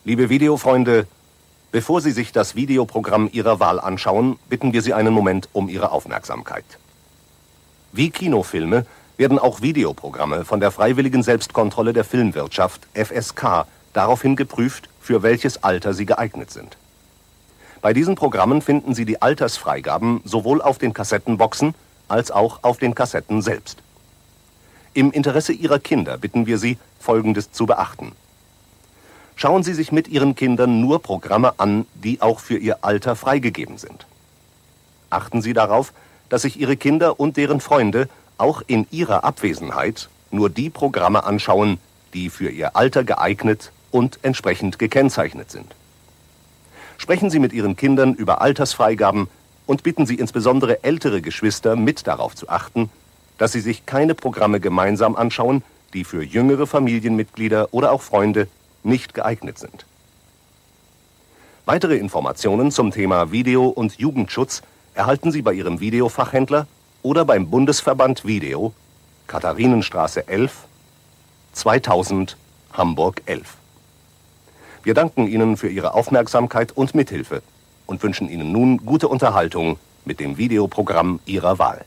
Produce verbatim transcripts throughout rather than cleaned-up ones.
Liebe Videofreunde, bevor Sie sich das Videoprogramm Ihrer Wahl anschauen, bitten wir Sie einen Moment um Ihre Aufmerksamkeit. Wie Kinofilme werden auch Videoprogramme von der Freiwilligen Selbstkontrolle der Filmwirtschaft, F S K, daraufhin geprüft, für welches Alter sie geeignet sind. Bei diesen Programmen finden Sie die Altersfreigaben sowohl auf den Kassettenboxen als auch auf den Kassetten selbst. Im Interesse Ihrer Kinder bitten wir Sie, Folgendes zu beachten. Schauen Sie sich mit Ihren Kindern nur Programme an, die auch für ihr Alter freigegeben sind. Achten Sie darauf, dass sich Ihre Kinder und deren Freunde auch in ihrer Abwesenheit nur die Programme anschauen, die für ihr Alter geeignet und entsprechend gekennzeichnet sind. Sprechen Sie mit Ihren Kindern über Altersfreigaben und bitten Sie insbesondere ältere Geschwister mit darauf zu achten, dass sie sich keine Programme gemeinsam anschauen, die für jüngere Familienmitglieder oder auch Freunde nicht geeignet sind. Weitere Informationen zum Thema Video- und Jugendschutz erhalten Sie bei Ihrem Videofachhändler oder beim Bundesverband Video, Katharinenstraße elf, zweitausend, Hamburg elf. Wir danken Ihnen für Ihre Aufmerksamkeit und Mithilfe und wünschen Ihnen nun gute Unterhaltung mit dem Videoprogramm Ihrer Wahl.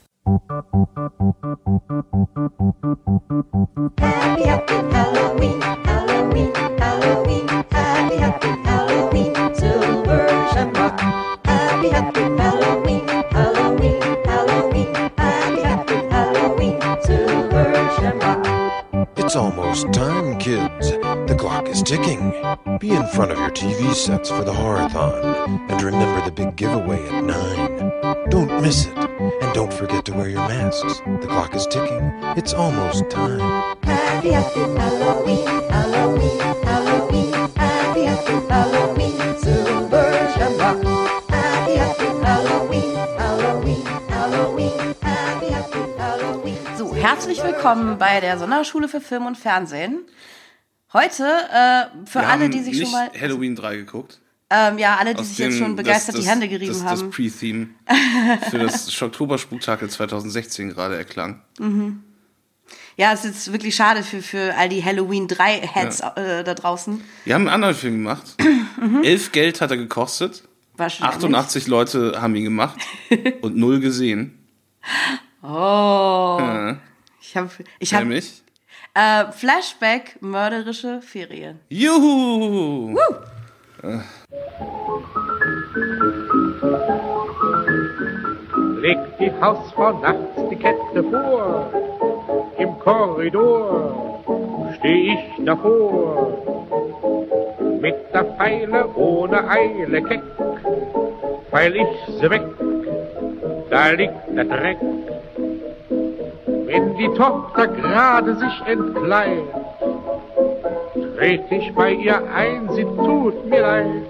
Happy, happy Halloween, Halloween, Halloween, happy, happy Halloween, Silver Shamrock. Happy, happy Halloween, Halloween, Halloween, happy, happy Halloween, Silver Shamrock. It's almost time, kids. The clock is ticking. Be in front of your T V sets for the Horathon. And remember the big giveaway at nine. Don't miss it. And don't forget to wear your masks. The clock is ticking. It's almost time. Happy, happy Halloween, Halloween, Halloween, happy, happy Halloween, Silver Shamrock. Happy, happy Halloween, Halloween, Halloween, happy, happy Halloween. So, herzlich willkommen bei der Sonderschule für Film und Fernsehen. Heute, äh, für Wir alle, haben die sich nicht schon mal... Halloween drei geguckt. Ähm, ja, alle, die Aus sich dem- jetzt schon begeistert das, die Hände gerieben das, haben. Das Pre-Theme für das Oktoberspektakel zwanzig sechzehn gerade erklang. Ja, es ist wirklich schade für, für all die Halloween drei Heads äh, da draußen. Wir haben einen anderen Film gemacht. Elf Geld hat er gekostet. Wahrscheinlich. achtundachtzig Leute haben ihn gemacht und null gesehen. Oh. Ja. Ich habe ich hab, Nämlich? äh, Flashback, mörderische Ferien. Juhu! Legt die Hausfrau nachts die Kette vor, im Korridor steh ich davor, mit der Pfeile ohne Eile keck, pfeil ich sie weg, da liegt der Dreck. Wenn die Tochter gerade sich entkleidet, tret ich bei ihr ein, sie tut mir leid.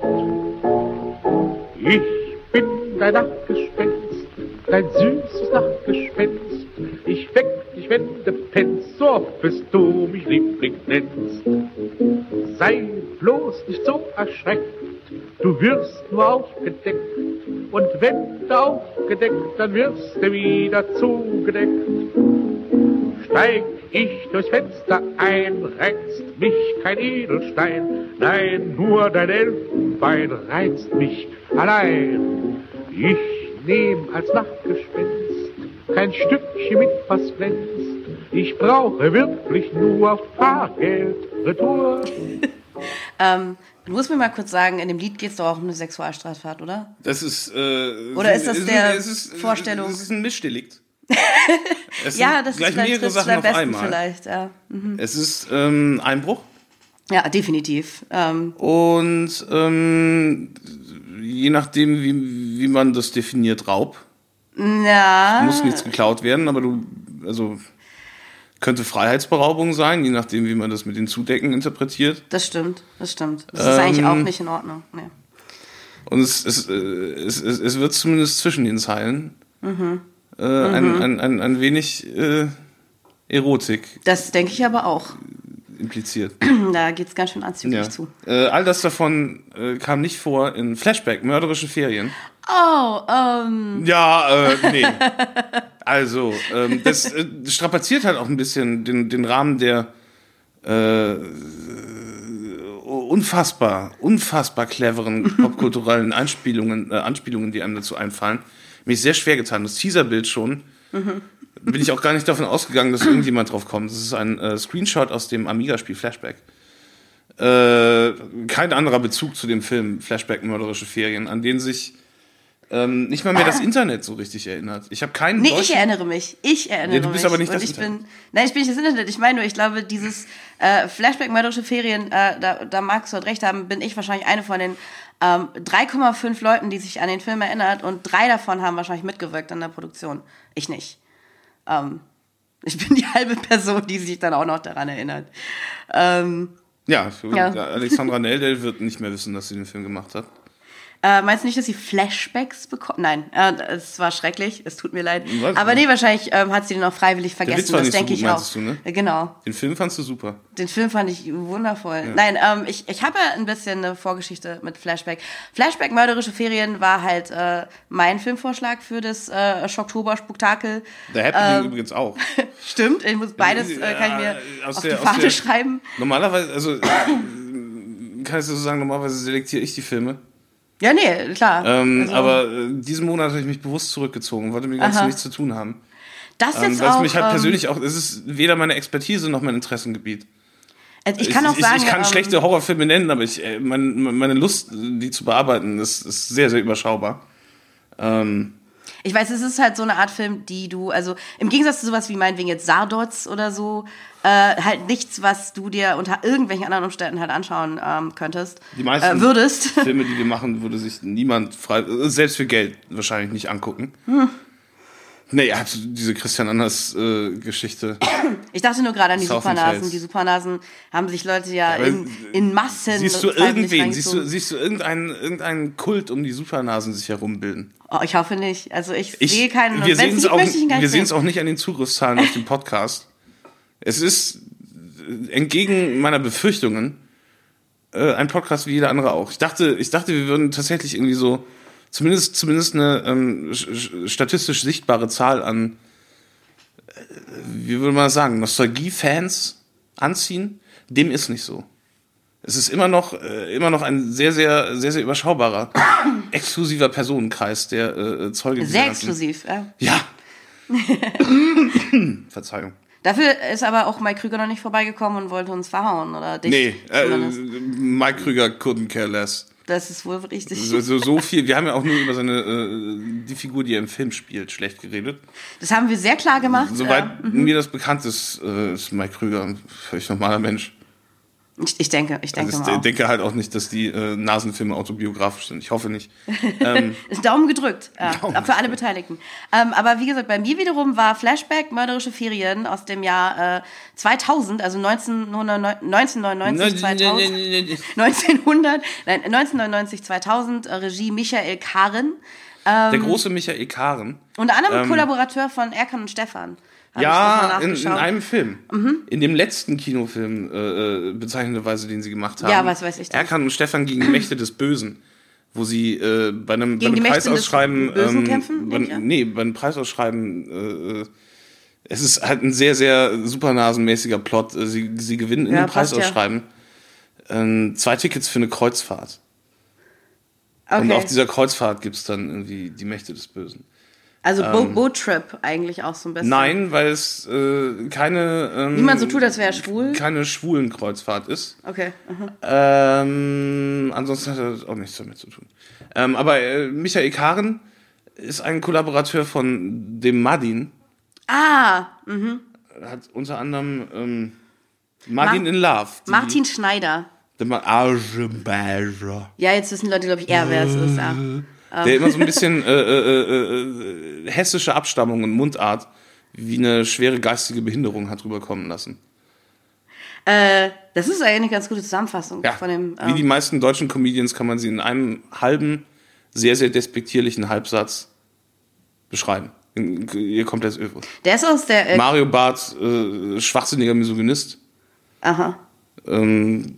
Ich bin dein Nachtgespenst, dein süßes Nachtgespenst. Ich weck dich, wenn du pennst, so oft bis du mich liebling nennst. Sei bloß nicht so erschreckt, du wirst nur aufgedeckt. Und wenn du aufgedeckt, dann wirst du wieder zugedeckt. Steig ich durchs Fenster ein, reizt mich kein Edelstein, nein, nur dein Elfenbein reizt mich allein. Ich nehm als Nachtgespenst kein Stückchen mit, was glänzt. Ich brauche wirklich nur Fahrgeld retour. Ähm, du musst mir mal kurz sagen, in dem Lied geht es doch auch um eine Sexualstraftat, oder? Das ist. Äh, Oder ist das es der es ist, Vorstellung? Es ist ein Mischdelikt. Es Ja, sind das gleich ist vielleicht mehrere trifft's Sachen am auf besten einmal. vielleicht, ja. Mhm. Es ist ähm, Einbruch. Ja, definitiv. Ähm, Und ähm, je nachdem, wie, wie man das definiert, Raub. na, Muss nichts geklaut werden, aber du, also könnte Freiheitsberaubung sein, je nachdem, wie man das mit den Zudecken interpretiert. das stimmt, das stimmt. Das Ähm, ist eigentlich auch nicht in Ordnung. Nee. Und es, es, äh, es, es, es wird zumindest zwischen den Zeilen Mhm. äh, ein, ein, ein, ein wenig äh, Erotik Das denke ich aber auch. impliziert. Da geht es ganz schön anzüglich Ja. zu. Äh, all das davon äh, kam nicht vor in Flashback, mörderische Ferien. Oh, ähm, Ja, äh, nee. Also, ähm, das äh, strapaziert halt auch ein bisschen den, den Rahmen der äh, unfassbar, unfassbar cleveren popkulturellen Anspielungen, äh, Anspielungen, die einem dazu einfallen, mich sehr schwer getan. Das Teaserbild schon, mhm. bin ich auch gar nicht davon ausgegangen, dass irgendjemand drauf kommt. Das ist ein äh, Screenshot aus dem Amiga-Spiel Flashback. Äh, kein anderer Bezug zu dem Film Flashback Mörderische Ferien, an den sich ähm, nicht mal mehr das Internet so richtig erinnert. Ich habe keinen Nee, deutschen... ich erinnere mich. Ich erinnere mich. Nee, du bist aber nicht Und das ich Internet. bin, Nein, ich bin nicht das Internet. Ich meine nur, ich glaube, dieses äh, Flashback Mörderische Ferien, äh, da, da magst du halt recht haben, bin ich wahrscheinlich eine von den ähm, drei Komma fünf Leuten, die sich an den Film erinnert, und drei davon haben wahrscheinlich mitgewirkt an der Produktion. Ich nicht. Ähm, ich bin die halbe Person, die sich dann auch noch daran erinnert. Ähm, Ja, Ja. Alexandra Neldel wird nicht mehr wissen, dass sie den Film gemacht hat. Äh, meinst du nicht, dass sie Flashbacks bekommt? Nein, äh, es war schrecklich, es tut mir leid. Weiß Aber nicht. nee, wahrscheinlich ähm, hat sie den auch freiwillig vergessen. Witz war Das nicht so denke gut, ich auch. meintest du, ne? Äh, Genau. Den Film fandst du super. Den Film fand ich wundervoll. Nein, ähm, ich, ich habe ja ein bisschen eine Vorgeschichte mit Flashback. Flashback Mörderische Ferien war halt äh, mein Filmvorschlag für das äh, Schocktober-Spektakel. Der Happening Ähm, übrigens auch. Stimmt, ich muss beides, äh, kann ich mir Ja, aus auf der- die aus Fahne der- schreiben. Normalerweise, also äh, kannst du so sagen, normalerweise selektiere ich die Filme. Ja, nee, klar. Ähm, Also, aber äh, diesen Monat habe ich mich bewusst zurückgezogen, wollte mit dem Ganzen Aha. nichts zu tun haben. das Ähm, jetzt weil es auch, mich halt ähm, persönlich auch, es ist weder meine Expertise noch mein Interessengebiet. ich kann auch ich, sagen, ich kann ähm, schlechte Horrorfilme nennen, aber ich, äh, mein, meine Lust, die zu bearbeiten, ist, ist sehr, sehr überschaubar. Ähm, ich weiß, es ist halt so eine Art Film, die du, also im Gegensatz zu sowas wie meinetwegen jetzt Sardots oder so, äh, halt nichts, was du dir unter irgendwelchen anderen Umständen halt anschauen ähm, könntest, Die meisten äh, würdest. Filme, die wir machen, würde sich niemand frei, selbst für Geld wahrscheinlich nicht angucken. Hm. Nee, also diese Christian Anders äh, Geschichte. Ich dachte nur gerade an die Southern Supernasen. Tales. Die Supernasen haben sich Leute ja, aber in, in Massen Siehst du freiwillig irgendwen, siehst du, reingezogen. siehst du irgendeinen, irgendeinen Kult um die Supernasen sich herum bilden? Oh, ich hoffe nicht. Also ich, Ich, sehe keinen. wir Und wenn sehen es es gibt, auch, möchte ich ihn gar wir nicht sehen es sehen. auch nicht an den Zugriffszahlen auf dem Podcast. Es ist äh, entgegen meiner Befürchtungen äh, ein Podcast wie jeder andere auch. Ich dachte, ich dachte, wir würden tatsächlich irgendwie so zumindest zumindest eine ähm, sch- statistisch sichtbare Zahl an, äh, wie würde man das sagen, Nostalgie-Fans anziehen. Dem ist nicht so. Es ist immer noch äh, immer noch ein sehr sehr sehr sehr überschaubarer exklusiver Personenkreis, der äh, Zeuge dieser Sehr ganzen- exklusiv, ja. Ja. Verzeihung. Dafür ist aber auch Mike Krüger noch nicht vorbeigekommen und wollte uns verhauen, oder dich? Nee, äh, zumindest. Mike Krüger couldn't care less. Das ist wohl richtig. So, so, so viel. Wir haben ja auch nur über seine äh, die Figur, die er im Film spielt, schlecht geredet. Das haben wir sehr klar gemacht. Soweit ja. mir das bekannt ist, äh, ist Mike Krüger ein völlig normaler Mensch. Ich, ich denke, ich denke Also mal ich auch. denke halt auch nicht, dass die äh, Nasenfilme autobiografisch sind. Ich hoffe nicht. Ähm, Daumen gedrückt, ja, Daumen für alle Beteiligten. Ähm, aber wie gesagt, bei mir wiederum war Flashback Mörderische Ferien aus dem Jahr äh, zweitausend, also neunzehnhundertneunundneunzig, zweitausend. neunzehnhundert, nein, neunzehnhundertneunundneunzig, zweitausend, äh, Regie Michael Karen. der große Michael Karen. Unter anderem Ähm, Kollaborateur von Erkan und Stefan. Hab ich Ja, noch mal in, in nachgeschaut. einem Film. In dem letzten Kinofilm, äh, äh, bezeichnenderweise, den sie gemacht haben. Ja, was weiß ich denn. Erkan und Stefan gegen die Mächte des Bösen. Wo sie äh, bei einem, bei Gegen einem die Mächte des Preisausschreiben. Bösen kämpfen, bei, denke ich, ja. nee, bei einem Preisausschreiben. Äh, es ist halt ein sehr, sehr supernasenmäßiger Plot. Äh, Sie, sie gewinnen in Ja, dem passt ja. Preisausschreiben äh, zwei Tickets für eine Kreuzfahrt. Okay. Und auf dieser Kreuzfahrt gibt es dann irgendwie die Mächte des Bösen. Also Bo Boat Trip eigentlich auch so ein bisschen. Nein, weil es äh, keine. Ähm, Wie man so tut, als wäre er schwul. Keine schwulen Kreuzfahrt ist. Okay. aha. Ähm, ansonsten hat er auch nichts damit zu tun. Ähm, aber äh, Michael Karen ist ein Kollaborateur von dem Madin. Ah, Hat unter anderem ähm, Madin Ma- in Love. Die, Martin Schneider. Der, Ma- Aschebecher. Ja, jetzt wissen Leute, glaube ich, eher, wer es ist. Ja. Der immer so ein bisschen äh, äh, äh, äh, hessische Abstammung und Mundart wie eine schwere geistige Behinderung hat rüberkommen lassen. Äh, das ist eigentlich eine ganz gute Zusammenfassung Ja, von dem. wie Ähm, die meisten deutschen Comedians kann man sie in einem halben, sehr, sehr despektierlichen Halbsatz beschreiben. In, in, ihr komplettes Öl. der ist aus der. Äh, Mario Barth, äh, schwachsinniger Misogynist. aha. Ähm,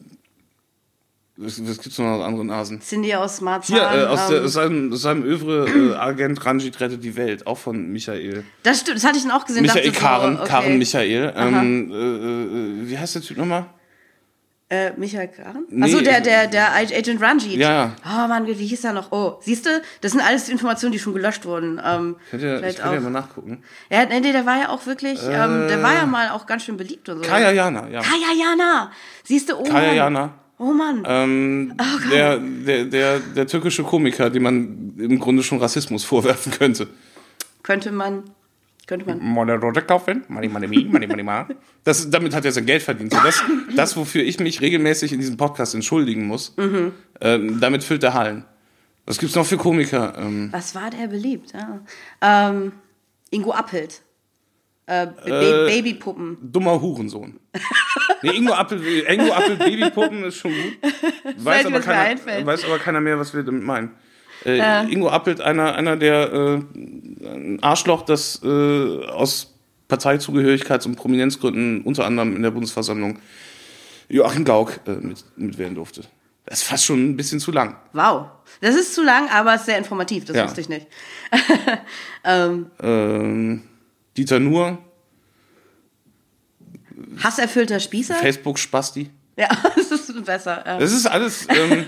was, was gibt's noch an anderen Nasen? Cindy aus Marzahn. Hier, äh, aus, der, ähm, aus seinem, aus seinem Övre äh, Agent Ranjit rettet die Welt, auch von Michael. das stimmt, das hatte ich dann auch gesehen. Michael dachte Karen, so, okay. Karen Michael. Ähm, äh, äh, wie heißt der Typ nochmal? Äh, Michael Kran? Nee, Achso, der, ich- der, der Agent Ranjit. Ja, ja. Oh Mann, wie hieß er noch? Oh, siehst du, das sind alles Informationen, die schon gelöscht wurden. Ähm, Ich könnte, ja- ich vielleicht könnte ja auch. mal nachgucken. Ja, nee, der war ja auch wirklich, ähm, der war ja mal auch ganz schön beliebt und so. Kaya Jana, ja. Kaya Jana. Siehst du, oh Kaya Mann. Jana. Oh Mann. Ähm, der, der, der, der türkische Komiker, dem man im Grunde schon Rassismus vorwerfen könnte. Könnte man, könnte man. Moderate kaufen, money, money, me, money, money, ma. Das, damit hat er sein Geld verdient. So, das, das, wofür ich mich regelmäßig in diesem Podcast entschuldigen muss, Mhm. ähm, damit füllt er Hallen. Was gibt's noch für Komiker? Ähm, Was war der beliebt? Ja. Ähm, Ingo Appelt. Äh, Ba- Äh, Babypuppen. dummer Hurensohn. Nee, Ingo Appel, Ingo Appel Babypuppen ist schon gut. Weiß Fällt mir aber, das mal keiner, einfällt. weiß aber keiner mehr, was wir damit meinen. Äh, Ja. Ingo Appelt, einer, einer der äh, ein Arschloch, das äh, aus Parteizugehörigkeits- und Prominenzgründen unter anderem in der Bundesversammlung Joachim Gauck äh, mit, mitwählen durfte. Das ist fast schon ein bisschen zu lang. Wow. Das ist zu lang, aber es ist sehr informativ, das Ja. wusste ich nicht. ähm, Ähm, Dieter Nuhr, hasserfüllter Spießer? Facebook-Spasti. Ja, das ist besser. Ja. Das ist alles.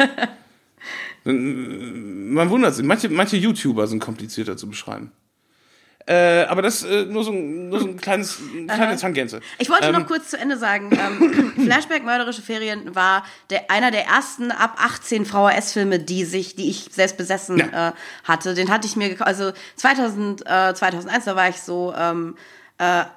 Ähm, man wundert sich. Manche, manche YouTuber sind komplizierter zu beschreiben. Äh, aber das äh, nur so ein, nur so ein kleines, eine kleine Tangente. Ich wollte ähm, noch kurz zu Ende sagen, ähm, Flashback Mörderische Ferien war der, einer der ersten ab achtzehn V H S-Filme, die sich, die ich selbst besessen Ja. äh, hatte. Den hatte ich mir gekauft, also zweitausend, äh, zweitausendeins, da war ich so ähm, äh,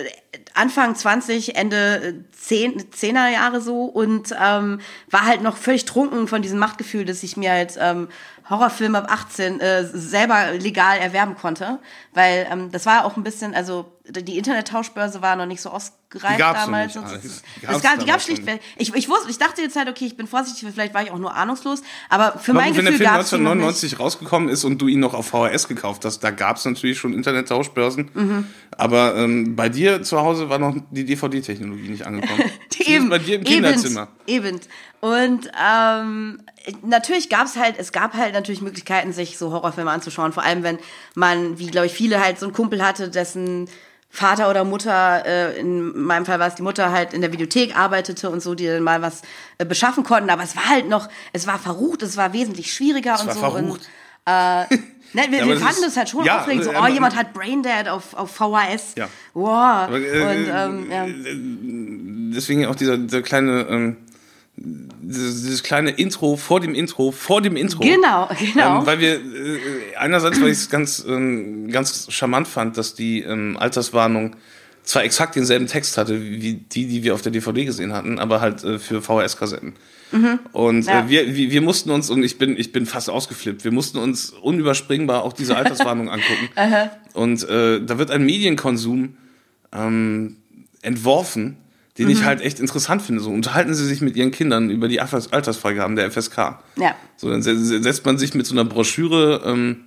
Anfang zwanzig, Ende zehn, zehner Jahre so und ähm, war halt noch völlig trunken von diesem Machtgefühl, dass ich mir halt ähm, Horrorfilme ab achtzehn äh, selber legal erwerben konnte, weil ähm, das war auch ein bisschen, also die Internettauschbörse war noch nicht so ausgereift Die gab's noch damals. nicht, Und Alex. es- Die es gab's gab, die gab damals schlichtweg. noch Ich, ich wusste, ich dachte jetzt halt, okay, ich bin vorsichtig, vielleicht war ich auch nur ahnungslos, aber für Aber mein gut, wenn der Gefühl Film gab es noch nicht. neunzehnhundertneunundneunzig rausgekommen ist und du ihn noch auf V H S gekauft hast, da gab es natürlich schon Internettauschbörsen. Mhm. Aber ähm, bei dir zu Hause war noch die D V D-Technologie nicht angekommen. Eben, Bei dir im Kinderzimmer. Eben, eben. Und ähm, natürlich gab es halt, es gab halt natürlich Möglichkeiten, sich so Horrorfilme anzuschauen. Vor allem, wenn man, wie glaube ich viele halt so einen Kumpel hatte, dessen Vater oder Mutter, äh, in meinem Fall war es die Mutter, halt in der Videothek arbeitete und so, die dann mal was äh, beschaffen konnten. Aber es war halt noch, es war verrucht, es war wesentlich schwieriger Es und war so. verrucht. Und, äh, ne, wir Ja, aber wir das fanden ist- das halt schon ja, aufregend. So, äh, oh, ähm, jemand hat Braindead auf, auf V H S. Ja. Wow. Aber, äh, und, ähm, ja. Deswegen auch dieser, dieser kleine, ähm, dieses, dieses kleine Intro vor dem Intro, vor dem Intro. Genau, genau. Ähm, weil wir, äh, einerseits, weil ich es ganz, ähm, ganz charmant fand, dass die ähm, Alterswarnung zwar exakt denselben Text hatte, wie die, die wir auf der D V D gesehen hatten, aber halt äh, für V H S-Kassetten. Und Ja. äh, wir, wir, wir mussten uns, und ich bin, ich bin fast ausgeflippt, wir mussten uns unüberspringbar auch diese Alterswarnung angucken. Und äh, da wird ein Medienkonsum ähm, entworfen, den ich halt echt interessant finde. So unterhalten Sie sich mit Ihren Kindern über die Alters- Altersfreigaben der F S K. Ja. So, dann se- se- setzt man sich mit so einer Broschüre, ähm,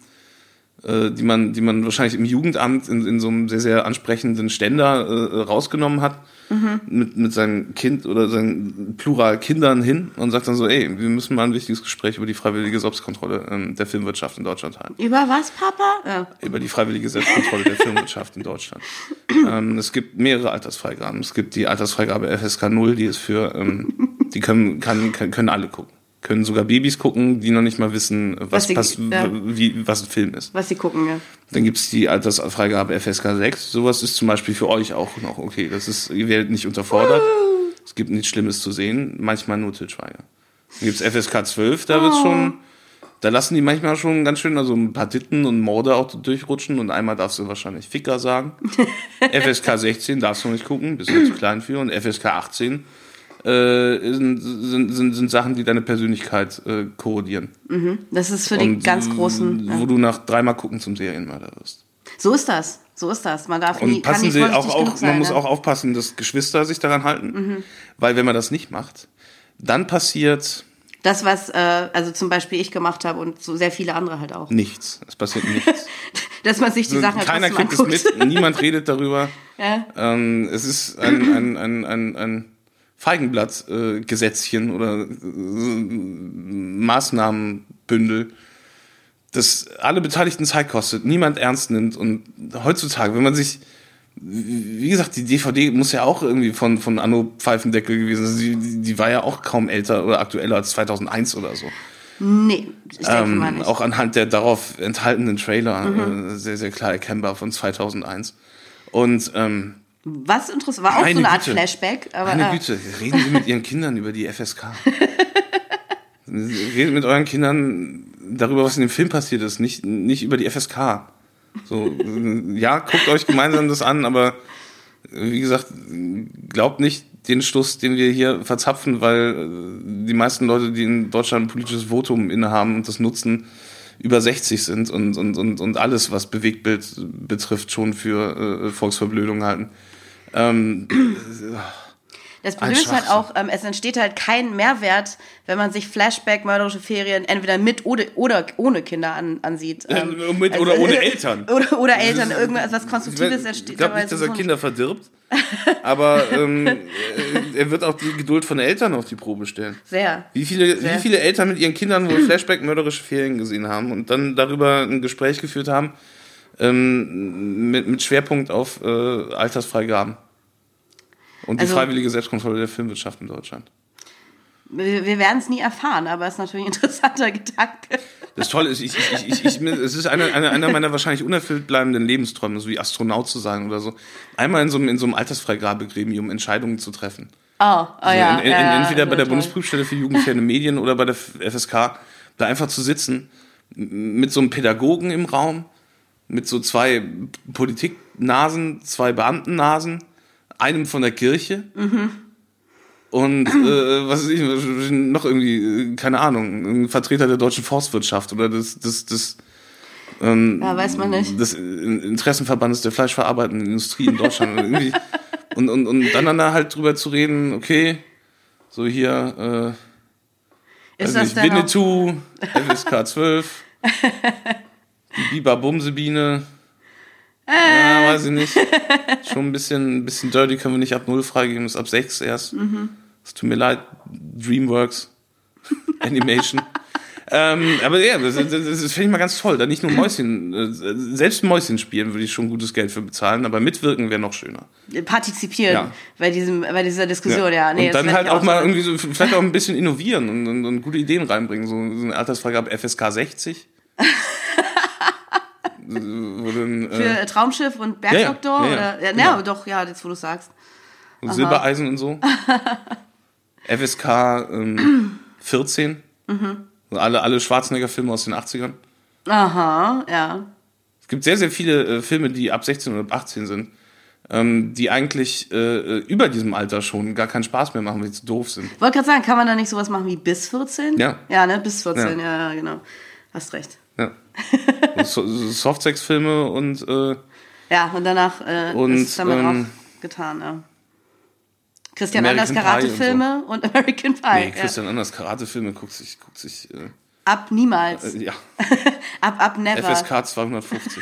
äh, die man, die man wahrscheinlich im Jugendamt in, in so einem sehr, sehr ansprechenden Ständer äh, rausgenommen hat, mit, mit seinem Kind oder seinen Plural Kindern hin und sagt dann so, ey, wir müssen mal ein wichtiges Gespräch über die freiwillige Selbstkontrolle ähm, der Filmwirtschaft in Deutschland halten. Über was, Papa? Ja. Über die freiwillige Selbstkontrolle der Filmwirtschaft in Deutschland. Ähm, es gibt mehrere Altersfreigaben. Es gibt die Altersfreigabe F S K null, die ist für, ähm, die können, kann, kann, können alle gucken. Können sogar Babys gucken, die noch nicht mal wissen, was, Was sie- pass, ja. wie, was ein Film ist. Was sie gucken, ja. Dann gibt's die Altersfreigabe F S K sechs. Sowas ist zum Beispiel für euch auch noch okay. Das ist, ihr werdet nicht unterfordert. Es gibt nichts Schlimmes zu sehen. Manchmal nur Til Schweiger. Dann gibt's F S K zwölf, da wird's schon, da lassen die manchmal schon ganz schön, also ein paar Titten und Morde auch durchrutschen und einmal darfst du wahrscheinlich Ficker sagen. F S K sechzehn darfst du nicht gucken, bist du zu klein für. Und F S K achtzehn äh, sind, sind, sind, sind Sachen, die deine Persönlichkeit äh, korrodieren. Das ist für die Und, ganz großen. Wo Ja. du nach dreimal gucken zum Serienmörder wirst. So ist das. So ist das. Man darf nie, Und kann passen nie Sie vorsichtig auch, genug auch sein. man muss ne? auch aufpassen, dass Geschwister sich daran halten. Weil wenn man das nicht macht, dann passiert Das, was äh, also zum Beispiel ich gemacht habe und so sehr viele andere halt auch. nichts. Es passiert nichts. Dass man sich die Sachen halt Keiner trotzdem kriegt es anguckt. mit, niemand redet darüber. Ja. Ähm, es ist ein, ein, ein, ein, ein Feigenblatt-Gesetzchen oder äh, Maßnahmenbündel, das alle Beteiligten Zeit kostet, niemand ernst nimmt. Und heutzutage, wenn man sich wie gesagt, die D V D muss ja auch irgendwie von, von Anno Pfeifendeckel gewesen sein. Die, die, die war ja auch kaum älter oder aktueller als zweitausendeins oder so. Nee, ich denke Ähm, mal nicht. auch anhand der darauf enthaltenen Trailer Mhm. äh, sehr, sehr klar erkennbar von zweitausendeins. Und ähm, Was interessant, war auch Meine so eine Art Güte. Flashback. Aber, meine äh, Güte, reden Sie mit Ihren Kindern über die F S K. Redet mit euren Kindern darüber, was in dem Film passiert ist, nicht, nicht über die F S K. So, äh, ja, guckt euch gemeinsam das an, aber äh, wie gesagt, glaubt nicht den Schluss, den wir hier verzapfen, weil äh, die meisten Leute, die in Deutschland ein politisches Votum innehaben und das nutzen, über sechzig sind und, und, und, und alles, was Bewegtbild betrifft, schon für äh, Volksverblödung halten. Ähm, Das Problem Ein ist halt Schwachsinn. auch, ähm, es entsteht halt kein Mehrwert, wenn man sich Flashback, mörderische Ferien entweder mit oder, oder ohne Kinder an, ansieht. Ähm, Äh, mit oder ohne Eltern. Oder, oder Das Eltern, ist- irgendwas was Konstruktives Ich entsteht. glaube nicht, dass er Kinder verdirbt, aber ähm, äh, er wird auch die Geduld von den Eltern auf die Probe stellen. Sehr. Wie viele, Sehr. wie viele Eltern mit ihren Kindern wohl Flashback mörderische Ferien gesehen haben und dann darüber ein Gespräch geführt haben, ähm, mit, mit Schwerpunkt auf äh, Altersfreigaben und die Also- freiwillige Selbstkontrolle der Filmwirtschaft in Deutschland. Wir, wir werden es nie erfahren, aber es ist natürlich ein interessanter Gedanke. Das Tolle ist, ich, ich, ich, ich, es ist eine, eine, einer meiner wahrscheinlich unerfüllt bleibenden Lebensträume, so wie Astronaut zu sein oder so. Einmal in so einem, in so einem Altersfreigabegremium Entscheidungen zu treffen. Oh, oh Also ja. in, in, ja, ja, entweder bei der toll. Bundesprüfstelle für jugendferne Medien oder bei der F S K, da einfach zu sitzen, m- mit so einem Pädagogen im Raum, mit so zwei Politiknasen, zwei Beamtennasen, einem von der Kirche und äh, was weiß ich, noch irgendwie, äh, keine Ahnung, ein Vertreter der deutschen Forstwirtschaft oder des, des, des ähm, Ja, weiß man nicht. des Interessenverbandes der fleischverarbeitenden Industrie in Deutschland. Und, irgendwie, und, und, und dann da halt drüber zu reden, okay, so hier, äh, Ist weiß das nicht, denn auch, Winnetou, F S K zwölf, die Biber Bumsebiene, ja, weiß ich nicht. Schon ein bisschen, ein bisschen dirty können wir nicht ab null freigeben, ist ab sechs erst. Es tut mir leid, Dreamworks, Animation. ähm, aber ja, das, das, das finde ich mal ganz toll. Da nicht nur Mäuschen, äh, selbst Mäuschen spielen würde ich schon gutes Geld für bezahlen, aber mitwirken wäre noch schöner. partizipieren Ja. bei, diesem, bei dieser Diskussion, ja. Nee, und das dann werd halt ich auch mal so- irgendwie so, vielleicht auch ein bisschen innovieren und, und, und gute Ideen reinbringen. So, so eine Altersfreigabe F S K sechzig. Wo dann, Für äh, äh, Traumschiff und Bergdoktor? Ja, ja, ja, oder? Ja, genau. ja, doch, ja, jetzt wo du sagst. Silbereisen und so. F S K ähm, vierzehn. Mhm. Also alle, alle Schwarzenegger-Filme aus den achtzigern. Aha, ja. Es gibt sehr, sehr viele äh, Filme, die ab sechzehn oder ab achtzehn sind, ähm, die eigentlich äh, über diesem Alter schon gar keinen Spaß mehr machen, weil sie zu doof sind. Wollte gerade sagen, kann man da nicht sowas machen wie bis vierzehn? Ja. Ja, ne, bis vierzehn, Ja. ja, ja, genau. Hast recht. Ja. so, so Softsex-Filme und äh, Ja, und danach äh, Und, ist es damit ähm, auch getan, ja. Christian American Anders Pie Karate-Filme und, American Pie. nee, ja. Christian Anders Karate-Filme guckt sich, guckt sich äh, Ab niemals. äh, ja, ab, ab never. F S K zweihundertfünfzig.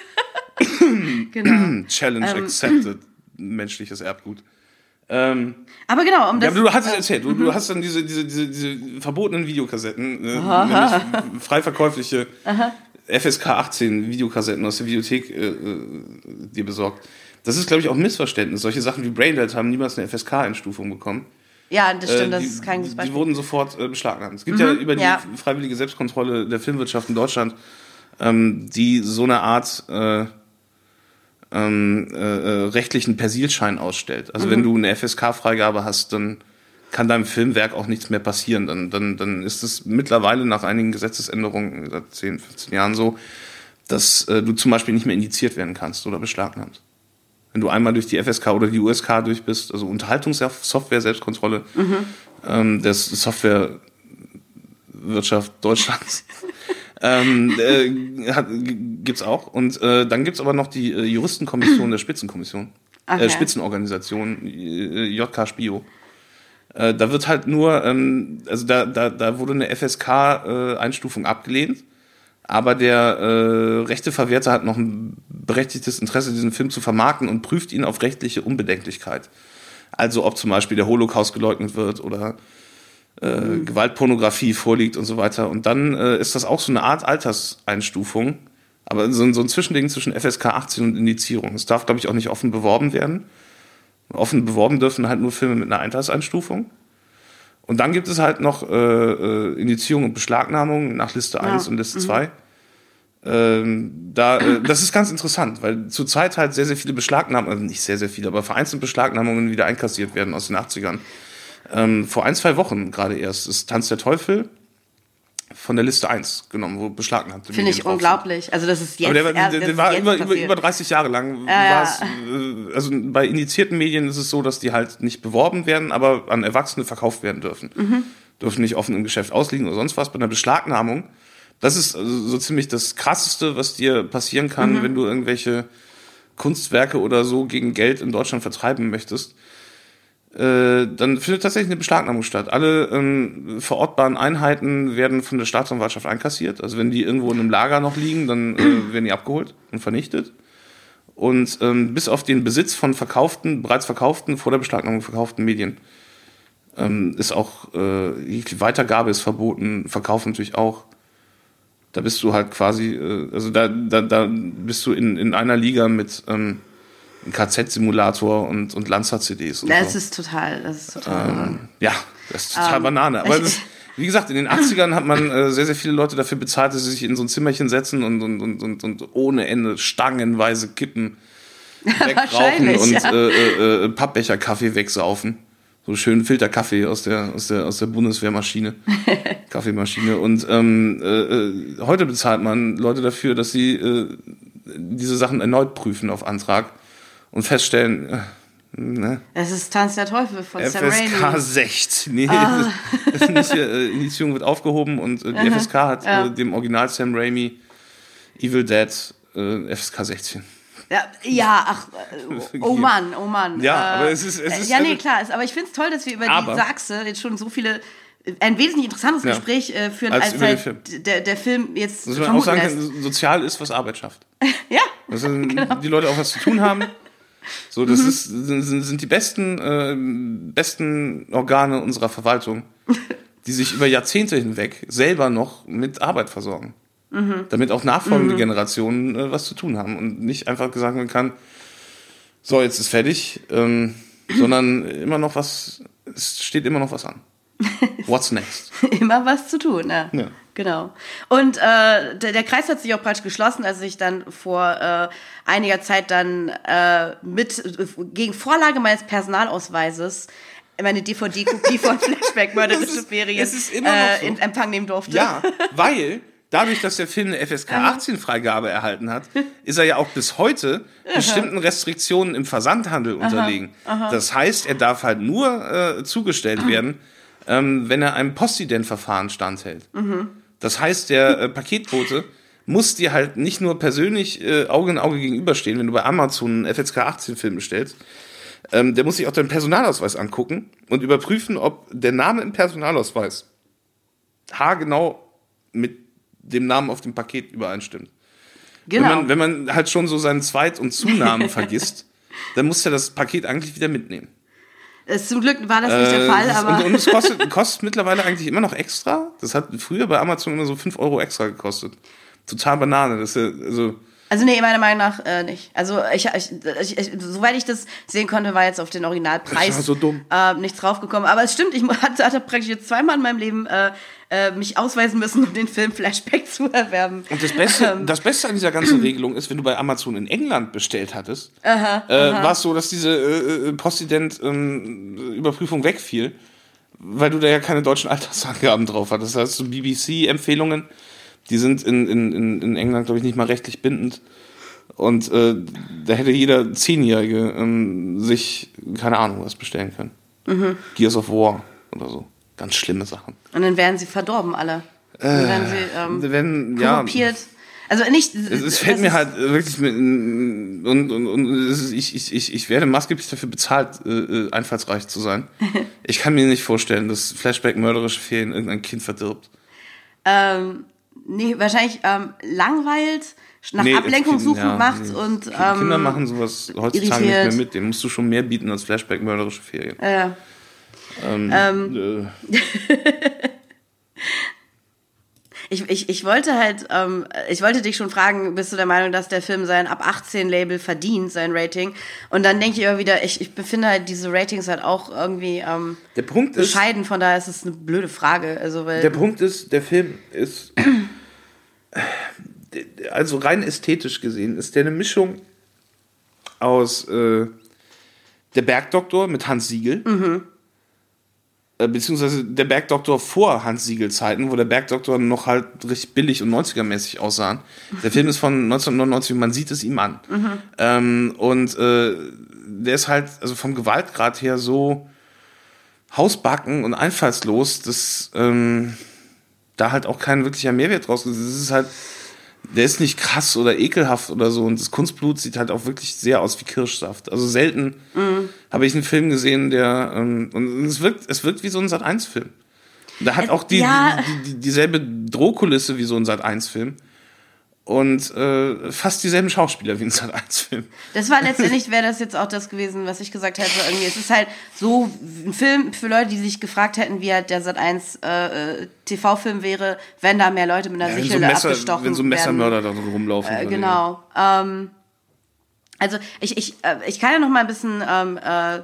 Genau. Challenge Ähm. accepted. Menschliches Erbgut. Ähm, Aber genau, um ja, das... aber du hast es äh, erzählt. Du, du hast dann diese, diese, diese, diese verbotenen Videokassetten, äh, nämlich frei verkäufliche F S K achtzehn Videokassetten aus der Videothek äh, äh, dir besorgt. Das ist, glaube ich, auch ein Missverständnis. Solche Sachen wie Braindead haben niemals eine F S K-Einstufung bekommen. Ja, das stimmt, Äh, das die, ist kein gutes die, die Beispiel. wurden sofort äh, beschlagnahmt. Es gibt ja über die ja. freiwillige Selbstkontrolle der Filmwirtschaft in Deutschland, ähm, die so eine Art äh, ähm, äh, äh, rechtlichen Persilschein ausstellt. Also Mhm. wenn du eine F S K-Freigabe hast, dann kann deinem Filmwerk auch nichts mehr passieren. Dann, dann, dann ist es mittlerweile nach einigen Gesetzesänderungen seit zehn, fünfzehn Jahren so, dass äh, du zum Beispiel nicht mehr indiziert werden kannst oder beschlagnahmt. Wenn du einmal durch die F S K oder die U S K durch bist, also Unterhaltungssoftware, Selbstkontrolle ähm, der Softwarewirtschaft Deutschlands, ähm, äh, hat, g- gibt's auch. Und äh, dann gibt's aber noch die äh, Juristenkommission der Spitzenkommission, Okay. äh, Spitzenorganisation, äh, J K Spio. Äh, da wird halt nur, ähm, also da, da, da wurde eine F S K-Einstufung abgelehnt. Aber der äh, Rechteverwerter hat noch ein berechtigtes Interesse, diesen Film zu vermarkten und prüft ihn auf rechtliche Unbedenklichkeit. Also ob zum Beispiel der Holocaust geleugnet wird oder äh, Gewaltpornografie vorliegt und so weiter. Und dann äh, ist das auch so eine Art Alterseinstufung, Aber so ein, so ein Zwischending zwischen F S K achtzehn und Indizierung. Es darf, glaube ich, auch nicht offen beworben werden. Offen beworben dürfen halt nur Filme mit einer Einteilseinstufung. Und dann gibt es halt noch äh, äh, Indizierung und Beschlagnahmung nach Liste ja. eins und Liste mhm. zwei. Ähm, da, äh, das ist ganz interessant, weil zurzeit halt sehr, sehr viele Beschlagnahmungen, also nicht sehr, sehr viele, aber vereinzelt Beschlagnahmungen wieder einkassiert werden aus den achtzigern. Ähm, vor ein, zwei Wochen gerade erst ist Tanz der Teufel von der Liste eins genommen, wo beschlagnahmt. Finde ich unglaublich. Also das ist jetzt Aber der, der, der, der war über, über, über über dreißig Jahre lang. Ja, war's, äh, also bei indizierten Medien ist es so, dass die halt nicht beworben werden, aber an Erwachsene verkauft werden dürfen. Mhm. Dürfen nicht offen im Geschäft ausliegen oder sonst was. Bei einer Beschlagnahmung, das ist also so ziemlich das Krasseste, was dir passieren kann, mhm. wenn du irgendwelche Kunstwerke oder so gegen Geld in Deutschland vertreiben möchtest. Äh, dann findet tatsächlich eine Beschlagnahmung statt. Alle ähm, verortbaren Einheiten werden von der Staatsanwaltschaft einkassiert. Also wenn die irgendwo in einem Lager noch liegen, dann äh, werden die abgeholt und vernichtet. Und ähm, bis auf den Besitz von verkauften, bereits verkauften, vor der Beschlagnahmung verkauften Medien ähm, ist auch, äh, die Weitergabe ist verboten, Verkauf natürlich auch. Da bist du halt quasi, äh, also da, da, da bist du in, in einer Liga mit ähm, einem K Z-Simulator und, und Lanza-C Ds. Und das so. ist total, das ist total. Ähm, ja, das ist total ähm, Banane. Aber das, wie gesagt, in den achtzigern hat man äh, sehr, sehr viele Leute dafür bezahlt, dass sie sich in so ein Zimmerchen setzen und, und, und, und, und ohne Ende stangenweise kippen, wegrauchen und ja. äh, äh, Pappbecher-Kaffee wegsaufen. So schön Filterkaffee aus der, aus der, aus der Bundeswehrmaschine, Kaffeemaschine. Und ähm, äh, heute bezahlt man Leute dafür, dass sie äh, diese Sachen erneut prüfen auf Antrag und feststellen, äh, ne? Es ist Tanz der Teufel von Sam F S K Raimi. sechzehn. Nee, Ah. das ist nicht, äh, Indizierung wird aufgehoben und äh, die F S K hat ja. äh, dem Original Sam Raimi Evil Dead äh, F S K sechzehn. Ja, ja, ach, äh, oh Mann, oh Mann. Ja, äh, aber es ist, es ist Ja, nee, also, klar, ist, aber ich finde es toll, dass wir über Aber- die Sachse jetzt schon so viele, ein wesentlich interessantes Ja. Gespräch äh, führen, Als als, über den halt Film. der, der Film jetzt muss man auch vermuten sagen, lässt. sozial ist, was Arbeit schafft. Ja, Dass die Leute auch was zu tun haben. So, das ist, sind, sind die besten, äh, besten Organe unserer Verwaltung, die sich über Jahrzehnte hinweg selber noch mit Arbeit versorgen. Mhm. Damit auch nachfolgende mhm. Generationen äh, was zu tun haben und nicht einfach gesagt werden kann, so, jetzt ist fertig, ähm, sondern immer noch was, es steht immer noch was an. What's next? Immer was zu tun, ja. Ja. Genau. Und äh, der, der Kreis hat sich auch praktisch geschlossen, als ich dann vor äh, einiger Zeit dann äh, mit äh, gegen Vorlage meines Personalausweises meine D V D-Kopie von Flashback Mörderische Ferien es ist immer noch so. äh, in Empfang nehmen durfte. Ja, weil dadurch, dass der Film eine F S K achtzehn Freigabe erhalten hat, ist er ja auch bis heute bestimmten Restriktionen im Versandhandel unterlegen. Aha. Das heißt, er darf halt nur äh, zugestellt werden, ähm, wenn er einem Postident-Verfahren standhält. Mhm. Das heißt, der äh, Paketbote muss dir halt nicht nur persönlich äh, Auge in Auge gegenüberstehen, wenn du bei Amazon einen F S K achtzehn Film bestellst. Ähm, der muss sich auch deinen Personalausweis angucken und überprüfen, ob der Name im Personalausweis haargenau mit dem Namen auf dem Paket übereinstimmt. Genau. Wenn man, wenn man halt schon so seinen Zweit- und Zunamen vergisst, dann muss er das Paket eigentlich wieder mitnehmen. Es, zum Glück war das nicht der Fall, Äh, aber... Und, und es kostet, kostet mittlerweile eigentlich immer noch extra. Das hat früher bei Amazon immer so fünf Euro extra gekostet. Total Banane. Das ist ja, also... Also nee, meiner Meinung nach äh, nicht. Also ich, ich, ich, ich, soweit ich das sehen konnte, war jetzt auf den Originalpreis Das war so dumm. Äh, nichts draufgekommen. Aber es stimmt, ich hatte, hatte praktisch jetzt zweimal in meinem Leben äh, äh, mich ausweisen müssen, um den Film Flashback zu erwerben. Und das Beste, Ähm. das Beste an dieser ganzen Regelung ist, wenn du bei Amazon in England bestellt hattest, Aha, äh, war es so, dass diese äh, äh, Postident-Überprüfung ähm, wegfiel, weil du da ja keine deutschen Altersangaben drauf hattest. Das heißt, so B B C-Empfehlungen, die sind in, in, in, in England, glaube ich, nicht mal rechtlich bindend. Und äh, da hätte jeder Zehnjährige ähm, sich, keine Ahnung, was bestellen können. Mhm. Gears of War oder so. Ganz schlimme Sachen. Und dann werden sie verdorben, alle. Dann werden sie ähm, Wenn, ja, korrumpiert. Also nicht... es, es fällt mir halt wirklich mit, und, und, und es ist, ich, ich, ich, ich werde maßgeblich dafür bezahlt, äh, einfallsreich zu sein. Ich kann mir nicht vorstellen, dass Flashback mörderische Ferien irgendein Kind verdirbt. Ähm, nee, wahrscheinlich ähm, langweilt, nach Nee, Ablenkung Kind- suchend ja, macht nee. und... Kinder Ähm, machen sowas heutzutage irritiert. nicht mehr mit. Dem musst du schon mehr bieten als Flashback mörderische Ferien. äh, Ähm, ähm, äh, ich, ich, ich wollte halt, ähm, ich wollte dich schon fragen, bist du der Meinung, dass der Film sein ab achtzehn Label verdient, sein Rating? Und dann denke ich immer wieder, ich, ich finde halt diese Ratings halt auch irgendwie ähm, Der Punkt ist, bescheiden, von daher ist es eine blöde Frage. Also, weil der Punkt ist, der Film ist, also rein ästhetisch gesehen, ist der eine Mischung aus äh, Der Bergdoktor mit Hans Siegel, Mhm. äh, beziehungsweise Der Bergdoktor vor Hans Siegel Zeiten, wo der Bergdoktor noch halt richtig billig und neunzigermäßig aussah. Der Film ist von neunzehnhundertneunundneunzig und man sieht es ihm an. Mhm. Ähm, und äh, der ist halt, also vom Gewaltgrad her so hausbacken und einfallslos, dass ähm, da halt auch kein wirklicher Mehrwert draus ist. Es ist halt, der ist nicht krass oder ekelhaft oder so, und das Kunstblut sieht halt auch wirklich sehr aus wie Kirschsaft. Also selten Mhm. habe ich einen Film gesehen, der ähm, und es wirkt, es wirkt wie so ein Sat eins Film. Da hat Äh, auch die, ja. die, die, dieselbe Drohkulisse wie so ein Sat eins Film und äh, fast dieselben Schauspieler wie ein Sat eins Film. das war letztendlich, wäre das jetzt auch das gewesen, was ich gesagt hätte. Irgendwie, es ist halt so ein Film für Leute, die sich gefragt hätten, wie halt der Sat eins äh, T V-Film wäre, wenn da mehr Leute mit einer Ja, wenn, so Sichel Messer, abgestochen wenn so werden. Messermörder da rumlaufen. Äh, würden, genau. Ähm, also ich, ich, äh, ich kann ja noch mal ein bisschen ähm, äh,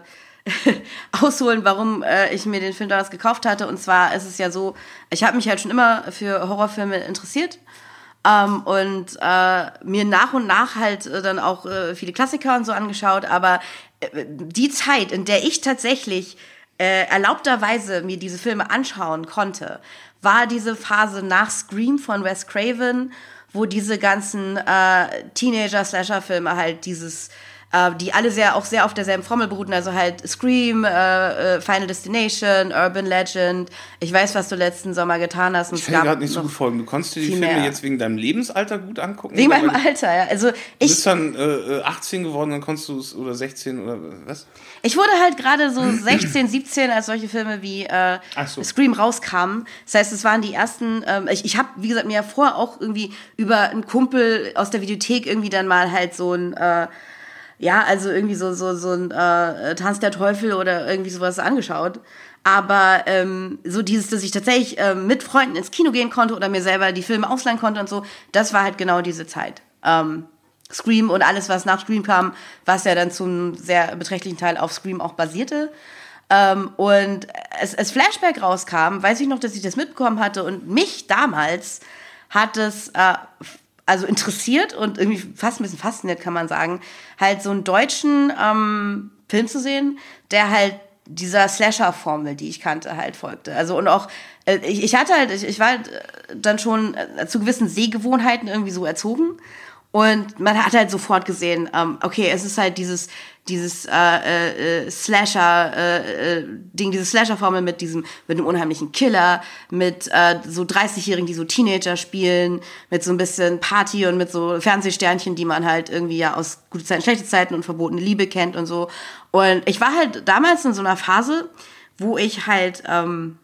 ausholen, warum äh, ich mir den Film damals gekauft hatte. Und zwar ist es ja so, ich habe mich halt schon immer für Horrorfilme interessiert. Ähm, und äh, mir nach und nach halt äh, dann auch äh, viele Klassiker und so angeschaut. Aber äh, die Zeit, in der ich tatsächlich äh, erlaubterweise mir diese Filme anschauen konnte, war diese Phase nach Scream von Wes Craven, wo diese ganzen äh, Teenager-Slasher-Filme halt dieses, äh, die alle sehr auch sehr auf derselben Formel beruhten, also halt Scream, äh, äh, Final Destination, Urban Legend. Ich weiß, was du letzten Sommer getan hast. Und Ich es kann dir gab gerade nicht so noch gut folgen. Du konntest dir die viel Filme mehr. jetzt wegen deinem Lebensalter gut angucken? wegen oder meinem weil- Alter, ja. Also Du ich, bist dann äh, achtzehn geworden, dann konntest du es, oder sechzehn oder was? ich wurde halt gerade so sechzehn, siebzehn, als solche Filme wie äh, Ach so. Scream rauskamen. Das heißt, es waren die ersten, ähm, ich, ich habe, wie gesagt, mir ja vorher auch irgendwie über einen Kumpel aus der Videothek irgendwie dann mal halt so ein, äh, ja, also irgendwie so, so, so ein äh, Tanz der Teufel oder irgendwie sowas angeschaut. Aber ähm, so dieses, dass ich tatsächlich ähm, mit Freunden ins Kino gehen konnte oder mir selber die Filme ausleihen konnte und so, das war halt genau diese Zeit. Ähm, Scream und alles, was nach Scream kam, was ja dann zum sehr beträchtlichen Teil auf Scream auch basierte. Ähm, und als, als Flashback rauskam, weiß ich noch, dass ich das mitbekommen hatte und mich damals hat es äh, also interessiert und irgendwie fast ein bisschen fasziniert, kann man sagen, halt so einen deutschen ähm, Film zu sehen, der halt dieser Slasher-Formel, die ich kannte, halt folgte. Also und auch, äh, ich, ich hatte halt, ich, ich war halt dann schon äh, zu gewissen Sehgewohnheiten irgendwie so erzogen. Und man hat halt sofort gesehen, ähm, okay, es ist halt dieses dieses äh, äh, Slasher äh, äh, Ding, diese Slasher-Formel mit diesem mit einem unheimlichen Killer, mit äh, so dreißigjährigen, die so Teenager spielen, mit so ein bisschen Party und mit so Fernsehsternchen, die man halt irgendwie ja aus gute Zeiten, schlechte Zeiten und verbotene Liebe kennt und so. Und ich war halt damals in so einer Phase, wo ich halt ähm,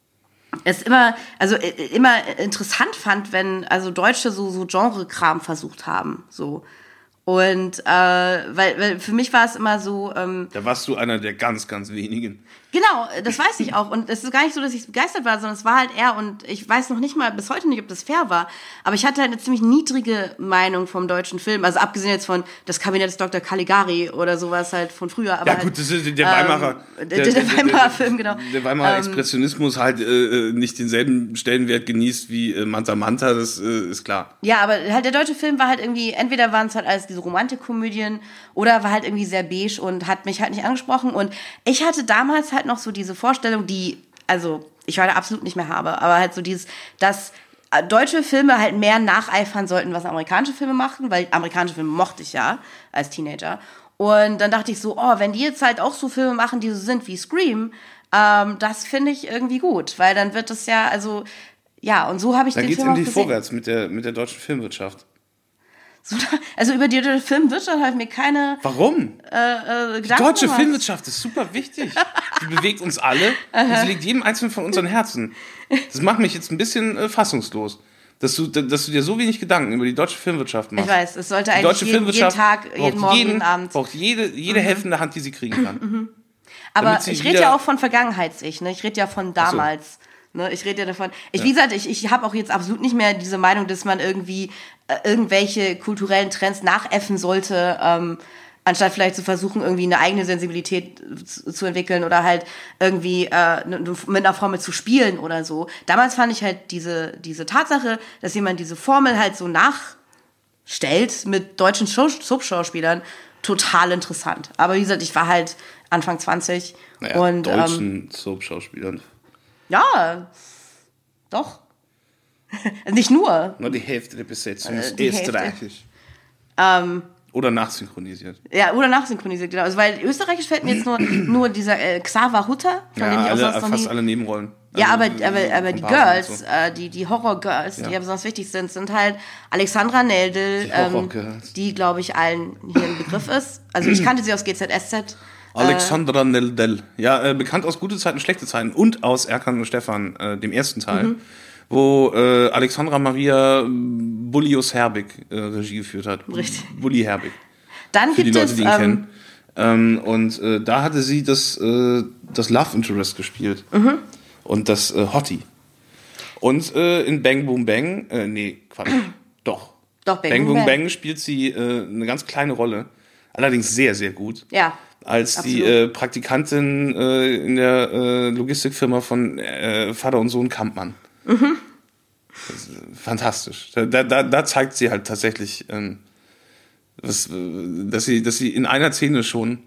es immer, also äh, immer interessant fand, wenn also Deutsche so so Genre-Kram versucht haben, so. Und äh, weil, weil für mich war es immer so, ähm, Da warst du einer der ganz, ganz wenigen. genau, das weiß ich auch. Und es ist gar nicht so, dass ich begeistert war, sondern es war halt eher, und ich weiß noch nicht mal bis heute nicht, ob das fair war, aber ich hatte halt eine ziemlich niedrige Meinung vom deutschen Film. Also abgesehen jetzt von das Kabinett des Doktor Caligari oder sowas halt von früher. Aber Ja halt, gut, das ist der Weimarer. ähm, der, der, Weimarer Film, genau. Der Weimarer Ähm, Expressionismus halt äh, nicht denselben Stellenwert genießt wie äh, Manta Manta, das äh, ist klar. Ja, aber halt der deutsche Film war halt irgendwie, entweder waren es halt alles diese Romantikkomödien oder war halt irgendwie sehr beige und hat mich halt nicht angesprochen. Und ich hatte damals halt noch so diese Vorstellung, die, also ich heute absolut nicht mehr habe, aber halt so dieses, dass deutsche Filme halt mehr nacheifern sollten, was amerikanische Filme machen, weil amerikanische Filme mochte ich ja als Teenager. Und dann dachte ich so, oh, wenn die jetzt halt auch so Filme machen, die so sind wie Scream, ähm, das finde ich irgendwie gut, weil dann wird das ja, also, ja, und so habe ich Da den geht's Film auch endlich gesehen. vorwärts mit der, mit der deutschen Filmwirtschaft. So, also über die deutsche Filmwirtschaft habe ich mir keine Warum? äh, Die Gedanken deutsche gemacht. Filmwirtschaft ist super wichtig. Die bewegt uns alle und sie liegt jedem Einzelnen von unseren Herzen. Das macht mich jetzt ein bisschen äh, fassungslos, dass du, dass du dir so wenig Gedanken über die deutsche Filmwirtschaft machst. Ich weiß, es sollte Die eigentlich deutsche jeden, jeden Filmwirtschaft Tag, braucht jeden Morgen, jeden, jeden Abend. braucht jede, jede helfende Hand, die sie kriegen kann. Aber damit sie ich rede wieder- ja auch von Vergangenheits-Ich, ne? Ich rede ja von damals. Ne, ich rede ja davon. Ich, Wie gesagt, ich, ich habe auch jetzt absolut nicht mehr diese Meinung, dass man irgendwie äh, irgendwelche kulturellen Trends nachäffen sollte, ähm, anstatt vielleicht zu versuchen, irgendwie eine eigene Sensibilität zu, zu entwickeln oder halt irgendwie äh, mit einer Formel zu spielen oder so. Damals fand ich halt diese, diese Tatsache, dass jemand diese Formel halt so nachstellt mit deutschen Soap-Schauspielern, total interessant. Aber wie gesagt, ich war halt Anfang zwanzig. Naja, und deutschen ähm, Soap-Schauspielern. Ja, doch. Nicht nur. Nur die Hälfte der Besetzung Äh, ist die österreichisch. Ähm, Oder nachsynchronisiert. Ja, oder nachsynchronisiert, genau. Also, weil österreichisch fällt mir jetzt nur, nur dieser äh, Xaver Hutter, von Ja, dem ich auch alle, sonst noch fast nie... alle Nebenrollen. Ja, aber, Also, aber, aber von die Basen und Girls, so. äh, die, die Horror-Girls, Ja. die ja besonders wichtig sind, sind halt Alexandra Neldl, Die ähm, Horror-Girls. die, glaube ich, allen hier ein Begriff ist. Also ich kannte sie aus G Z S Z. Alexandra Neldl. Ja, äh, bekannt aus Gute Zeiten, Schlechte Zeiten und aus Erkan und Stefan, äh, dem ersten Teil, Mhm. wo äh, Alexandra Maria Bullius Herbig äh, Regie geführt hat. Richtig. Bulli Herbig. Dann Für die gibt Leute, es... die ihn Ähm, kennen. Ähm, und äh, da hatte sie das, äh, das Love Interest gespielt. Mhm. Und das äh, Hottie. Und äh, in Bang Boom Bang, äh, nee, Quatsch, doch. Doch, Bang, Bang Boom Boom Bang. Bang spielt sie äh, eine ganz kleine Rolle. Allerdings sehr, sehr gut. Ja, Als die absolut. äh, Praktikantin äh, in der äh, Logistikfirma von äh, Vater und Sohn Kampmann. Mhm. Das ist, äh, fantastisch. Da, da, da zeigt sie halt tatsächlich, ähm, was, äh, dass, sie, dass sie in einer Szene schon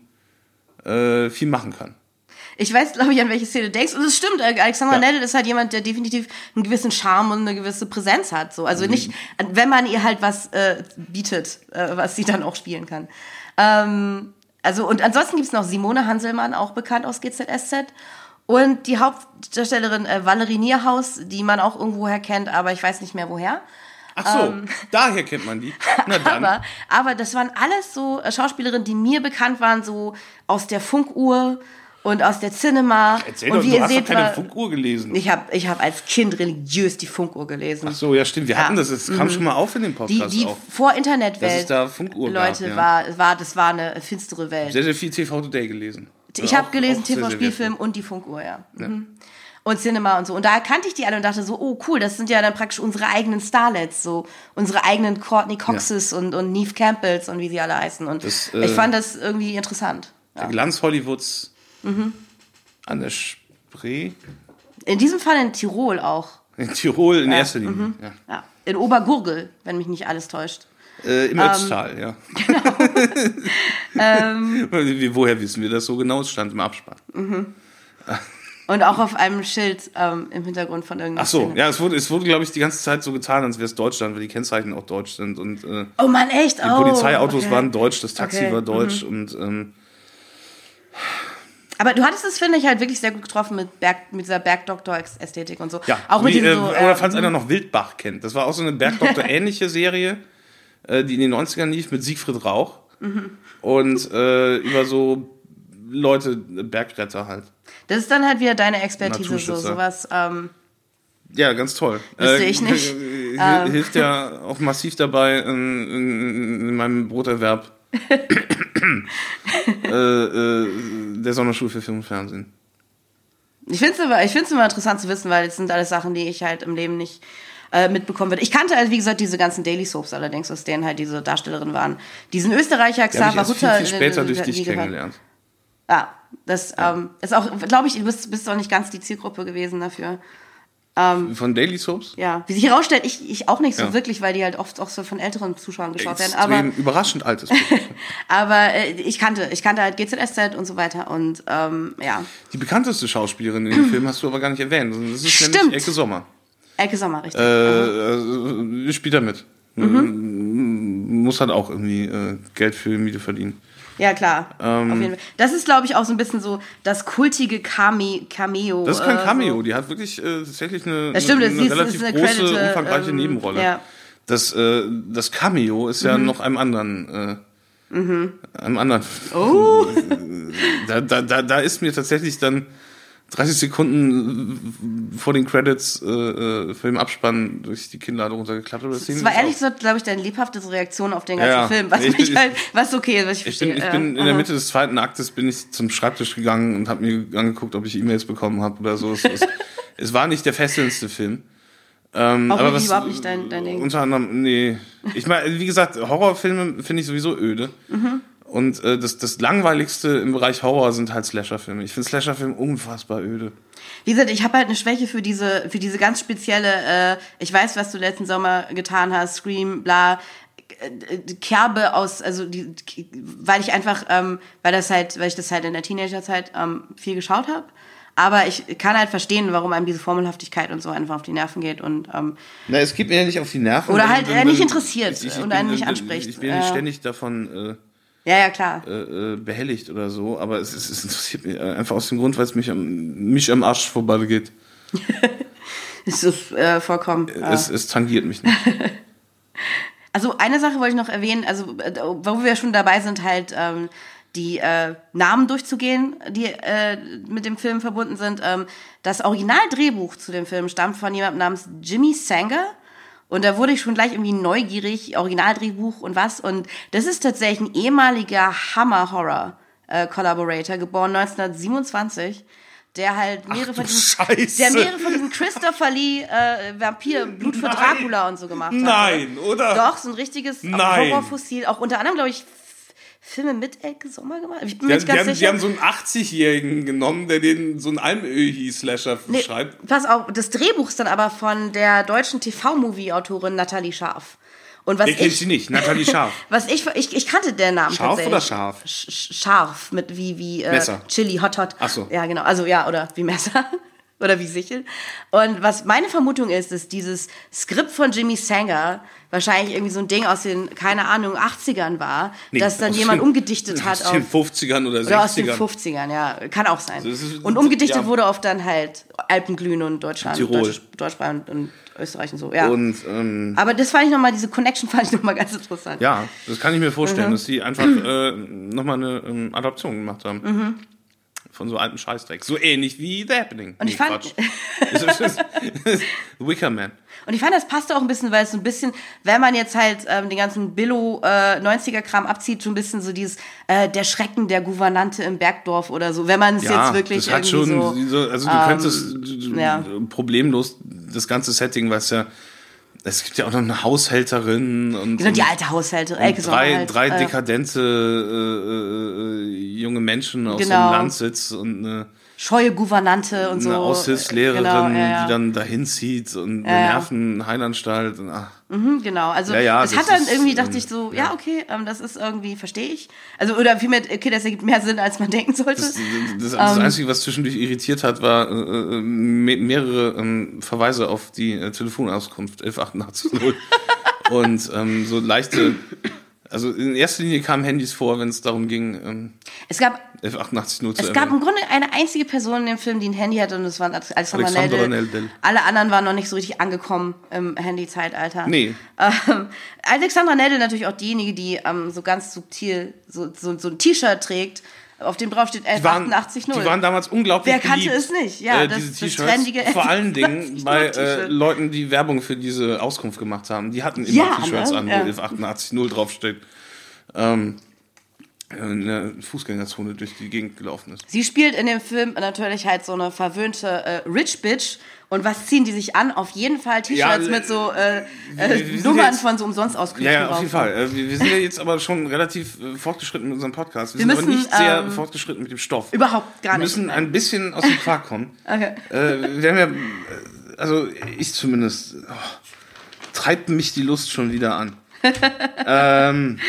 äh, viel machen kann. Ich weiß, glaube ich, an welche Szene du denkst. Und es stimmt, äh, Alexandra Ja. Neldl ist halt jemand, der definitiv einen gewissen Charme und eine gewisse Präsenz hat. So. Mhm. Also nicht, wenn man ihr halt was äh, bietet, äh, was sie dann auch spielen kann. Ähm, also, und ansonsten gibt's noch Simone Hanselmann, auch bekannt aus G Z S Z. Und die Hauptdarstellerin äh, Valerie Nierhaus, die man auch irgendwoher kennt, aber ich weiß nicht mehr woher. Ach so, daher kennt man die. Na dann. Aber, aber das waren alles so äh, Schauspielerinnen, die mir bekannt waren, so aus der Funkuhr und aus der Cinema. Erzähl und doch, wie du ihr hast seht, doch keine war- Funkuhr gelesen. Ich habe ich hab als Kind religiös die Funkuhr gelesen. Ach so, ja stimmt, wir Ja. hatten das, es kam schon mal auf in dem Die, Podcast die auch. vor Dass Internetwelt, es da Funkuhr Leute, gab, ja. war, war, das war eine finstere Welt. Sehr, sehr viel T V Today gelesen. Ich Auch- habe gelesen auch sehr, T V sehr Spielfilm wertvoll. und die Funkuhr, ja. Mhm. Und Cinema und so. Und da erkannte ich die alle und dachte so, oh cool, das sind ja dann praktisch unsere eigenen Starlets, so unsere eigenen Courtney Coxes und, und Neve Campbells und wie sie alle heißen. Und Das, äh, ich fand das irgendwie interessant. Der Glanz Hollywoods an der Spree. In diesem Fall in Tirol auch. In Tirol in erster Linie. Mhm. Ja. Ja. In Obergurgel, wenn mich nicht alles täuscht. Äh, Im Ötztal, ja. Ähm, Wie- Woher wissen wir das so genau? Es stand im Abspann. und auch auf einem Schild ähm, im Hintergrund von irgendeiner Ach so, Szene. ja, es wurde, es wurde, glaube ich, die ganze Zeit so getan, als wäre es Deutschland, weil die Kennzeichen auch deutsch sind. Und äh, Oh Mann, echt? die Oh, Polizeiautos okay. waren deutsch, das Taxi Okay, war deutsch. Und ähm, Aber du hattest es, finde ich, halt wirklich sehr gut getroffen mit, Berg, mit dieser Bergdoktor-Ästhetik und so. ja, auch mit wie, diesem äh, so, oder äh, falls einer noch Wildbach kennt. Das war auch so eine Bergdoktor-ähnliche Serie, äh, die in den neunzigern lief mit Siegfried Rauch. Mhm. Und äh, über so Leute, Bergretter halt. das ist dann halt wieder deine Expertise, so Naturschützer. sowas. Ähm, Ja, ganz toll. Wüsste ich nicht. Äh, Ähm. hilft ja auch massiv dabei in, in, in meinem Broterwerb äh, äh, der Sonderschule für Film und Fernsehen. ich finde es aber, ich find's immer interessant zu wissen, weil das sind alles Sachen, die ich halt im Leben nicht äh, mitbekommen würde. Ich kannte halt, wie gesagt, diese ganzen Daily Soaps allerdings, aus denen halt diese Darstellerinnen waren. Diesen Österreicher Die habe ich Xaver erst viel, Hutter. viel später äh, durch äh, dich nie gehört. kennengelernt. Ja, das ähm, ist auch, glaube ich, du bist, bist auch nicht ganz die Zielgruppe gewesen dafür. Von Daily Soaps? Ja, wie sich herausstellt, ich, ich auch nicht so Ja. wirklich, weil die halt oft auch so von älteren Zuschauern geschaut werden. Aber, Extrem überraschend altes Produkt. aber äh, ich kannte, ich kannte halt G Z S Z und so weiter und ähm, ja, Die bekannteste Schauspielerin in dem Film hast du aber gar nicht erwähnt. Das ist Stimmt. nämlich Elke Sommer. Elke Sommer, richtig. Äh, äh, spielt da mit. Mhm. Muss halt auch irgendwie äh, Geld für Miete verdienen. Ja, klar. Ähm, auf jeden Fall. Das ist, glaube ich, auch so ein bisschen so das kultige Came Cameo. Das ist kein äh, Cameo, So. die hat wirklich äh, tatsächlich eine, Das stimmt, eine, das eine ist- das relativ ist eine große, credite, umfangreiche ähm, Nebenrolle. ja. Das, äh, das Cameo ist ja noch einem anderen, äh, einem anderen. Oh. Da, da, da, da ist mir tatsächlich dann dreißig Sekunden vor den Credits äh, äh, für den Abspann durch die Kinnlade runtergeklappt. Aber Das war ehrlich gesagt, glaube ich, deine lebhafteste Reaktion auf den ganzen Ja, Film. Was ich mich bin- halt, was okay ist, was ich Ich verstehe. bin, ich bin ja. in der Aha. Mitte des zweiten Aktes bin ich zum Schreibtisch gegangen und habe mir angeguckt, ob ich E-Mails bekommen habe oder so. Es, es, Es war nicht der fesselndste Film. Ähm, Auch aber wirklich was, überhaupt nicht dein, dein Ding. Unter anderem, nee. Ich meine, wie gesagt, Horrorfilme finde ich sowieso öde. Mhm. Und äh, das, das Langweiligste im Bereich Horror sind halt Slasher-Filme. Ich finde Slasher-Filme unfassbar öde. Wie gesagt, ich habe halt eine Schwäche für diese, für diese ganz spezielle, äh, ich weiß, was du letzten Sommer getan hast, Scream, bla, äh, Kerbe aus, also die, weil ich einfach, ähm, weil das halt, weil ich das halt in der Teenagerzeit ähm, viel geschaut habe. Aber ich kann halt verstehen, warum einem diese Formelhaftigkeit und so einfach auf die Nerven geht und ähm, Na, es geht mir ja nicht auf die Nerven. oder wenn- halt wenn- äh, nicht wenn- interessiert ich- ich und bin- einen nicht anspricht. Ich bin ja nicht Äh, ständig davon äh, ja, ja, klar. äh, behelligt oder so, aber es, es, es interessiert mich einfach aus dem Grund, weil es mich am, mich am Arsch vorbeigeht. Das ist äh, vollkommen. Äh, Es, es tangiert mich nicht. Also eine Sache wollte ich noch erwähnen, also äh, wo wir schon dabei sind, halt ähm, die äh, Namen durchzugehen, die äh, mit dem Film verbunden sind. Ähm, das Originaldrehbuch zu dem Film stammt von jemandem namens Jimmy Sanger. Und da wurde ich schon gleich irgendwie neugierig, Originaldrehbuch und was. Und das ist tatsächlich ein ehemaliger Hammer-Horror-Collaborator, geboren neunzehnhundertsiebenundzwanzig, der halt mehrere, du von, diesen, Scheiße. der mehrere von diesen Christopher Lee äh, Vampir, Blut für Dracula und so gemacht hat. Nein, oder? Doch, so ein richtiges Nein. Horrorfossil. Auch unter anderem, glaube ich, F- Filme mit Elke Sommer gemacht. Ich bin Die, mir nicht die, ganz haben, die sicher. haben so einen achtzigjährigen genommen, der den so einen Almöhi-Slasher Nee, schreibt. pass auf, das Drehbuch ist dann aber von der deutschen T V-Movie-Autorin Nathalie Scharf. Und was Der kennt ich, sie nicht, Nathalie Scharf. was ich, ich, ich kannte den Namen Scharf tatsächlich. oder scharf? Sch- sch- Scharf, mit wie, wie äh, Messer. Chili, Hot Hot. Ach so. Ja, genau. Also ja, oder wie Messer. Oder wie Sichel. Und was meine Vermutung ist, ist dieses Skript von Jimmy Sanger wahrscheinlich irgendwie so ein Ding aus den, keine Ahnung, achtzigern war, Nee, das dann aus jemand den- umgedichtet hat Aus den auf... fünfzigern oder Oder aus den sechzigern. fünfzigern, ja. Kann auch sein. Also es ist- und umgedichtet ja. wurde auf dann halt Alpenglühen und Deutschland, Tirol. Deutsch, Deutschsprach und Österreich und so, ja. Und ähm, Aber das fand ich nochmal, diese Connection fand ich nochmal ganz interessant. ja, das kann ich mir Mhm. vorstellen, dass die einfach äh, nochmal eine ähm, Adaption gemacht haben. Mhm. Von so alten Scheißdreck. So ähnlich wie The Happening. Und ich fand- Quatsch. Das ist- das ist The Wicker Man. Und ich fand, das passte auch ein bisschen, weil es so ein bisschen, wenn man jetzt halt ähm, den ganzen Billo-neunziger-Kram abzieht, schon ein bisschen so dieses, äh, der Schrecken der Gouvernante im Bergdorf oder so, wenn man es Ja, jetzt wirklich das hat irgendwie schon, so... so, also du ähm, könntest du, du, ja. problemlos das ganze Setting, was ja, es gibt ja auch noch eine Haushälterin und, Genau, die und alte Haushälterin, und Elke Sommer drei, halt, drei äh, dekadente äh, äh, junge Menschen aus so Genau. einem Landsitz und eine, scheue Gouvernante und so. eine Aushilfslehrerin, Genau, ja, ja. die dann dahin zieht und eine Ja, ja. Nervenheilanstalt. Und, ach. Mhm, genau, also Ja, ja, das, das hat dann ist, irgendwie, dachte ähm, ich so, ja. ja, okay, ähm, das ist irgendwie, verstehe ich. Also, oder vielmehr, okay, das ergibt mehr Sinn, als man denken sollte. Das, das, das Ähm. Einzige, was zwischendurch irritiert hat, war äh, me mehrere ähm, Verweise auf die äh, Telefonauskunft elf achtundachtzig null. Und ähm, so leichte, also in erster Linie kamen Handys vor, wenn es darum ging, ähm, Es gab, elf achtundachtzig null zu es gab im erwähnen. Grunde eine einzige Person in dem Film, die ein Handy hatte, und das war Alexandra Alexandra Neldel. Neldel. Alle anderen waren noch nicht so richtig angekommen im Handy-Zeitalter. Nee. Ähm, Alexandra Neldel natürlich auch diejenige, die ähm, so ganz subtil so, so, so ein T-Shirt trägt, auf dem drauf steht elf achtundachtzig null. Die waren damals unglaublich Wer kannte beliebt, es nicht? Ja, äh, das- diese das T-Shirts. trendige Vor allen Dingen bei äh, T-Shirt. Leuten, die Werbung für diese Auskunft gemacht haben. Die hatten immer Ja, T-Shirts ne? an, wo Ja. elf achtundachtzig null draufsteht. Ähm, in der Fußgängerzone durch die Gegend gelaufen ist. Sie spielt in dem Film natürlich halt so eine verwöhnte äh, Rich Bitch. Und was ziehen die sich an? Auf jeden Fall T-Shirts Ja, mit so äh, wir- äh, wir sind Nummern jetzt- von so umsonst Auskünften Ja, ja, auf drauf. jeden Fall. Äh, Wir, wir sind ja jetzt aber schon relativ äh, fortgeschritten mit unserem Podcast. Wir, Wir sind aber müssen, nicht sehr ähm, fortgeschritten mit dem Stoff. Überhaupt gar Wir nicht. müssen ein bisschen aus dem Quark kommen. Okay. Äh, wir haben ja, äh, also ich zumindest, oh, treibt mich die Lust schon wieder an. ähm,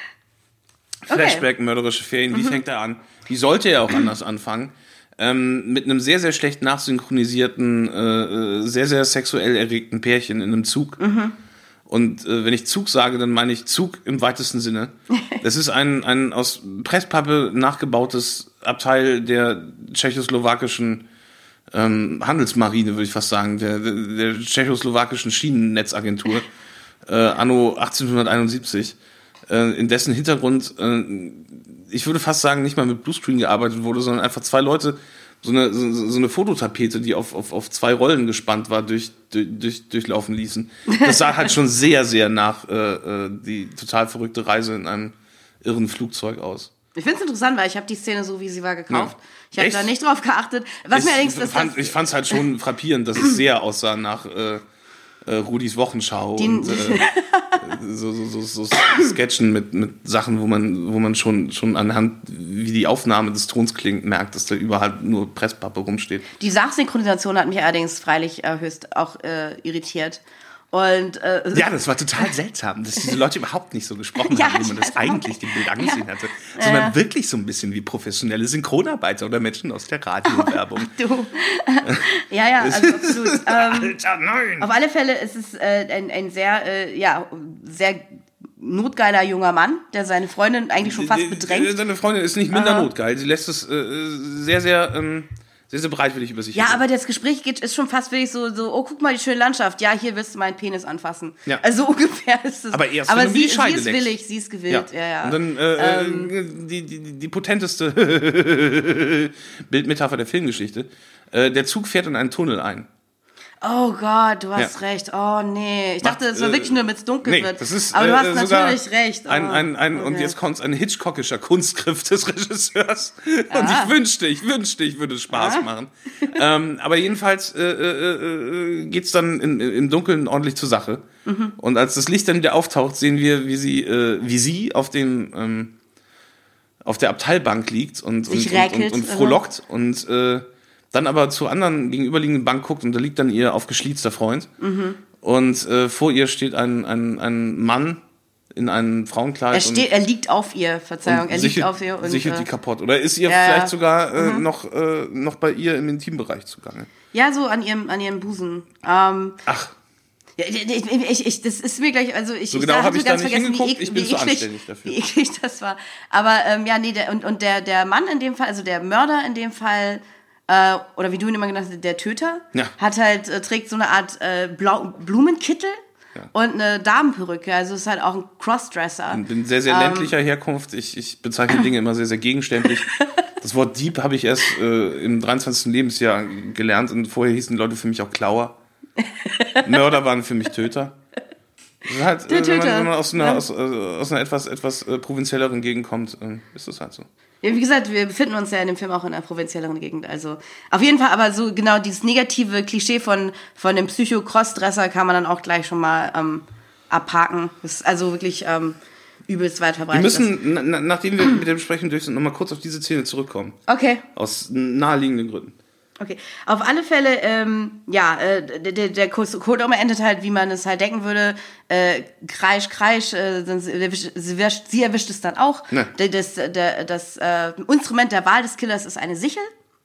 Flashback, mörderische Ferien, wie fängt er an? Wie sollte er auch anders anfangen? Ähm, mit einem sehr, sehr schlecht nachsynchronisierten, äh, sehr, sehr sexuell erregten Pärchen in einem Zug. Und äh, wenn ich Zug sage, dann meine ich Zug im weitesten Sinne. Das ist ein, ein aus Presspappe nachgebautes Abteil der tschechoslowakischen ähm, Handelsmarine, würde ich fast sagen, der, der, der tschechoslowakischen Schienennetzagentur, äh, anno achtzehnhunderteinundsiebzig, äh, in dessen Hintergrund, äh, ich würde fast sagen, nicht mal mit Bluescreen gearbeitet wurde, sondern einfach zwei Leute, so eine, so, so eine Fototapete, die auf, auf, auf zwei Rollen gespannt war, durch, durch, durch, durchlaufen ließen. Das sah halt schon sehr, sehr nach äh, äh, die total verrückte Reise in einem irren Flugzeug aus. Ich finde es interessant, weil ich habe die Szene so, wie sie war, gekauft. Ja. Ich habe Echt? da nicht drauf geachtet. Was ich mir allerdings... Das fand, ich fand es halt schon frappierend, dass es sehr aussah nach äh, äh, Rudis Wochenschau Die- und äh, so, so, so, so Sketchen mit, mit Sachen, wo man, wo man schon, schon anhand, wie die Aufnahme des Tons klingt, merkt, dass da überall nur Presspappe rumsteht. Die Sachsynchronisation hat mich allerdings freilich äh, höchst auch äh, irritiert. Und äh, Ja, das war total seltsam, dass diese Leute überhaupt nicht so gesprochen Ja, haben, wie man ich das weiß auch eigentlich nicht. dem Bild angesehen hatte. Sondern Ja. wirklich so ein bisschen wie professionelle Synchronarbeiter oder Menschen aus der Radiowerbung. du. ja, ja, also absolut. Ähm, Alter, nein! auf alle Fälle ist es äh, ein, ein sehr, äh, ja, sehr notgeiler junger Mann, der seine Freundin eigentlich schon fast bedrängt. Seine Freundin ist nicht minder notgeil. Sie lässt es äh, sehr, sehr, ähm, sehr, sehr bereitwillig über sich Ja, ergehen. aber das Gespräch geht, ist schon fast wirklich so, so, oh, guck mal, die schöne Landschaft. Ja, hier willst du meinen Penis anfassen. Ja. Also ungefähr ist es. Aber erst, aber wenn du mir sie, die Scheide sie ist leckst. willig, sie ist gewillt. Ja, ja. Und dann äh, ähm, die, die, die potenteste Bildmetapher der Filmgeschichte. Äh, der Zug fährt in einen Tunnel ein. Oh Gott, du hast Ja. recht. Oh nee. Ich Macht, dachte, es war äh, wirklich nur, damit es dunkel Nee, wird. das ist, aber du äh, hast sogar natürlich recht. Oh, Ein, ein, ein, Und okay. jetzt kommt ein Hitchcockischer Kunstgriff des Regisseurs. Und ich wünschte, ich wünschte, ich würde es Spaß Ah. machen. ähm, aber jedenfalls äh, äh, äh, geht's dann in, im Dunkeln ordentlich zur Sache. Mhm. Und als das Licht dann wieder auftaucht, sehen wir, wie sie, äh, wie sie auf dem ähm, auf der Abteilbank liegt und, und, Sich und, und, räkelt, und frohlockt und äh, dann aber zur anderen gegenüberliegenden Bank guckt und da liegt dann ihr aufgeschliezter Freund. Mhm. Und äh, vor ihr steht ein, ein, ein Mann in einem Frauenkleid. Er, steht, er liegt auf ihr, Verzeihung, und er liegt sichert, auf ihr. Und, sichert äh, die kaputt. Oder ist ihr ja, vielleicht ja. sogar äh, noch, äh, noch bei ihr im Intimbereich zugange? ja, so an ihrem, an ihrem Busen. Ähm, Ach, Ja, ich, ich, ich, das ist mir gleich, also ich, So ich genau hatte hab ich da ganz nicht vergessen, wie, hingeguckt. ek, Ich bin wie, zu eklig, anständig dafür. wie eklig das war. Aber ähm, ja, nee, der, und, und der, der Mann in dem Fall, also der Mörder in dem Fall, äh, oder wie du ihn immer genannt hast, der Töter, Ja. hat halt, äh, trägt so eine Art äh, Blau, Blumenkittel und eine Damenperücke, also ist halt auch ein Crossdresser. ich bin sehr, sehr Ähm. ländlicher Herkunft. Ich, ich bezeichne Dinge immer sehr, sehr gegenständlich. Das Wort Dieb habe ich erst äh, im dreiundzwanzigsten Lebensjahr gelernt und vorher hießen die Leute für mich auch Klauer. Mörder waren für mich Töter. Das ist halt, Der äh, wenn, man, Töter. wenn man aus einer, Ja. aus, äh, aus einer etwas, etwas äh, provinzielleren Gegend kommt, äh, ist das halt so. Ja, wie gesagt, wir befinden uns ja in dem Film auch in einer provinzielleren Gegend. Also auf jeden Fall, aber so genau dieses negative Klischee von, von dem Psycho-Crossdresser kann man dann auch gleich schon mal ähm, abhaken. Das ist also wirklich ähm, übelst weit Wir verbreitet. müssen, na, na, nachdem wir mit der Besprechung durch sind, nochmal kurz auf diese Szene zurückkommen. Okay. Aus naheliegenden Gründen. Okay, auf alle Fälle, ähm, ja, äh, der, der Cold-Omer endet halt, wie man es halt denken würde, äh, Kreisch, Kreisch, äh, dann sie, erwischt- sie, erwischt- sie erwischt es dann auch. Ne. Das, das, das äh, Instrument der Wahl des Killers ist eine Sichel.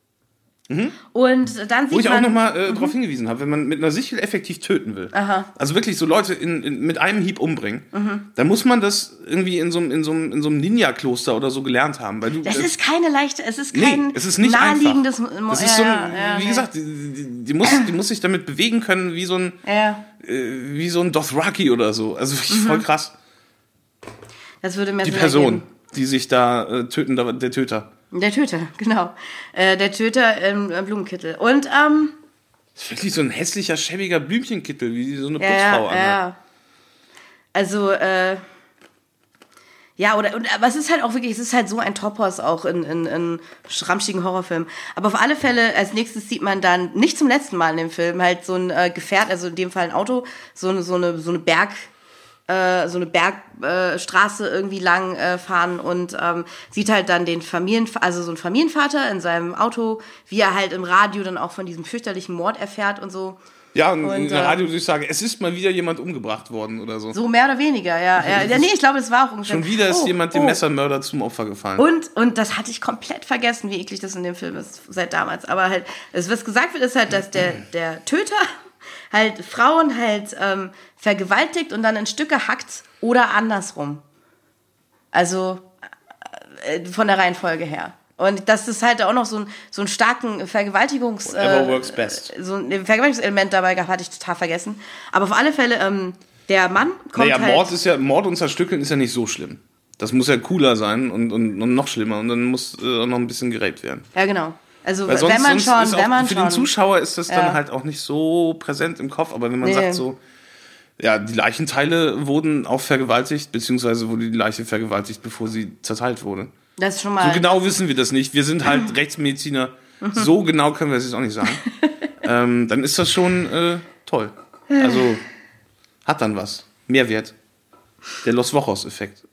Und dann sieht Wo ich man... auch nochmal äh, darauf hingewiesen habe, wenn man mit einer Sichel effektiv töten will, Aha. also wirklich so Leute in, in, mit einem Hieb umbringen, Mhm. dann muss man das irgendwie in so einem in so einem- in so einem Ninja-Kloster oder so gelernt haben. Weil du, Das äh, ist keine leichte, es ist nee, kein es ist nicht naheliegendes... einfach. Mo- Das ist so ein, ja, ja, wie nee. gesagt, die, die, die, muss, die muss sich damit bewegen können wie so ein, Ja, äh, wie so ein Dothraki oder so. Also wirklich Mhm. voll krass. das würde mir Die Sinn Person, ergeben. die sich da äh, töten, der der Töter. Der Töter, genau. Äh, der Töter im äh, Blumenkittel. Und, ähm... Das ist wirklich so ein hässlicher, schäbiger Blümchenkittel, wie so eine Ja, Putzfrau ja, anhat. ja. Also, äh, ja, oder, und, aber es ist halt auch wirklich, es ist halt so ein Topos auch in, in, in schramschigen Horrorfilmen. Aber auf alle Fälle, als nächstes sieht man dann, nicht zum letzten Mal in dem Film, halt so ein äh, Gefährt, also in dem Fall ein Auto, so eine, so eine, so eine Berg, äh, so eine Bergstraße äh, Straße irgendwie lang äh, fahren und ähm, sieht halt dann den Familien, also so einen Familienvater in seinem Auto, wie er halt im Radio dann auch von diesem fürchterlichen Mord erfährt und so. Ja, und, Und, in der äh, Radio würde ich sagen, es ist mal wieder jemand umgebracht worden oder so. So mehr oder weniger, ja. ja. ja nee, ich glaube, es war auch ungefähr. Schon wieder ist Oh, jemand dem oh. Messermörder zum Opfer gefallen. Und, und das hatte ich komplett vergessen, wie eklig das in dem Film ist, seit damals. Aber halt, es, was gesagt wird, ist halt, dass der, der Töter halt Frauen halt ähm, vergewaltigt und dann in Stücke hackt oder andersrum. Also äh, von der Reihenfolge her. Und das ist halt auch noch so ein, so einen starken Vergewaltigungs... Whatever works best. So ein Vergewaltigungselement dabei gehabt, hatte ich total vergessen. Aber auf alle Fälle, ähm, der Mann kommt Naja, halt... Mord ist ja, Mord und Zerstückeln ist ja nicht so schlimm. Das muss ja cooler sein und, und, und noch schlimmer. Und dann muss äh, auch noch ein bisschen gerept werden. Ja, genau. Also Weil sonst, wenn man sonst schon, ist auch, wenn man für schon... den Zuschauer ist das Ja. dann halt auch nicht so präsent im Kopf. Aber wenn man Nee. sagt so, ja, die Leichenteile wurden auch vergewaltigt, beziehungsweise wurde die Leiche vergewaltigt, bevor sie zerteilt wurde. Das ist schon mal. So genau wissen wir das nicht. Wir sind halt Rechtsmediziner. So genau können wir es jetzt auch nicht sagen. ähm, dann ist das schon äh, toll. Also hat dann was. Mehrwert. Der Los Vojos-Effekt.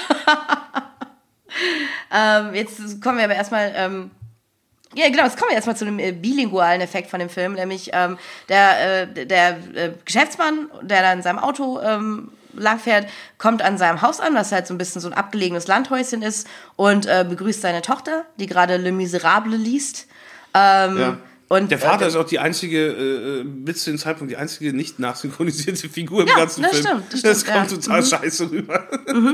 ähm, jetzt kommen wir aber erstmal. Ähm, ja, genau, jetzt kommen wir erstmal zu dem äh, bilingualen Effekt von dem Film. Nämlich ähm, der, äh, der äh, Geschäftsmann, der da in seinem Auto ähm, langfährt, kommt an seinem Haus an, was halt so ein bisschen so ein abgelegenes Landhäuschen ist, und äh, begrüßt seine Tochter, die gerade Le Miserable liest. Ähm, Ja. Und, Der Vater äh, ist auch die einzige, äh, bis zu dem Zeitpunkt, die einzige nicht nachsynchronisierte Figur im Ja, ganzen das Film. stimmt, das das stimmt, kommt ja. total Mhm. scheiße rüber.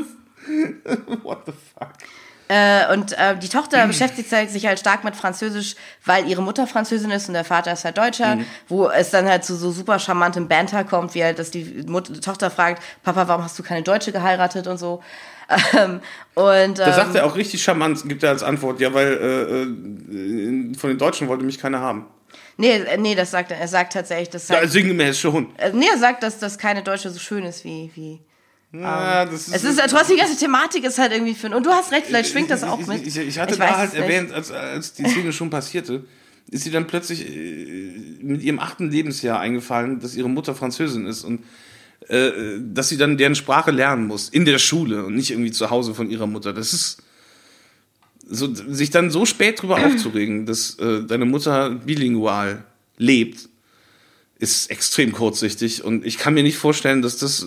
What the fuck? Äh, und äh, die Tochter beschäftigt sich halt stark mit Französisch, weil ihre Mutter Französin ist und der Vater ist halt Deutscher, Mhm. wo es dann halt zu so super charmantem Banter kommt, wie halt, dass die, Mutter, die Tochter fragt, Papa, warum hast du keine Deutsche geheiratet und so. Ähm, und, Da ähm, sagt er auch richtig charmant, gibt er als Antwort, ja, weil äh, äh, von den Deutschen wollte mich keiner haben. nee, äh, nee, das sagt er. Er sagt tatsächlich, dass Ja, halt, sinngemäß schon. äh, nee, er sagt, dass, dass keine Deutsche so schön ist wie, wie Ja, das ist, es ist, trotzdem, die ganze Thematik ist halt irgendwie für, und du hast recht, vielleicht schwingt das auch ich, mit. Ich, ich, ich hatte Ich da weiß halt es nicht. erwähnt, als, als die Szene schon passierte, ist sie dann plötzlich äh, mit ihrem achten Lebensjahr eingefallen, dass ihre Mutter Französin ist und äh, dass sie dann deren Sprache lernen muss, in der Schule und nicht irgendwie zu Hause von ihrer Mutter. Das ist so, sich dann so spät drüber aufzuregen, dass äh, deine Mutter bilingual lebt, ist extrem kurzsichtig, und ich kann mir nicht vorstellen, dass das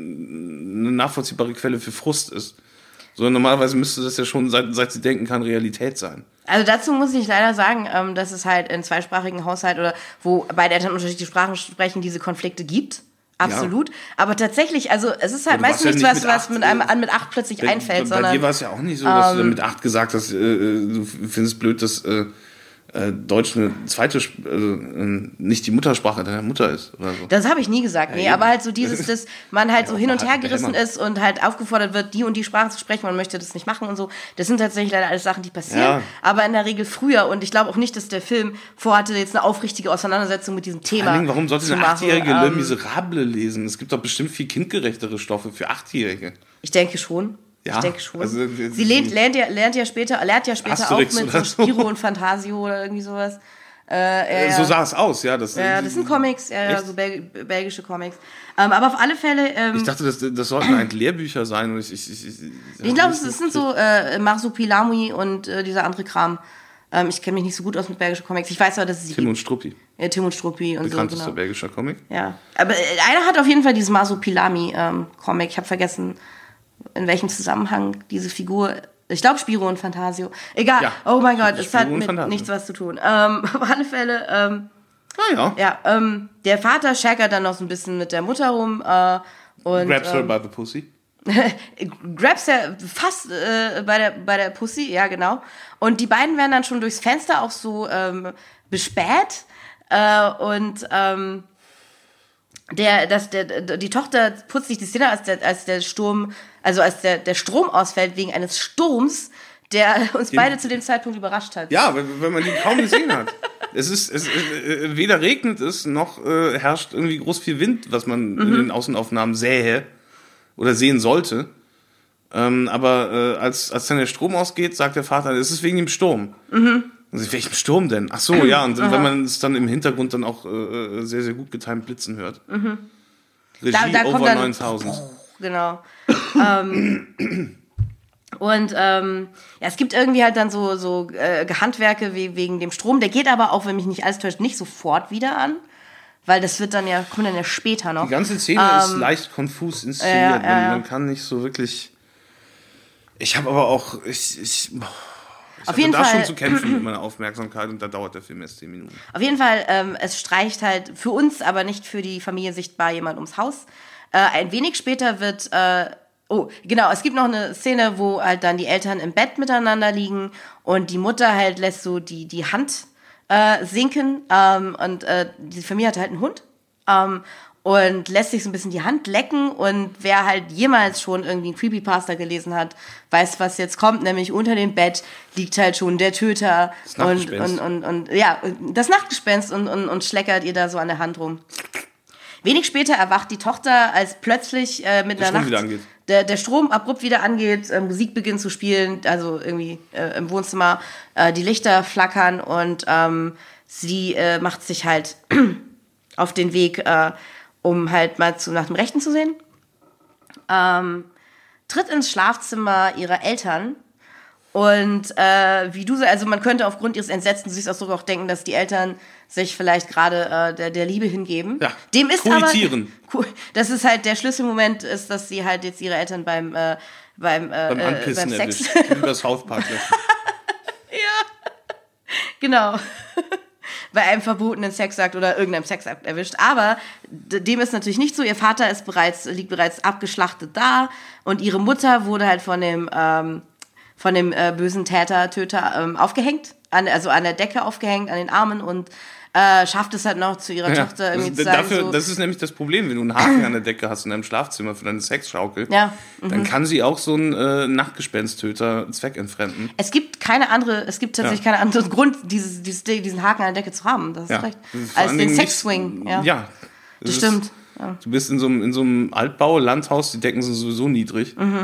eine nachvollziehbare Quelle für Frust ist. Sondern normalerweise müsste das ja schon, seit, seit sie denken kann, Realität sein. Also dazu muss ich leider sagen, ähm, dass es halt in zweisprachigen Haushalten oder wo beide Eltern unterschiedliche Sprachen sprechen, diese Konflikte gibt. Absolut. Ja. Aber tatsächlich, also es ist halt ja, meistens ja nichts, nicht was, mit was acht, mit einem an mit acht plötzlich bei, einfällt. Bei, sondern, bei dir war es ja auch nicht so, dass ähm, du dann mit acht gesagt hast, äh, du findest blöd, dass äh, äh, Deutsch eine zweite, Sp- also, äh, nicht die Muttersprache deiner Mutter ist oder so. Das habe ich nie gesagt, nee, Ja, aber halt so dieses, dass man halt Ja, so hin und halt her gerissen behämmert. ist und halt aufgefordert wird, die und die Sprache zu sprechen, man möchte das nicht machen und so. Das sind tatsächlich leider alles Sachen, die passieren, Ja. aber in der Regel früher, und ich glaube auch nicht, dass der Film vorhatte, jetzt eine aufrichtige Auseinandersetzung mit diesem Vor Thema allen Dingen, warum sollte zu eine machen. Achtjährige Le Ähm, Miserable lesen? Es gibt doch bestimmt viel kindgerechtere Stoffe für Achtjährige. Ich denke schon. Ja, ich denke schon. also, Sie lernt, lernt, ja, lernt ja später, lernt ja später auch Asterix mit oder so so. Spiro und Fantasio oder irgendwie sowas. Äh, ja, So ja. sah es aus, ja. Das, Ja, das sind Comics, ja, ja, Echt? so Bel belgische Comics. Ähm, aber auf alle Fälle, ähm, Ich dachte, das, das sollten eigentlich Lehrbücher sein. Und ich ich, ich, ich, ich glaube, es, es sind so äh, Marsupilami und äh, dieser andere Kram. Ähm, ich kenne mich nicht so gut aus mit belgischen Comics. Ich weiß aber, dass es sie Tim und gibt. Struppi, Ja, Tim und Struppi und so. bekanntester Genau. belgischer Comic. Ja, aber äh, einer hat auf jeden Fall dieses Marsupilami-Comic. ich habe vergessen, in welchem Zusammenhang diese Figur. Ich glaube, Spiro und Fantasio. Egal. Ja, Oh mein Gott, es Spiro hat und mit Fantasio. nichts was zu tun. Ähm, auf alle Fälle, ähm, Ah ja, ja, ähm, der Vater schäkert dann noch so ein bisschen mit der Mutter rum äh, und Grabs her ähm, by the pussy. grabs ja fast äh, bei der bei der Pussy, ja genau. Und die beiden werden dann schon durchs Fenster auch so ähm, bespäht äh, und ähm, der, das, der, die Tochter putzt sich die Zähne, als der, als der Sturm, also als der, der Strom ausfällt wegen eines Sturms, der uns beide zu dem Zeitpunkt überrascht hat. Ja, wenn, wenn man die kaum gesehen hat. Es ist, es, äh, weder regnet es, noch äh, herrscht irgendwie groß viel Wind, was man Mhm. in den Außenaufnahmen sähe oder sehen sollte. Ähm, aber äh, als, als dann der Strom ausgeht, sagt der Vater, es ist wegen dem Sturm. Mhm. Also, welchem Sturm denn? Ach so, ja, und wenn man es dann im Hintergrund dann auch äh, sehr, sehr gut getimt blitzen hört. Mhm. Regie Da- da kommt over dann- neuntausend. Genau. ähm, und ähm, ja, es gibt irgendwie halt dann so, so äh, Handwerke wie, wegen dem Strom. Der geht aber auch, wenn mich nicht alles täuscht, nicht sofort wieder an. Weil das wird dann ja, kommt dann ja später noch. Die ganze Szene ist leicht konfus inszeniert. ja, ja, man, ja. man kann nicht so wirklich. Ich habe aber auch. Ich, ich, boah, ich Auf hatte jeden da Fall- schon zu kämpfen mit meiner Aufmerksamkeit, und da dauert der Film erst zehn Minuten. Auf jeden Fall, ähm, es streicht halt für uns, aber nicht für die Familie sichtbar jemand ums Haus. Äh, ein wenig später wird, äh, oh, genau, es gibt noch eine Szene, wo halt dann die Eltern im Bett miteinander liegen und die Mutter halt lässt so die, die Hand äh, sinken ähm, und äh, die Familie hat halt einen Hund ähm, und lässt sich so ein bisschen die Hand lecken, und wer halt jemals schon irgendwie ein Creepypasta gelesen hat, weiß, was jetzt kommt, nämlich unter dem Bett liegt halt schon der Töter Das und, Nachtgespenst. und, und, und ja, das Nachtgespenst und, und, und schleckert ihr da so an der Hand rum. wenig später erwacht die Tochter, als plötzlich äh, mit Der einer Strom Nacht wieder angeht. Der, der Strom abrupt wieder angeht, äh, Musik beginnt zu spielen, also irgendwie äh, im Wohnzimmer, äh, die Lichter flackern und ähm, sie äh, macht sich halt auf den Weg, äh, um halt mal zu, nach dem Rechten zu sehen. Ähm, tritt ins Schlafzimmer ihrer Eltern und äh, wie du, also man könnte aufgrund ihres entsetzten Gesichtsausdrucks auch denken, dass die Eltern sich vielleicht gerade äh, der, der Liebe hingeben. Ja, Dem ist koitieren. aber, das ist halt der Schlüsselmoment, ist, dass sie halt jetzt ihre Eltern beim äh, beim, äh, Beim Anpissen beim Sex erwischt. Wie bei South Park. genau bei einem verbotenen Sexakt oder irgendeinem Sexakt erwischt. Aber d- dem ist natürlich nicht so. Ihr Vater ist bereits, liegt bereits abgeschlachtet da und ihre Mutter wurde halt von dem, ähm, von dem äh, bösen Täter, Töter ähm, aufgehängt, an, also an der Decke aufgehängt, an den Armen und äh, schafft es halt noch zu ihrer Ja, Tochter irgendwie das, zu sagen, dafür, so, das ist nämlich das Problem, wenn du einen Haken an der Decke hast in deinem Schlafzimmer für deine Sexschaukel, Ja, dann kann sie auch so einen äh, Nachtgespensttöter zweckentfremden. es gibt keine andere, es gibt tatsächlich Ja. keinen anderen Grund, dieses, dieses, diesen Haken an der Decke zu haben. Das ist Ja. recht. Das ist vor Als allen den Dingen Sex-Swing. nichts- Ja, ja, das ist- stimmt. Ja. Du bist in so einem, in so einem Altbau, Landhaus, die Decken sind sowieso niedrig. Mhm.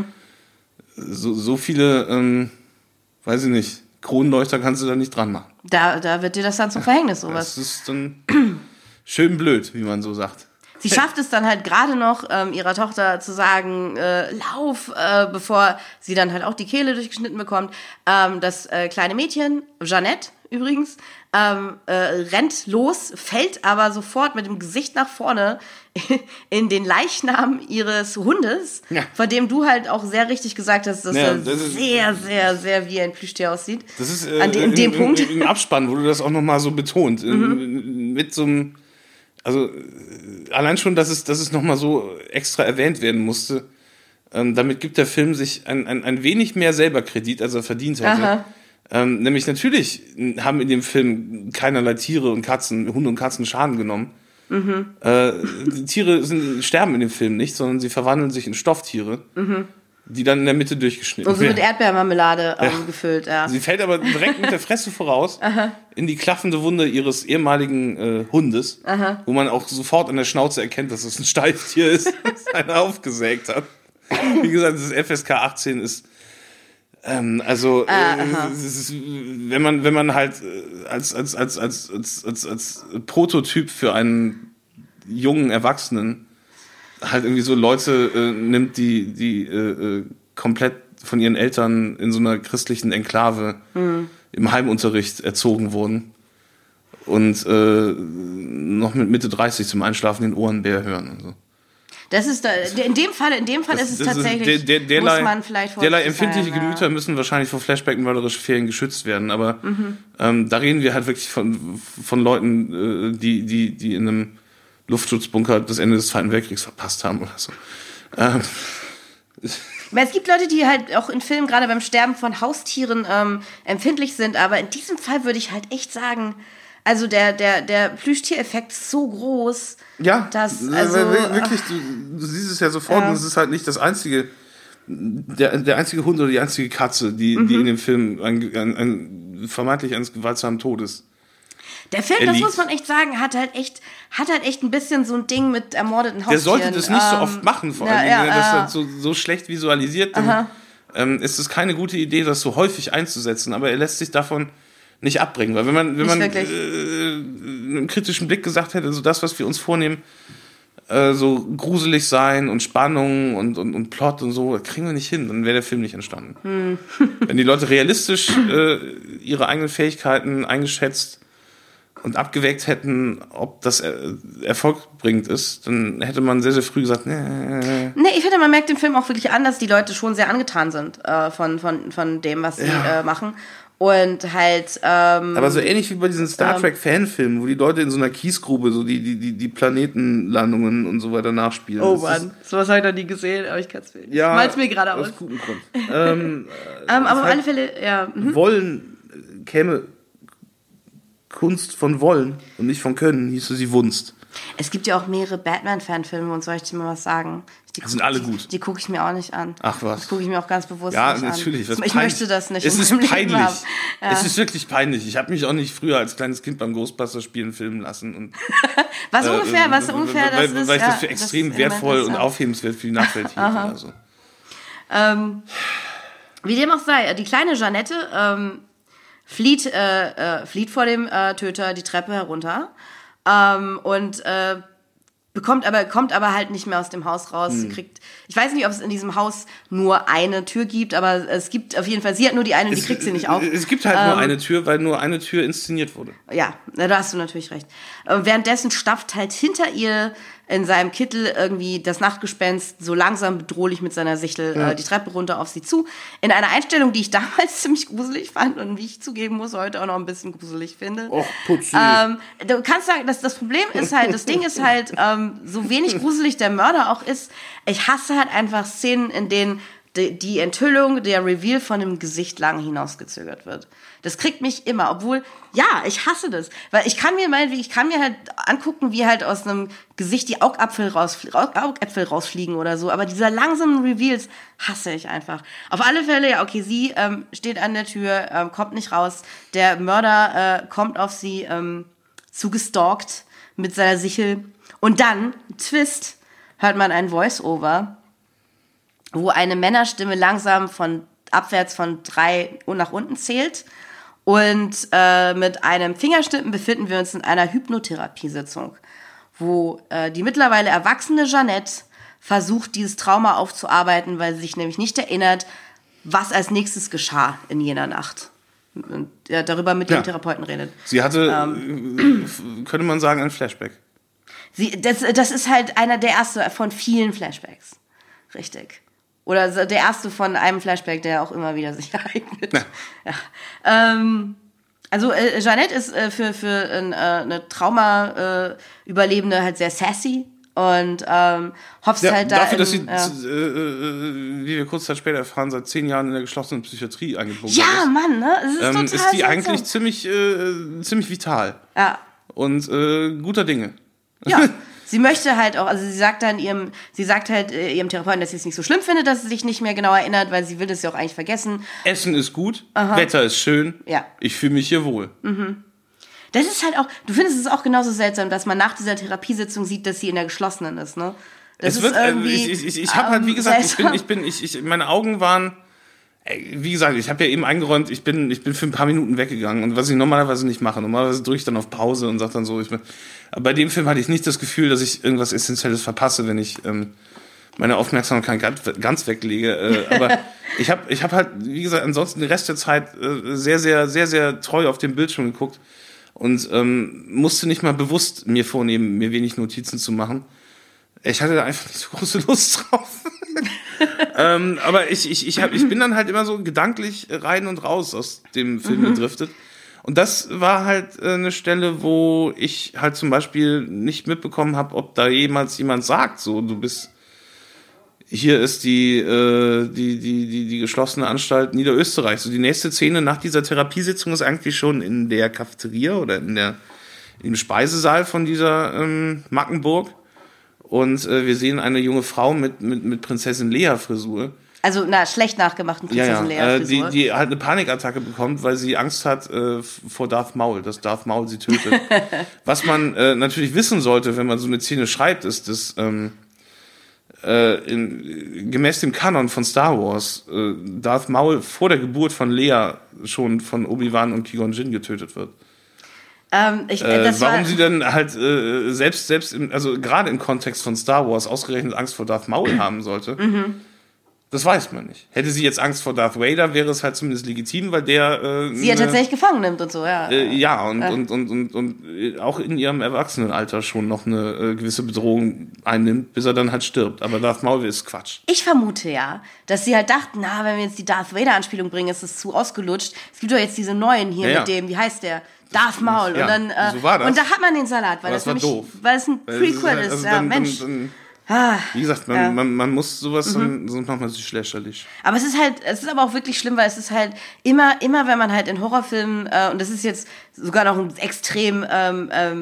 So, so viele, ähm, weiß ich nicht, Kronleuchter kannst du da nicht dran machen. Da, da wird dir das dann zum Verhängnis, sowas. Das ist dann schön blöd, wie man so sagt. Sie schafft es dann halt gerade noch, ähm, ihrer Tochter zu sagen, äh, lauf, äh, bevor sie dann halt auch die Kehle durchgeschnitten bekommt. Ähm, das äh, kleine Mädchen, Jeanette übrigens, ähm, äh, rennt los, fällt aber sofort mit dem Gesicht nach vorne in den Leichnam ihres Hundes, Ja. von dem du halt auch sehr richtig gesagt hast, dass Ja, er das ist- sehr, sehr, sehr wie ein Plüschtier aussieht. Das ist äh, An de, in im, dem im, Punkt. Im Abspann wurde das auch nochmal so betont. Mhm. Mit so einem, also äh, allein schon, dass es, dass es nochmal so extra erwähnt werden musste. Ähm, damit gibt der Film sich ein, ein, ein wenig mehr selber Kredit, als er verdient hätte. Aha. Ähm, nämlich natürlich haben in dem Film keinerlei Tiere und Katzen, Hunde und Katzen Schaden genommen. Mhm. Äh, die Tiere sind, sterben in dem Film nicht, sondern sie verwandeln sich in Stofftiere, Mhm. die dann in der Mitte durchgeschnitten Und so mit werden. Erdbeermarmelade ähm, Ja. gefüllt, ja. Sie fällt aber direkt mit der Fresse voraus in die klaffende Wunde ihres ehemaligen äh, Hundes, wo man auch sofort an der Schnauze erkennt, dass es ein Steiftier ist, das einer aufgesägt hat. Wie gesagt, das F S K achtzehn ist ähm, also äh, es ist, wenn man wenn man halt äh, als als als als als als, als Prototyp für einen jungen Erwachsenen halt irgendwie so Leute äh, nimmt, die die äh, äh, komplett von ihren Eltern in so einer christlichen Enklave Mhm. im Heimunterricht erzogen wurden und äh, noch mit Mitte dreißig zum Einschlafen den Ohrenbär hören und so. Das ist da, in dem Fall, in dem Fall ist es tatsächlich, der, der, derlei, muss man vielleicht derlei vorsichtig empfindliche sein, Gemüter ja. müssen wahrscheinlich vor Flashback-mörderische Ferien geschützt werden, aber Mhm. ähm, da reden wir halt wirklich von, von Leuten, äh, die, die, die in einem Luftschutzbunker das Ende des Zweiten Weltkriegs verpasst haben oder so. Ähm, Aber es gibt Leute, die halt auch in Filmen gerade beim Sterben von Haustieren ähm, empfindlich sind, aber in diesem Fall würde ich halt echt sagen, also der, der, der Plüschtiereffekt ist so groß, ja, dass, äh, also, wirklich, du, du siehst es ja sofort Ja. und es ist halt nicht das einzige, der, der einzige Hund oder die einzige Katze, die, Mhm. die in dem Film ein, ein, ein, vermeintlich eines gewaltsamen Todes. der Film, er das liegt. muss man echt sagen, hat halt echt, hat halt echt ein bisschen so ein Ding mit ermordeten Der Haustieren. sollte das nicht so Ähm, oft machen, vor ja, allen Dingen, ja, wenn er das ja. halt so, so schlecht visualisiert, dann ähm, ist es keine gute Idee, das so häufig einzusetzen, aber er lässt sich davon nicht abbringen, weil wenn man, wenn Nicht man wirklich. äh, mit einem kritischen Blick gesagt hätte, so das, was wir uns vornehmen, äh, so gruselig sein und Spannung und, und, und Plot und so, das kriegen wir nicht hin, dann wäre der Film nicht entstanden. Hm. Wenn die Leute realistisch äh, ihre eigenen Fähigkeiten eingeschätzt und abgewägt hätten, ob das äh, erfolgbringend ist, dann hätte man sehr, sehr früh gesagt, nee. Nee, ich finde, man merkt im Film auch wirklich an, dass die Leute schon sehr angetan sind äh, von, von, von dem, was sie Ja. äh, machen. Und halt, ähm, Aber so ähnlich wie bei diesen Star Trek Fanfilmen, wo die Leute in so einer Kiesgrube so die, die, die, die Planetenlandungen und so weiter nachspielen. oh Das Mann, sowas habe ich noch nie gesehen, aber ich kann es mir, Ja, ich mal's mir gerade aus. aus gutem Grund. ähm, Ähm, aber auf halt- alle Fälle, ja. Mhm. Wollen äh, käme Kunst von Wollen und nicht von Können, hieße sie Wunst. Es gibt ja auch mehrere Batman-Fanfilme und soll ich dir mal was sagen? Die sind alle gut. Die, die gucke ich mir auch nicht an. Ach was. Die gucke ich mir auch ganz bewusst Ja, nicht natürlich. an. Was Ich peinlich. möchte das nicht. Es in ist meinem Leben peinlich. haben. Ja. Es ist wirklich peinlich. Ich habe mich auch nicht früher als kleines Kind beim Ghostbusters-Spielen filmen lassen. Und, was äh, ungefähr, was äh, ungefähr weil, das ist. Weil ich ja, das für extrem das wertvoll ist und ja. aufhebenswert für die Nachwelt hielt. Also. Ähm, wie dem auch sei, die kleine Jeanette ähm, flieht, äh, äh, flieht vor dem äh, Töter die Treppe herunter ähm, und äh, bekommt aber, kommt aber halt nicht mehr aus dem Haus raus. Hm. Sie kriegt, ich weiß nicht, ob es in diesem Haus nur eine Tür gibt, aber es gibt auf jeden Fall, sie hat nur die eine, die Es, kriegt sie nicht auf. Es gibt halt ähm, nur eine Tür, weil nur eine Tür inszeniert wurde. Ja, da hast du natürlich recht. Äh, Währenddessen stapft halt hinter ihr in seinem Kittel irgendwie das Nachtgespenst so langsam bedrohlich mit seiner Sichel Ja. äh, die Treppe runter auf sie zu. In einer Einstellung, die ich damals ziemlich gruselig fand und wie ich zugeben muss, heute auch noch ein bisschen gruselig finde. Och, Putzi. Ähm, du kannst sagen, dass das Problem ist halt, das Ding ist halt, ähm, so wenig gruselig der Mörder auch ist, ich hasse halt einfach Szenen, in denen die, die Enthüllung, der Reveal von dem Gesicht lang hinausgezögert wird. Das kriegt mich immer, obwohl, ja, ich hasse das. Weil ich kann mir mal, ich kann mir halt angucken, wie halt aus einem Gesicht die Augapfel, rausfl- Augäpfel rausfliegen oder so. Aber dieser langsamen Reveals hasse ich einfach. Auf alle Fälle, ja, okay, sie ähm, steht an der Tür, ähm, kommt nicht raus. Der Mörder äh, kommt auf sie ähm, zugestalkt mit seiner Sichel. Und dann, Twist, hört man ein Voice-Over, wo eine Männerstimme langsam von abwärts von drei nach unten zählt. Und äh, mit einem Fingerschnippen befinden wir uns in einer Hypnotherapiesitzung, wo äh, die mittlerweile erwachsene Jeanette versucht, dieses Trauma aufzuarbeiten, weil sie sich nämlich nicht erinnert, was als nächstes geschah in jener Nacht. Und ja, darüber mit Ja. dem Therapeuten redet. Sie hatte, Ähm. äh, könnte man sagen, ein Flashback. Sie, das, das ist halt einer der erste von vielen Flashbacks. Richtig. Oder so der erste von einem Flashback, der auch immer wieder sich ereignet. Ja. Ja. Ähm, also äh, Jeanette ist äh, für, für äh, eine Trauma-Überlebende äh, halt sehr sassy und ähm, hopst Ja, halt da dafür, in, dass sie, ja. z- äh, äh, wie wir kurz Zeit später erfahren, seit zehn Jahren in der geschlossenen Psychiatrie eingebunden Ja, ist, Mann, ne? Das ist ähm, total ist die seltsam. eigentlich ziemlich, äh, ziemlich vital Ja. und äh, guter Dinge. Ja, sie möchte halt auch, also sie sagt dann ihrem, sie sagt halt äh, ihrem Therapeuten, dass sie es nicht so schlimm findet, dass sie sich nicht mehr genau erinnert, weil sie will das ja auch eigentlich vergessen. Essen ist gut, Wetter ist schön, Ja. ich fühle mich hier wohl. Das ist halt auch, du findest es auch genauso seltsam, dass man nach dieser Therapiesitzung sieht, dass sie in der geschlossenen ist, ne? Das Es wird, äh, irgendwie, ich ich, ich habe halt, wie ähm, gesagt, ich bin, seltsam. ich bin, ich, ich, meine Augen waren, ey, wie gesagt, ich habe ja eben eingeräumt, ich bin, ich bin für ein paar Minuten weggegangen und was ich normalerweise nicht mache. Normalerweise drücke ich dann auf Pause und sage dann so, ich bin, aber bei dem Film hatte ich nicht das Gefühl, dass ich irgendwas Essentielles verpasse, wenn ich ähm, meine Aufmerksamkeit ganz, ganz weglege. Äh, aber ich habe, ich habe halt, wie gesagt, ansonsten den Rest der Zeit äh, sehr, sehr, sehr, sehr treu auf den Bildschirm geguckt und ähm, musste nicht mal bewusst mir vornehmen, mir wenig Notizen zu machen. Ich hatte da einfach nicht so große Lust drauf. ähm, aber ich, ich, ich, hab, ich bin dann halt immer so gedanklich rein und raus aus dem Film Mhm. gedriftet. Und das war halt äh, eine Stelle, wo ich halt zum Beispiel nicht mitbekommen habe, ob da jemals jemand sagt, so, du bist, hier ist die, äh, die, die, die, die geschlossene Anstalt Niederösterreich. So, die nächste Szene nach dieser Therapiesitzung ist eigentlich schon in der Cafeteria oder in der, im Speisesaal von dieser ähm, Mackenburg. Und äh, wir sehen eine junge Frau mit, mit, mit Prinzessin Lea-Frisur. Also einer schlecht nachgemachten Ja, Prinzessin ja. Äh, die, Lea-Frisur. die halt eine Panikattacke bekommt, weil sie Angst hat äh, vor Darth Maul, dass Darth Maul sie tötet. Was man äh, natürlich wissen sollte, wenn man so eine Szene schreibt, ist, dass ähm, äh, in, gemäß dem Kanon von Star Wars äh, Darth Maul vor der Geburt von Lea schon von Obi-Wan und Qui-Gon Jinn getötet wird. ähm, ich, äh, Äh, das warum war, sie dann halt äh, selbst, selbst im, also gerade im Kontext von Star Wars ausgerechnet Angst vor Darth Maul haben sollte, das weiß man nicht. Hätte sie jetzt Angst vor Darth Vader, wäre es halt zumindest legitim, weil der äh, sie ja ne- tatsächlich gefangen nimmt und so, ja. äh, ja, und, Ja. und, und, und, und äh, auch in ihrem Erwachsenenalter schon noch eine äh, gewisse Bedrohung einnimmt, bis er dann halt stirbt. Aber Darth Maul ist Quatsch. Ich vermute ja, dass sie halt dachten, na, wenn wir jetzt die Darth Vader-Anspielung bringen, ist es zu ausgelutscht. Es gibt doch jetzt diese neuen hier Ja, mit ja. dem, wie heißt der? Darth Maul. Ja, und dann äh, so war das. und da hat man den Salat, weil Aber das, das war nämlich, doof. weil es ein Weil es Prequel halt- ist. also Ja, dann- Mensch. Dann, dann, Ah, wie gesagt, man, Ja. man, man muss sowas, dann, sonst macht man sich lächerlich. aber es ist halt, es ist aber auch wirklich schlimm, weil es ist halt immer, immer wenn man halt in Horrorfilmen, äh, und das ist jetzt sogar noch ein extrem ähm, ähm,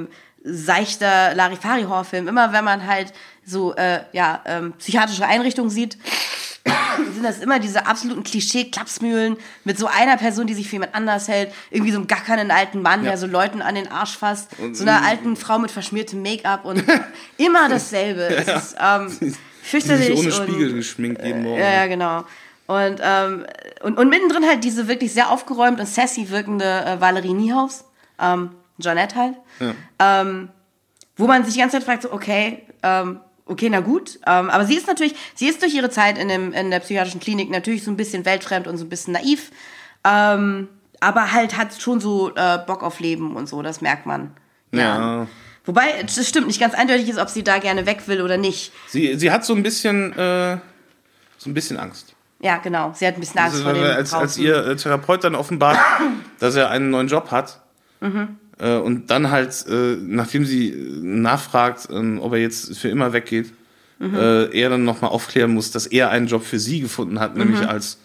seichter Larifari-Horrorfilm. Immer wenn man halt so äh, ja, ähm, psychiatrische Einrichtungen sieht, sind das immer diese absoluten Klischee-Klapsmühlen mit so einer Person, die sich für jemand anders hält. Irgendwie so einem gackernden alten Mann, Ja. der so Leuten an den Arsch fasst. So einer alten Frau mit verschmiertem Make-up und immer dasselbe. Es ist ähm, fürchterlich. Sich ohne und, Spiegel geschminkt jeden Morgen. Ja, ja, genau. Und, ähm, und, und mittendrin halt diese wirklich sehr aufgeräumt und sassy wirkende äh, Valerie Niehaus, ähm, Jeanette halt, Ja. ähm, wo man sich die ganze Zeit fragt, so, okay, ähm, okay, na gut, ähm, aber sie ist natürlich, sie ist durch ihre Zeit in, dem, in der psychiatrischen Klinik natürlich so ein bisschen weltfremd und so ein bisschen naiv, ähm, aber halt hat schon so äh, Bock auf Leben und so, das merkt man. Ja. Wobei, es stimmt, nicht ganz eindeutig ist, ob sie da gerne weg will oder nicht. Sie, sie hat so ein bisschen, äh, so ein bisschen Angst. Ja, genau, sie hat ein bisschen Angst Also, vor dem als, als ihr äh, Therapeut dann offenbart, dass er einen neuen Job hat Mhm. äh, und dann halt, äh, nachdem sie äh, nachfragt, ähm, ob er jetzt für immer weggeht, Mhm. äh, er dann nochmal aufklären muss, dass er einen Job für sie gefunden hat, nämlich Mhm. als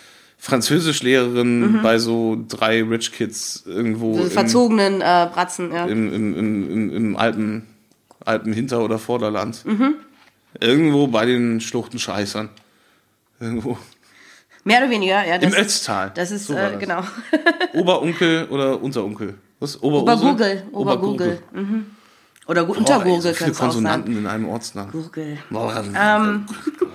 Französischlehrerin Mhm. bei so drei Rich Kids irgendwo So im, verzogenen äh, Bratzen, ja. im, im, im, im, im Alpen, Alpen Hinter- oder Vorderland. Mhm. Irgendwo bei den Schluchtenscheißern. Irgendwo. Mehr oder weniger, ja. Das, Im Ötztal. Das ist, So war äh, das. genau. Oberunkel oder Unterunkel? Was? Ober Obergurgel. Obergurgel. Mhm. Oder Gu- Untergurgel so viele könnte es auch sein. Konsonanten in einem Ortsnamen. Gurgel. Boah, Ähm,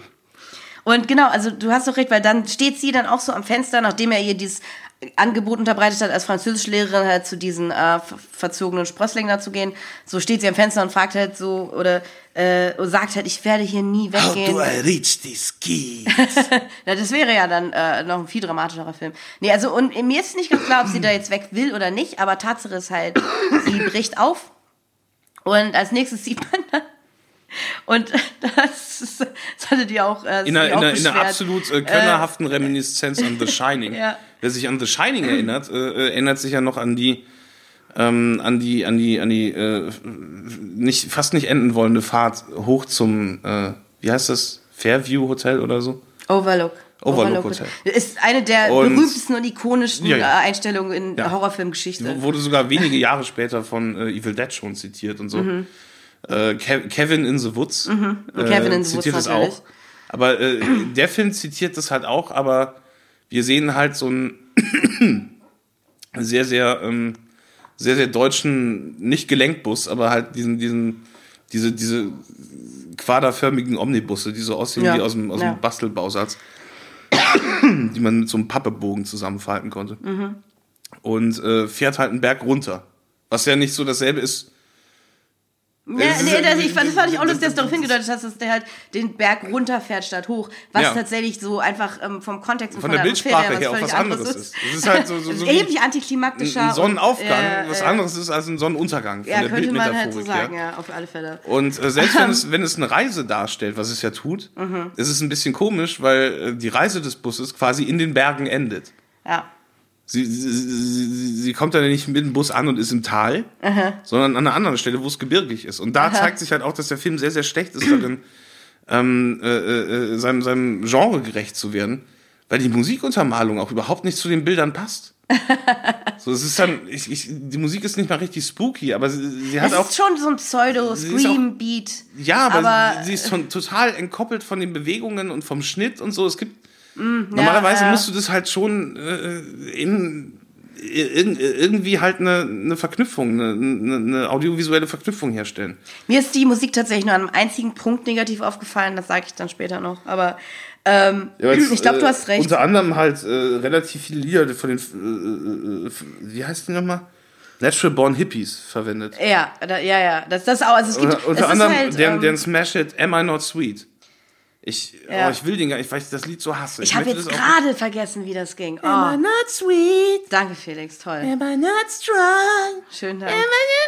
und genau, also du hast doch recht, weil dann steht sie dann auch so am Fenster, nachdem er ihr dieses Angebot unterbreitet hat, als Französischlehrerin halt zu diesen äh, ver- verzogenen Sprösslingen da zu gehen. So steht sie am Fenster und fragt halt so, oder äh, sagt halt, ich werde hier nie weggehen. I reach these keys? Ja, das wäre ja dann äh, noch ein viel dramatischerer Film. Nee, also und mir ist nicht ganz klar, ob sie da jetzt weg will oder nicht, aber Tatsache ist halt, sie bricht auf und als nächstes sieht man dann und das, ist, das hattet ihr auch äh, In einer, sie in auch einer, in einer beschwert. absolut äh, könnerhaften Reminiszenz an The Shining. Ja. Wer sich an The Shining erinnert, äh, erinnert sich ja noch an die ähm, an die an die an die äh, nicht fast nicht enden wollende Fahrt hoch zum äh, wie heißt das, Fairview Hotel oder so? Overlook. Overlook Hotel. Ist eine der Und- berühmtesten und ikonischsten Ja, ja. äh, Einstellungen in Ja. Horrorfilmgeschichte. Wurde sogar wenige Jahre später von äh, Evil Dead schon zitiert und so. Mhm. Äh, Kev- Kevin in the Woods Mhm. Kevin in the zitiert Woods das natürlich. auch. Aber äh, der Film zitiert das halt auch, aber wir sehen halt so einen sehr, sehr, ähm, sehr, sehr deutschen, nicht Gelenkbus, aber halt diesen, diesen, diese, diese quaderförmigen Omnibusse, die so aussehen Ja. wie aus dem, aus Ja. dem Bastelbausatz, die man mit so einem Pappebogen zusammenfalten konnte. Mhm. Und äh, fährt halt einen Berg runter. Was ja nicht so dasselbe ist. Ja, Es ist nee, ja- das, ich fand, das fand ich auch lustig, dass du darauf hingedeutet hast, dass der halt den Berg runterfährt statt hoch. Was Ja. tatsächlich so einfach ähm, vom Kontext und Von der Atmosphäre Bildsprache her auch völlig was anderes ist. Es ist halt so, so, so wie erheblich antiklimaktischer. ein Sonnenaufgang, und, äh, was äh, anderes ist als ein Sonnenuntergang. Von Ja, der könnte man halt so Bildmetaphorik sagen, her. ja, auf alle Fälle. Und äh, selbst wenn es, wenn es eine Reise darstellt, was es ja tut, Mhm. ist es ein bisschen komisch, weil äh, die Reise des Busses quasi in den Bergen endet. Ja. Sie, sie, sie, sie kommt dann nicht mit dem Bus an und ist im Tal, Aha. sondern an einer anderen Stelle, wo es gebirgig ist. Und da Aha. zeigt sich halt auch, dass der Film sehr, sehr schlecht ist darin, ähm, äh, äh, seinem, seinem Genre gerecht zu werden, weil die Musikuntermalung auch überhaupt nicht zu den Bildern passt. So, es ist dann, ich, ich, die Musik ist nicht mal richtig spooky, aber sie, sie hat Es auch, ist schon so ein Sie ist auch- Pseudo-Scream-Beat. ja, aber, aber sie ist von, total entkoppelt von den Bewegungen und vom Schnitt und so. Es gibt, Mm, normalerweise ja, musst du das halt schon äh, in, in, irgendwie halt eine, eine Verknüpfung, eine, eine, eine audiovisuelle Verknüpfung herstellen. Mir ist die Musik tatsächlich nur an einem einzigen Punkt negativ aufgefallen, das sage ich dann später noch. Aber ähm, Ja, weil es, ich glaube, du äh, hast recht. Unter anderem halt äh, relativ viele Lieder von den, äh, äh, wie heißt die nochmal? Natural Born Hippies verwendet. Ja, da, ja, ja. Das, das auch. Also es gibt, Unter, unter es ist anderem halt, deren, ähm, deren Smash Hit Am I Not Sweet. Ich, Ja. oh, ich will den gar nicht, weil ich das Lied so hasse. ich habe möchte jetzt das auch- gerade vergessen, wie das ging. Oh. Am I not sweet? Danke, Felix, toll. Am I not strong? Schönen Dank.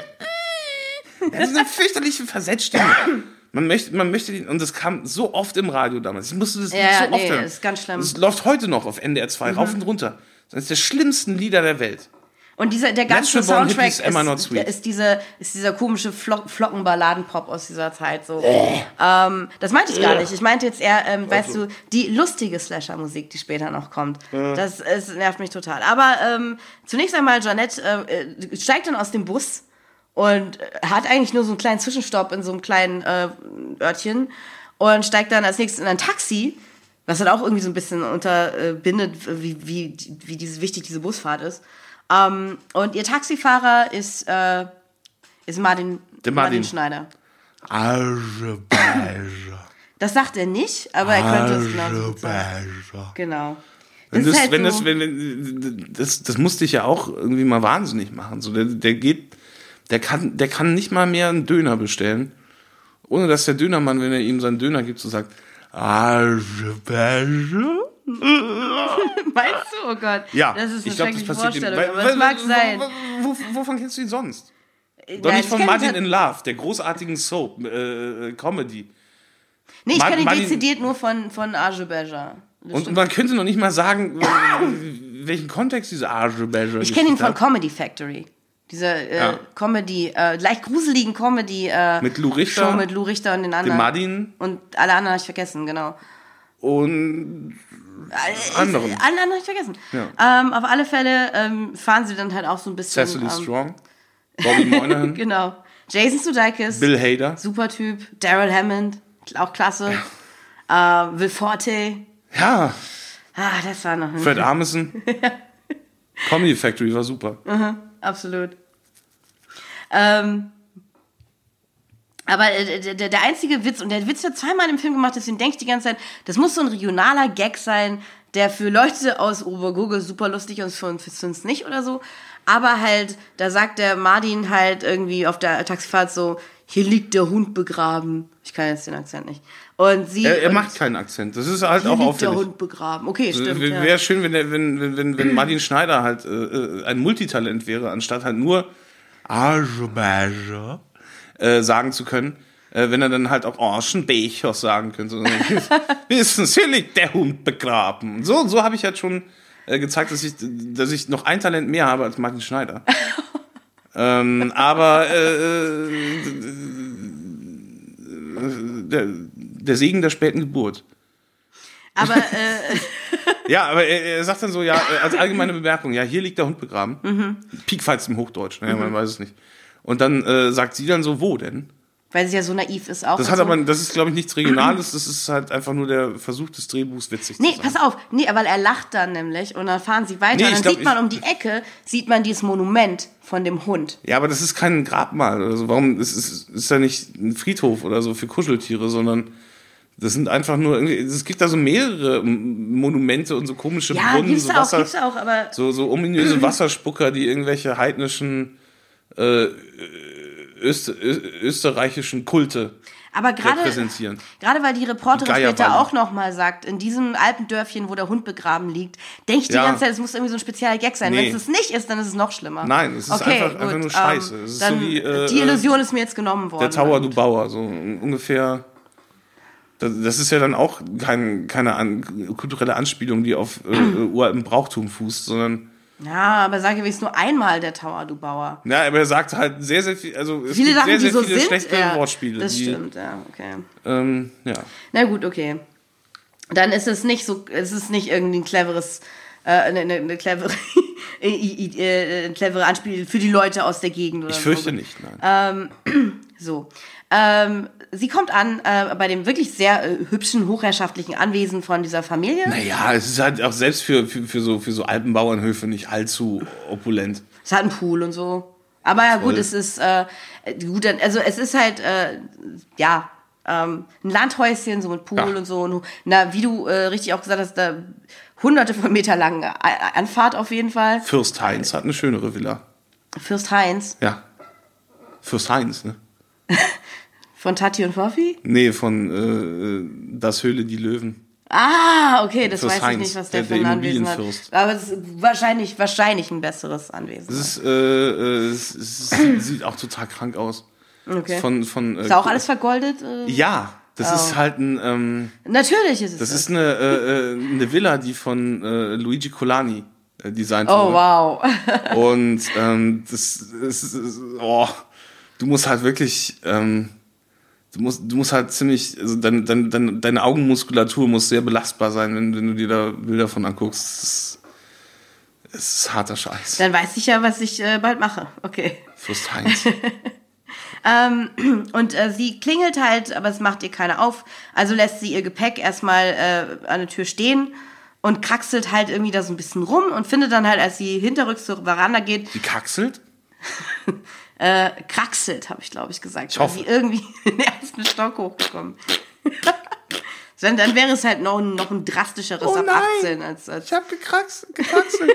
Das ist eine fürchterliche Versetzstimme. Man möchte, man möchte den, und das kam so oft im Radio damals. Ich musste das Lied Ja, so nee, oft hören. ist ganz schlimm. Das läuft heute noch auf N D R zwei, Mhm. rauf und runter. Das ist der schlimmsten Lieder der Welt. Und dieser, der ganze Natural Born Soundtrack Hippies, Am I Not ist, Sweet? ist, diese, ist dieser komische Flo Flockenballadenpop aus dieser Zeit. So. Ähm, das meinte ich gar nicht. Ich meinte jetzt eher, ähm, weißt du, die lustige Slasher-Musik, die später noch kommt. Ja. Das, es nervt mich total. Aber ähm, zunächst einmal, Jeanette äh, äh, steigt dann aus dem Bus und hat eigentlich nur so einen kleinen Zwischenstopp in so einem kleinen äh, Örtchen und steigt dann als nächstes in ein Taxi, was dann auch irgendwie so ein bisschen unterbindet, wie, wie, wie diese, wichtig diese Busfahrt ist. Um, und ihr Taxifahrer ist, äh, ist Martin, Der Martin. Martin Schneider. Azerbaijan. Das sagt er nicht, aber er könnte es genauso gut sagen. Genau. Wenn Das das, ist halt wenn so, das, wenn, wenn, das, das musste ich ja auch irgendwie mal wahnsinnig machen. So, der, der geht, der kann, der kann nicht mal mehr einen Döner bestellen, ohne dass der Dönermann, wenn er ihm seinen Döner gibt, so sagt, Azerbaijan. meinst du? Oh Gott. Ja, Das ist eine ich glaube, das schreckliche passiert ihm. Vorstellung, Weil- aber weil- es mag wo- sein. wo- wo- Wovon kennst du ihn sonst? Doch Nein, nicht ich von kenn Martin ihn- in Love, der großartigen Soap, äh, Comedy. Nee, ich Mar- kenne ihn Martin- dezidiert nur von, von Azerbaijan. Das Und stimmt. man könnte noch nicht mal sagen, welchen Kontext diese Azerbaijan Ich kenne ihn von hat. Comedy Factory. Diese äh, Ja. Comedy, äh, leicht gruseligen Comedy äh, Mit Lou Richter, Show mit Lou Richter und den dem anderen. Martin Und alle anderen habe ich vergessen, genau. und Äh, anderen. Ich, alle anderen habe ich vergessen. Ja. Ähm, auf alle Fälle ähm, fahren sie dann halt auch so ein bisschen. Cecily ähm, Strong, Bobby Moynihan, Genau. Jason Sudeikis, Bill Hader. super Typ. Daryl Hammond, auch klasse. Äh, Will Forte. Ja, Ah, das war noch ein Fred Armisen. Comedy Factory war super. Absolut. Ähm, aber äh, der, der einzige Witz, und der Witz wird zweimal im Film gemacht, deswegen denke ich die ganze Zeit, das muss so ein regionaler Gag sein, der für Leute aus Obergurgel super lustig ist, für uns, für uns nicht oder so. Aber halt, da sagt der Martin halt irgendwie auf der Taxifahrt so, hier liegt der Hund begraben. Ich kann jetzt den Akzent nicht. Und sie... Er, er und macht keinen Akzent. Das ist halt hier auch liegt der auffällig. Hund begraben. Okay, stimmt. Wäre Ja. schön, wenn, der, wenn, wenn, wenn, wenn Martin Schneider halt äh, ein Multitalent wäre, anstatt halt nur Azerbaijan äh, sagen zu können, äh, wenn er dann halt auch Aschenbecher sagen könnte. Sondern, wissen Sie, liegt der Hund begraben. So, so habe ich halt schon äh, gezeigt, dass ich, dass ich noch ein Talent mehr habe als Martin Schneider. ähm, aber äh, der, der Segen der späten Geburt. Aber äh, Ja, aber er, er sagt dann so, ja, äh, als allgemeine Bemerkung, ja, hier liegt der Hund begraben. Mhm. Piekfalls im Hochdeutsch, ne, man weiß es nicht. Und dann äh, sagt sie dann so, wo denn? weil sie ja so naiv ist auch. Das und hat so. aber, das ist, glaube ich, nichts Regionales, das ist halt einfach nur der Versuch des Drehbuchs, witzig Nee, zu sein. pass auf. Nee, weil er lacht dann nämlich und dann fahren sie weiter Nee, und ich dann glaub, sieht man ich- um die Ecke, sieht man dieses Monument von dem Hund. Ja, aber das ist kein Grabmal oder so. Warum, es ist, ist ja nicht ein Friedhof oder so für Kuscheltiere, sondern das sind einfach nur irgendwie, es gibt da so mehrere M- Monumente und so komische Ja, Brunnen, gibt's so da auch, Wasser, gibt's da auch, aber so, so ominöse Wasserspucker, die irgendwelche heidnischen äh, Öster, ö- österreichischen Kulte aber gerade repräsentieren. gerade weil die Reporterin Die später Geierwallen. auch noch mal sagt, in diesem Alpendörfchen, wo der Hund begraben liegt, denke ich die Ja. ganze Zeit, es muss irgendwie so ein spezieller Gag sein. Nee. Wenn es nicht ist, dann ist es noch schlimmer. Nein, es ist okay, einfach- einfach gut, nur Scheiße. Ähm, Es ist dann, so wie, äh, die Illusion ist mir jetzt genommen worden. Der Tower Und- du Bauer, so ungefähr. Das das ist ja dann auch kein, keine an, kulturelle Anspielung, die auf äh, uraltem Brauchtum fußt, sondern. Ja, aber sage wenigstens nur einmal der Tower, du Bauer. Ja, aber er sagt halt sehr, sehr viel. Also es Viele gibt Sachen, sehr, die sehr so viele sind. schlechte ja, Wortspiele. Das die, stimmt, ja, okay. Ähm, ja. Na gut, okay. Dann ist es nicht so, es ist nicht irgendwie ein cleveres, äh, eine, eine, eine clevere, i- i- äh, eine clevere Anspiel für die Leute aus der Gegend. Oder Ich fürchte so. nicht, nein. So. Ähm, sie kommt an äh, bei dem wirklich sehr äh, hübschen, hochherrschaftlichen Anwesen von dieser Familie. Naja, es ist halt auch selbst für, für, für, so, für so Alpenbauernhöfe nicht allzu opulent. Es hat einen Pool und so. Aber ja, gut, Voll. es ist, äh, gut, dann- also es ist halt, äh, ja, ähm, ein Landhäuschen, so mit Pool Ja. und so. Und, na, wie du äh, richtig auch gesagt hast, da hunderte von Meter langen A- Anfahrt auf jeden Fall. Fürst Heinz hat eine schönere Villa. Fürst Heinz Ja. Fürst Heinz, ne? von Tati und Foffi. Nee, von äh, Das Höhle die Löwen. Ah, okay, das Fürst weiß ich Heinz, nicht, was der, der- für ein der Anwesen hat. Immobilienfürst. Aber es ist wahrscheinlich, wahrscheinlich ein besseres Anwesen. Es ist, äh, äh, es, es sieht auch total krank aus. Okay. Von, von, äh, Ist auch alles vergoldet? Äh? Ja, das Oh. ist halt ein, ähm, Natürlich ist es das so. ist eine, äh, äh, eine Villa, die von äh, Luigi Colani äh, designt Oh, wurde. wow. Und ähm, das, das ist, oh, du musst halt wirklich, ähm, du musst, du musst halt ziemlich, also dein, dein, dein, deine Augenmuskulatur muss sehr belastbar sein, wenn, wenn du dir da Bilder von anguckst. Es ist, es ist harter Scheiß. Dann weiß ich ja, was ich äh, bald mache. Okay. Fürst Heinz. Ähm, und äh, sie klingelt halt, aber es macht ihr keiner auf. Also lässt sie ihr Gepäck erstmal äh, an der Tür stehen und kraxelt halt irgendwie da so ein bisschen rum und findet dann halt, als sie hinterrücks zur Veranda geht, Die kaxelt? äh, kraxelt, habe ich glaube ich gesagt. Ich hoffe. Weil sie irgendwie in den ersten Stock hochgekommen. dann, dann wäre es halt noch, noch ein drastischeres Oh ab nein. achtzehn. Als, als, Ich hab gekraxelt. gekraxelt.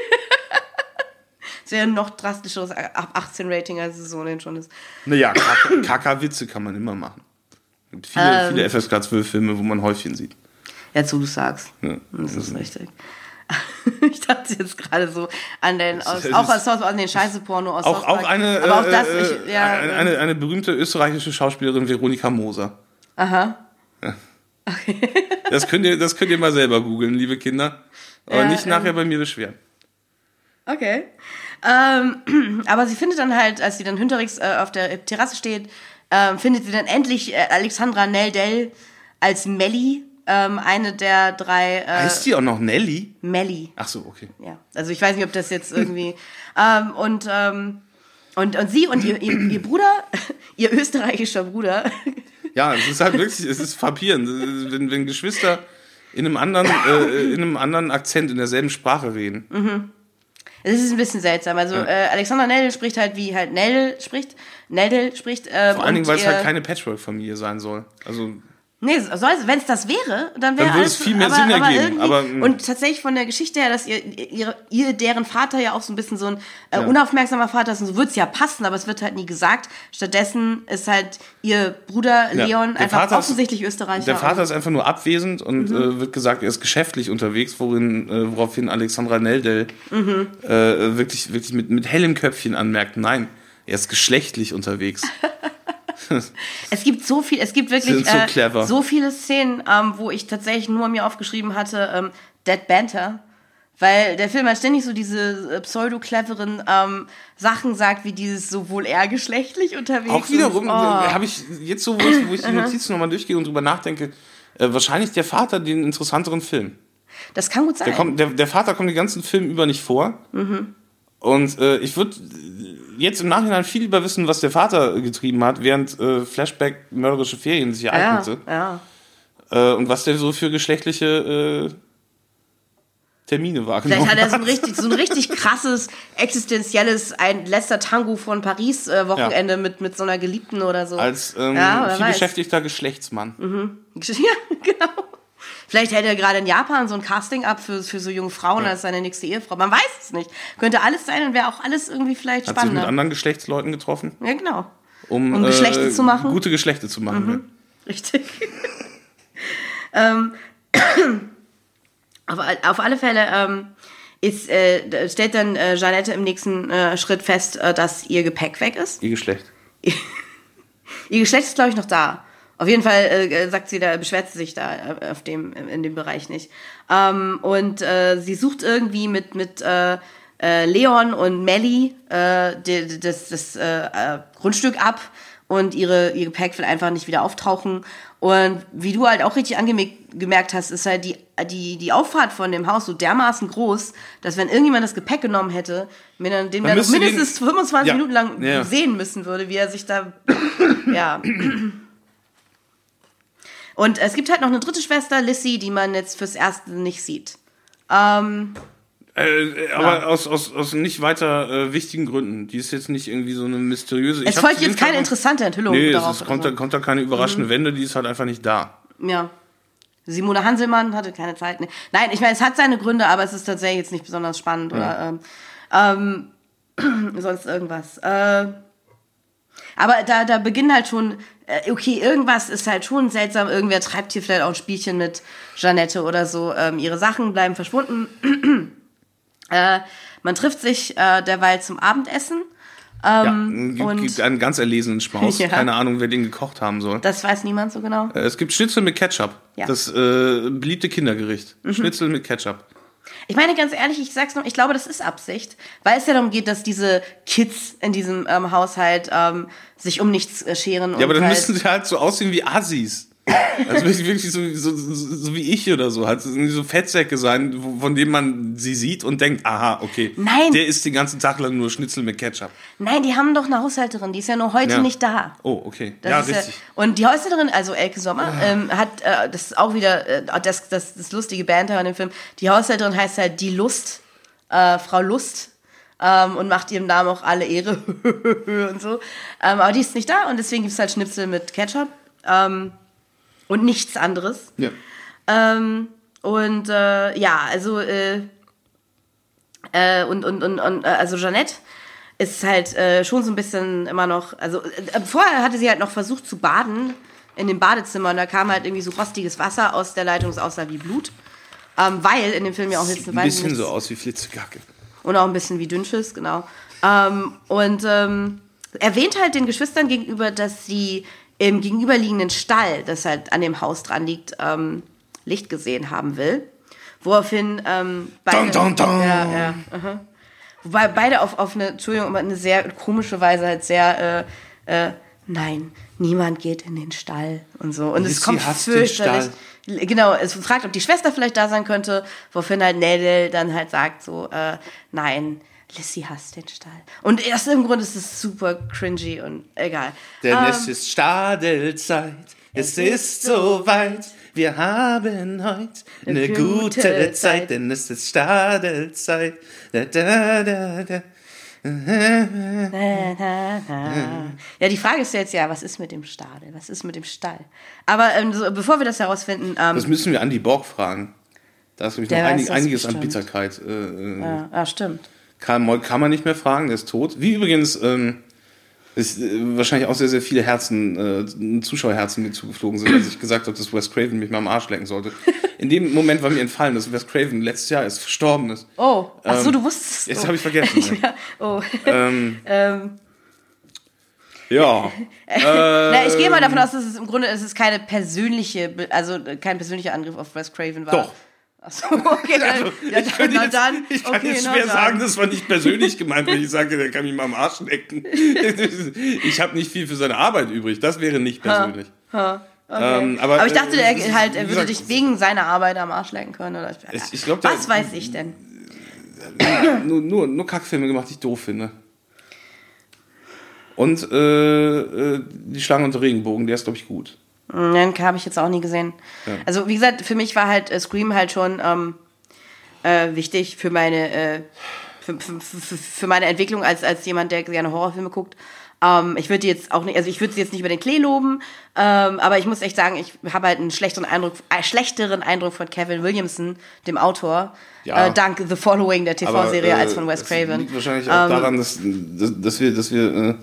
es wäre ein noch drastischeres ab achtzehn Rating, als es so ohnehin schon ist. Naja, Kaka- Kaka-Witze kann man immer machen. Es gibt viele, Ähm. viele F S K zwölf Filme, wo man Häufchen sieht. Jetzt, wo du sagst. Ja. Das ist richtig. Ich dachte jetzt gerade so an den, aus, ist- auch aus, an den Scheiße-Porno aus Auch, South auch Park. eine, Aber auch äh, das, äh, ich, ja, eine, eine, eine berühmte österreichische Schauspielerin, Veronika Moser. aha. Das könnt ihr, das könnt ihr mal selber googeln, liebe Kinder. Aber Ja, nicht nachher ähm. bei mir beschweren. Okay. Ähm, aber sie findet dann halt, als sie dann hinterrücks äh, auf der Terrasse steht, ähm, findet sie dann endlich äh, Alexandra Neldell als Melli, ähm, eine der drei. Äh, Heißt die auch noch Nelly? Melli. Ach so, okay. Ja, also ich weiß nicht, ob das jetzt irgendwie ähm, und, ähm, und und sie und ihr, ihr, ihr Bruder, ihr österreichischer Bruder, Ja, es ist halt wirklich, es ist frappierend, wenn, wenn Geschwister in einem anderen, äh, in einem anderen Akzent in derselben Sprache reden. es ist ein bisschen seltsam. Also äh, Alexandra Neldell spricht halt wie halt Neldell spricht, Neldell spricht. Ähm, Vor allen Dingen, und weil es ihr- halt keine Patchwork-Familie sein soll. Also Nee, wenn es das wäre, dann wäre Dann würde alles es viel mehr aber, Sinn aber ergeben, irgendwie- aber, mh. und tatsächlich von der Geschichte her, dass ihr, ihr, ihr deren Vater ja auch so ein bisschen so ein äh, unaufmerksamer Vater ist, und so wird es ja passen, aber es wird halt nie gesagt. Stattdessen ist halt ihr Bruder Ja, Leon der einfach Vater ist- offensichtlich Österreicher. der Vater und- ist einfach nur abwesend und Mhm. äh, wird gesagt, er ist geschäftlich unterwegs, worin, äh, woraufhin Alexandra Neldell Mhm. äh, wirklich, wirklich mit, mit hellem Köpfchen anmerkt, nein, er ist geschlechtlich unterwegs. Es gibt so viel, es gibt wirklich Sind so äh, clever. so viele Szenen, ähm, wo ich tatsächlich nur mir aufgeschrieben hatte, ähm, Dead Banter. Weil der Film halt ständig so diese äh, pseudo-cleveren ähm, Sachen sagt, wie dieses so wohl eher geschlechtlich unterwegs. Auch wiederum und, oh. habe ich jetzt so, wo ich, wo ich die Notizen nochmal durchgehe und drüber nachdenke, äh, wahrscheinlich der Vater den interessanteren Film. Das kann gut sein. Der, kommt, der, der Vater kommt den ganzen Film über nicht vor. Und äh, ich würde jetzt im Nachhinein viel lieber wissen, was der Vater getrieben hat, während äh, Flashback mörderische Ferien sich ja, ereignete. ja. Äh, und was der so für geschlechtliche äh, Termine wahrgenommen Vielleicht hat er so ein richtig, so ein richtig krasses, existenzielles, ein letzter Tango von Paris äh, Wochenende Ja. mit, mit so einer Geliebten oder so. Als ähm, Ja, wer viel weiß. beschäftigter Geschlechtsmann. Ja, genau. Vielleicht hält er gerade in Japan so ein Casting ab für, für so junge Frauen als seine nächste Ehefrau. Man weiß es nicht. Könnte alles sein und wäre auch alles irgendwie vielleicht Hat sich mit spannender. anderen Geschlechtsleuten getroffen, Ja, genau. um, Um Geschlechte äh, zu machen. gute Geschlechte zu machen. Ja. Richtig. ähm, auf, auf alle Fälle ähm, ist, äh, stellt dann äh, Jeanette im nächsten äh, Schritt fest, äh, dass ihr Gepäck weg ist. Ihr Geschlecht. Ihr Geschlecht ist, glaube ich, noch da. Auf jeden Fall äh, sagt sie, da beschwert sie sich da äh, auf dem, in dem Bereich nicht. Ähm, und äh, sie sucht irgendwie mit, mit äh, äh, Leon und Melly äh, die, die, das, das äh, äh, Grundstück ab und ihre, ihr Gepäck will einfach nicht wieder auftauchen. Und wie du halt auch richtig angemerkt hast, ist halt die, die, die Auffahrt von dem Haus so dermaßen groß, dass wenn irgendjemand das Gepäck genommen hätte, den man Man dann noch müsste mindestens den- fünfundzwanzig Ja. Minuten lang Ja. sehen müssen würde, wie er sich da, ja... Und es gibt halt noch eine dritte Schwester, Lissy, die man jetzt fürs Erste nicht sieht. Ähm, Äh, aber aus, aus, aus nicht weiter äh, wichtigen Gründen. Die ist jetzt nicht irgendwie so eine mysteriöse... es Ich hab folgt zu dem jetzt keine Zeitpunkt- interessante Enthüllung Nee, es darauf. ist, oder kommt, so. da, kommt da keine überraschende Wende, die ist halt einfach nicht da. Ja. Simone Hanselmann hatte keine Zeit. Nee. Nein, ich meine, es hat seine Gründe, aber es ist tatsächlich jetzt nicht besonders spannend oder ähm, ähm, sonst irgendwas. Äh, aber da, da beginnen halt schon, äh, okay, irgendwas ist halt schon seltsam. Irgendwer treibt hier vielleicht auch ein Spielchen mit Jeanette oder so. Ähm, ihre Sachen bleiben verschwunden. äh, man trifft sich äh, derweil zum Abendessen. Ähm, ja, und gibt einen ganz erlesenen Schmaus. Ja. Keine Ahnung, wer den gekocht haben soll. das weiß niemand so genau. Äh, Es gibt Schnitzel mit Ketchup. Ja. Das äh, beliebte Kindergericht. Mhm. Schnitzel mit Ketchup. Ich meine, ganz ehrlich, ich sag's noch, ich glaube, das ist Absicht, weil es ja darum geht, dass diese Kids in diesem ähm, Haushalt ähm, sich um nichts äh, scheren. Ja, aber dann halt, müssen sie halt so aussehen wie Assis. Also wirklich, wirklich so, so, so, so wie ich oder so. Halt so Fettsäcke sein, von denen man sie sieht und denkt, aha, okay. Nein. Der isst den ganzen Tag lang nur Schnitzel mit Ketchup. Nein, die haben doch eine Haushälterin, die ist ja nur heute Ja. nicht da. Oh, okay. Das ja, ist richtig. Ja, und die Haushälterin, also Elke Sommer, ähm, hat, äh, das ist auch wieder äh, das, das, das lustige Banter in dem Film, die Haushälterin heißt halt die Lust, äh, Frau Lust, ähm, und macht ihrem Namen auch alle Ehre und so. Ähm, aber die ist nicht da und deswegen gibt es halt Schnitzel mit Ketchup ähm, und nichts anderes. Ja. Ähm, und äh, ja, also äh, äh, und, und, und, und äh, also Jeanette ist halt äh, schon so ein bisschen immer noch, also äh, vorher hatte sie halt noch versucht zu baden in dem Badezimmer und da kam halt irgendwie so rostiges Wasser aus der Leitung, es aussah wie Blut, ähm, weil in dem Film ja auch jetzt Sieht ein bisschen so aus wie Flitzekacke. und auch ein bisschen wie Dünnschiss, genau. Ähm, und ähm, erwähnt halt den Geschwistern gegenüber, dass sie im gegenüberliegenden Stall, das halt an dem Haus dran liegt, ähm, Licht gesehen haben will. Woraufhin ähm, beide... Dun, dun, dun. Ja, ja, aha. Wobei beide auf, auf eine, Entschuldigung, aber eine sehr komische Weise halt sehr, äh, äh, nein, niemand geht in den Stall und so. Und es Lizzie kommt hasst den fürchterlich. Genau, es fragt, ob die Schwester vielleicht da sein könnte, woraufhin halt Nadel dann halt sagt so, äh, nein, Lizzie hasst den Stall. Und aus dem Grund ist es super cringy und egal. Denn Ähm, es ist Stadelzeit, es ist soweit, wir haben heute eine gute, gute Zeit, denn es ist Stadelzeit. Da, da, da, da. Ja, die Frage ist jetzt ja, was ist mit dem Stadel? Was ist mit dem Stall? Aber ähm, so, bevor wir das herausfinden, ähm, Das müssen wir Andy Borg fragen. Da ist nämlich Der noch weiß einig, das einiges an bestimmt. Bitterkeit. Äh, äh, ja, ah, stimmt. kann, kann man nicht mehr fragen, der ist tot. Wie übrigens ähm, ist, äh, wahrscheinlich auch sehr, sehr viele Herzen, äh, Zuschauerherzen mir zugeflogen sind, als ich gesagt habe, dass Wes Craven mich mal am Arsch lecken sollte. In dem Moment war mir entfallen, dass Wes Craven letztes Jahr ist verstorben ist. Oh, ach so, Ähm, du wusstest es. Jetzt oh. habe ich vergessen. Ich, ja, oh. ähm, ähm, ja. Na, ich gehe mal davon aus, dass es im Grunde es ist keine persönliche, Be- also äh, kein persönlicher Angriff auf Wes Craven war. Doch. Ach so, okay, dann, Also, ja, ich könnte na jetzt, dann, ich kann okay, jetzt na schwer dann. sagen, das war nicht persönlich gemeint, wenn ich sage, der kann mich mal am Arsch lecken. Ich habe nicht viel für seine Arbeit übrig. Das wäre nicht persönlich. Okay. Ähm, aber, aber ich dachte, äh, er, halt, er wie würde gesagt, dich wegen seiner Arbeit am Arsch lecken können. Oder, Ich- ich glaub, der- was weiß ich denn? nur, nur, nur Kackfilme gemacht, die ich doof finde. Und äh, äh, die Schlange unter Regenbogen, der ist, glaube ich, gut. Den habe ich jetzt auch nie gesehen. Ja. Also wie gesagt, für mich war halt äh, Scream halt schon ähm, äh, wichtig für meine äh, für, für, für, für meine Entwicklung als, als jemand, der gerne Horrorfilme guckt. Ähm, ich würde die jetzt auch nicht, also ich würde sie jetzt nicht über den Klee loben, ähm, aber ich muss echt sagen, ich habe halt einen schlechteren Eindruck, äh, schlechteren Eindruck von Kevin Williamson, dem Autor, Ja. äh, dank The Following, der T V-Serie, Aber, äh, als von Wes das Craven. liegt wahrscheinlich auch Ähm, daran, dass, dass, dass wir, dass wir äh,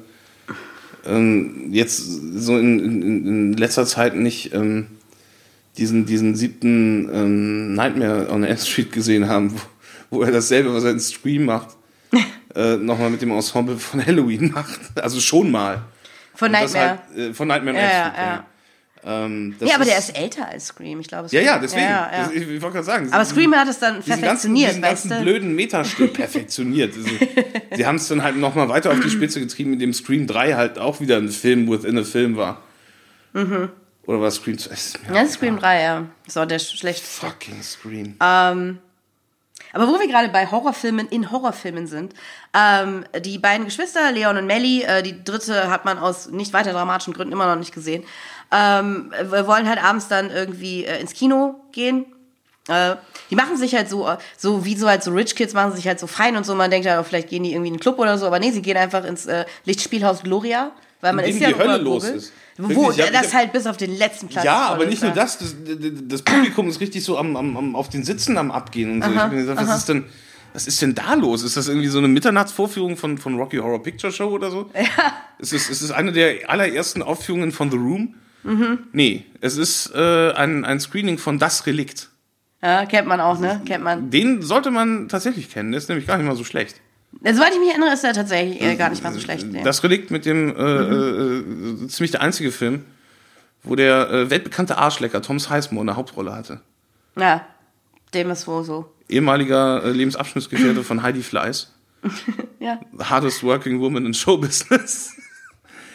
ähm, jetzt so in, in, in letzter Zeit nicht ähm, diesen, diesen siebten ähm, Nightmare on Elm Street gesehen haben, wo, wo er dasselbe, was er in Scream macht, äh, nochmal mit dem Ensemble von Halloween macht. Also schon mal. Von Und das Nightmare. Halt, äh, von Nightmare on Ja, Elm ja, Street. ja. Ähm, das Ja, aber der ist älter als Scream, ich glaube. Ja, ja, Scream- deswegen. Ja, ja, ja. Das, ich, ich wollte gerade sagen. Aber Scream hat es dann diesen ganzen, perfektioniert, diesen weißt ganzen du? blöden Metastil perfektioniert. Also, sie haben es dann halt nochmal weiter auf die Spitze getrieben, indem Scream drei halt auch wieder ein Film within a Film war. Mhm. Oder war Scream zwei? Ist mir Ja, auch das ist Scream egal. drei, ja. Das war der schlechteste. Fucking Scream. Ähm, aber wo wir gerade bei Horrorfilmen in Horrorfilmen sind, ähm, die beiden Geschwister, Leon und Melly, äh, die dritte hat man aus nicht weiter dramatischen Gründen immer noch nicht gesehen, ähm, wir wollen halt abends dann irgendwie äh, ins Kino gehen. Äh, die machen sich halt so, so wie so halt so Rich Kids machen sich halt so fein und so. Man denkt ja, oh, vielleicht gehen die irgendwie in einen Club oder so, aber nee, sie gehen einfach ins äh, Lichtspielhaus Gloria, weil man In ist dem ja die Hölle Obergurgel, los ist. Wo Wirklich, ich hab- das ich hab- halt bis auf den letzten Platz Ja, voll aber ist, nicht nur ja. das, das. Das Publikum ist richtig so am, am, am, auf den Sitzen am Abgehen und so. Ich hab mir gesagt, was ist denn, was ist denn da los? Ist das irgendwie so eine Mitternachtsvorführung von, von Rocky Horror Picture Show oder so? Ja. Ist es, ist es eine der allerersten Aufführungen von The Room? Mhm. Nee, es ist äh, ein, ein Screening von Das Relikt. Ja, kennt man auch, ne? Kennt man. Den sollte man tatsächlich kennen, der ist nämlich gar nicht mal so schlecht. Soweit ich mich erinnere, ist er tatsächlich äh, gar nicht mal so schlecht. Nee. Das Relikt mit dem äh, äh, ziemlich der einzige Film, wo der äh, weltbekannte Arschlecker Tom Sizemore eine Hauptrolle hatte. Ja, dem ist wohl so. Ehemaliger äh, Lebensabschnittsgefährte von Heidi Fleiss. Ja. The hardest working woman in Showbusiness.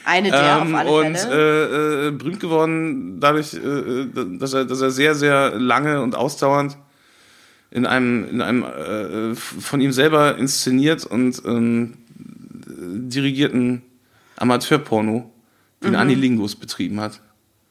Eine der ähm, auf alle und Fälle. äh, äh, berühmt geworden dadurch, äh, dass er, dass er sehr, sehr lange und ausdauernd in einem, in einem äh, von ihm selber inszeniert und ähm, dirigierten Amateurporno, den Mhm. Anilingus betrieben hat.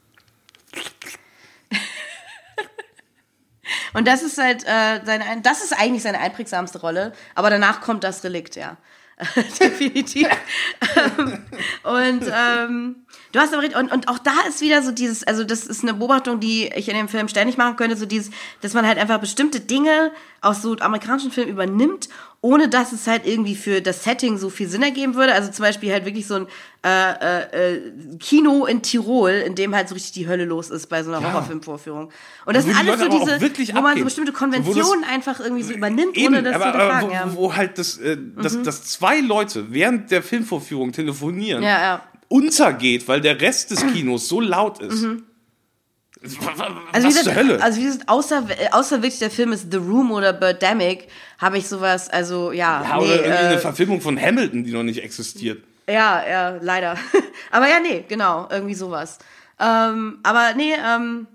Und das ist halt äh, seine, ein- das ist eigentlich seine einprägsamste Rolle, aber danach kommt das Relikt, ja. Definitiv. Ähm, und ähm, du hast aber recht, und, und auch da ist wieder so dieses, also das ist eine Beobachtung, die ich in dem Film ständig machen könnte, so dieses, dass man halt einfach bestimmte Dinge aus so amerikanischen Filmen übernimmt, ohne dass es halt irgendwie für das Setting so viel Sinn ergeben würde. Also zum Beispiel halt wirklich so ein äh, äh, Kino in Tirol, in dem halt so richtig die Hölle los ist bei so einer Ja. Horrorfilmvorführung. Und das Wo sind die alles so Leute aber auch diese, wirklich wo man so abgehen. bestimmte Wo das- Konventionen einfach irgendwie so übernimmt, Eben, ohne das aber, zu aber hinterfragen. wo, Ja. wo halt das, äh, das, dass zwei Leute während der Filmvorführung telefonieren, Ja, ja. untergeht, weil der Rest des Kinos so laut ist. Was Also wie zur gesagt, Hölle? also wie gesagt, außer, außer wirklich der Film ist The Room oder Birdemic, habe ich sowas, also ja, ja, nee, oder irgendwie eine äh, Verfilmung von Hamilton, die noch nicht existiert. ja, ja, leider. Aber ja, nee, genau, irgendwie sowas. Ähm, aber nee, ähm,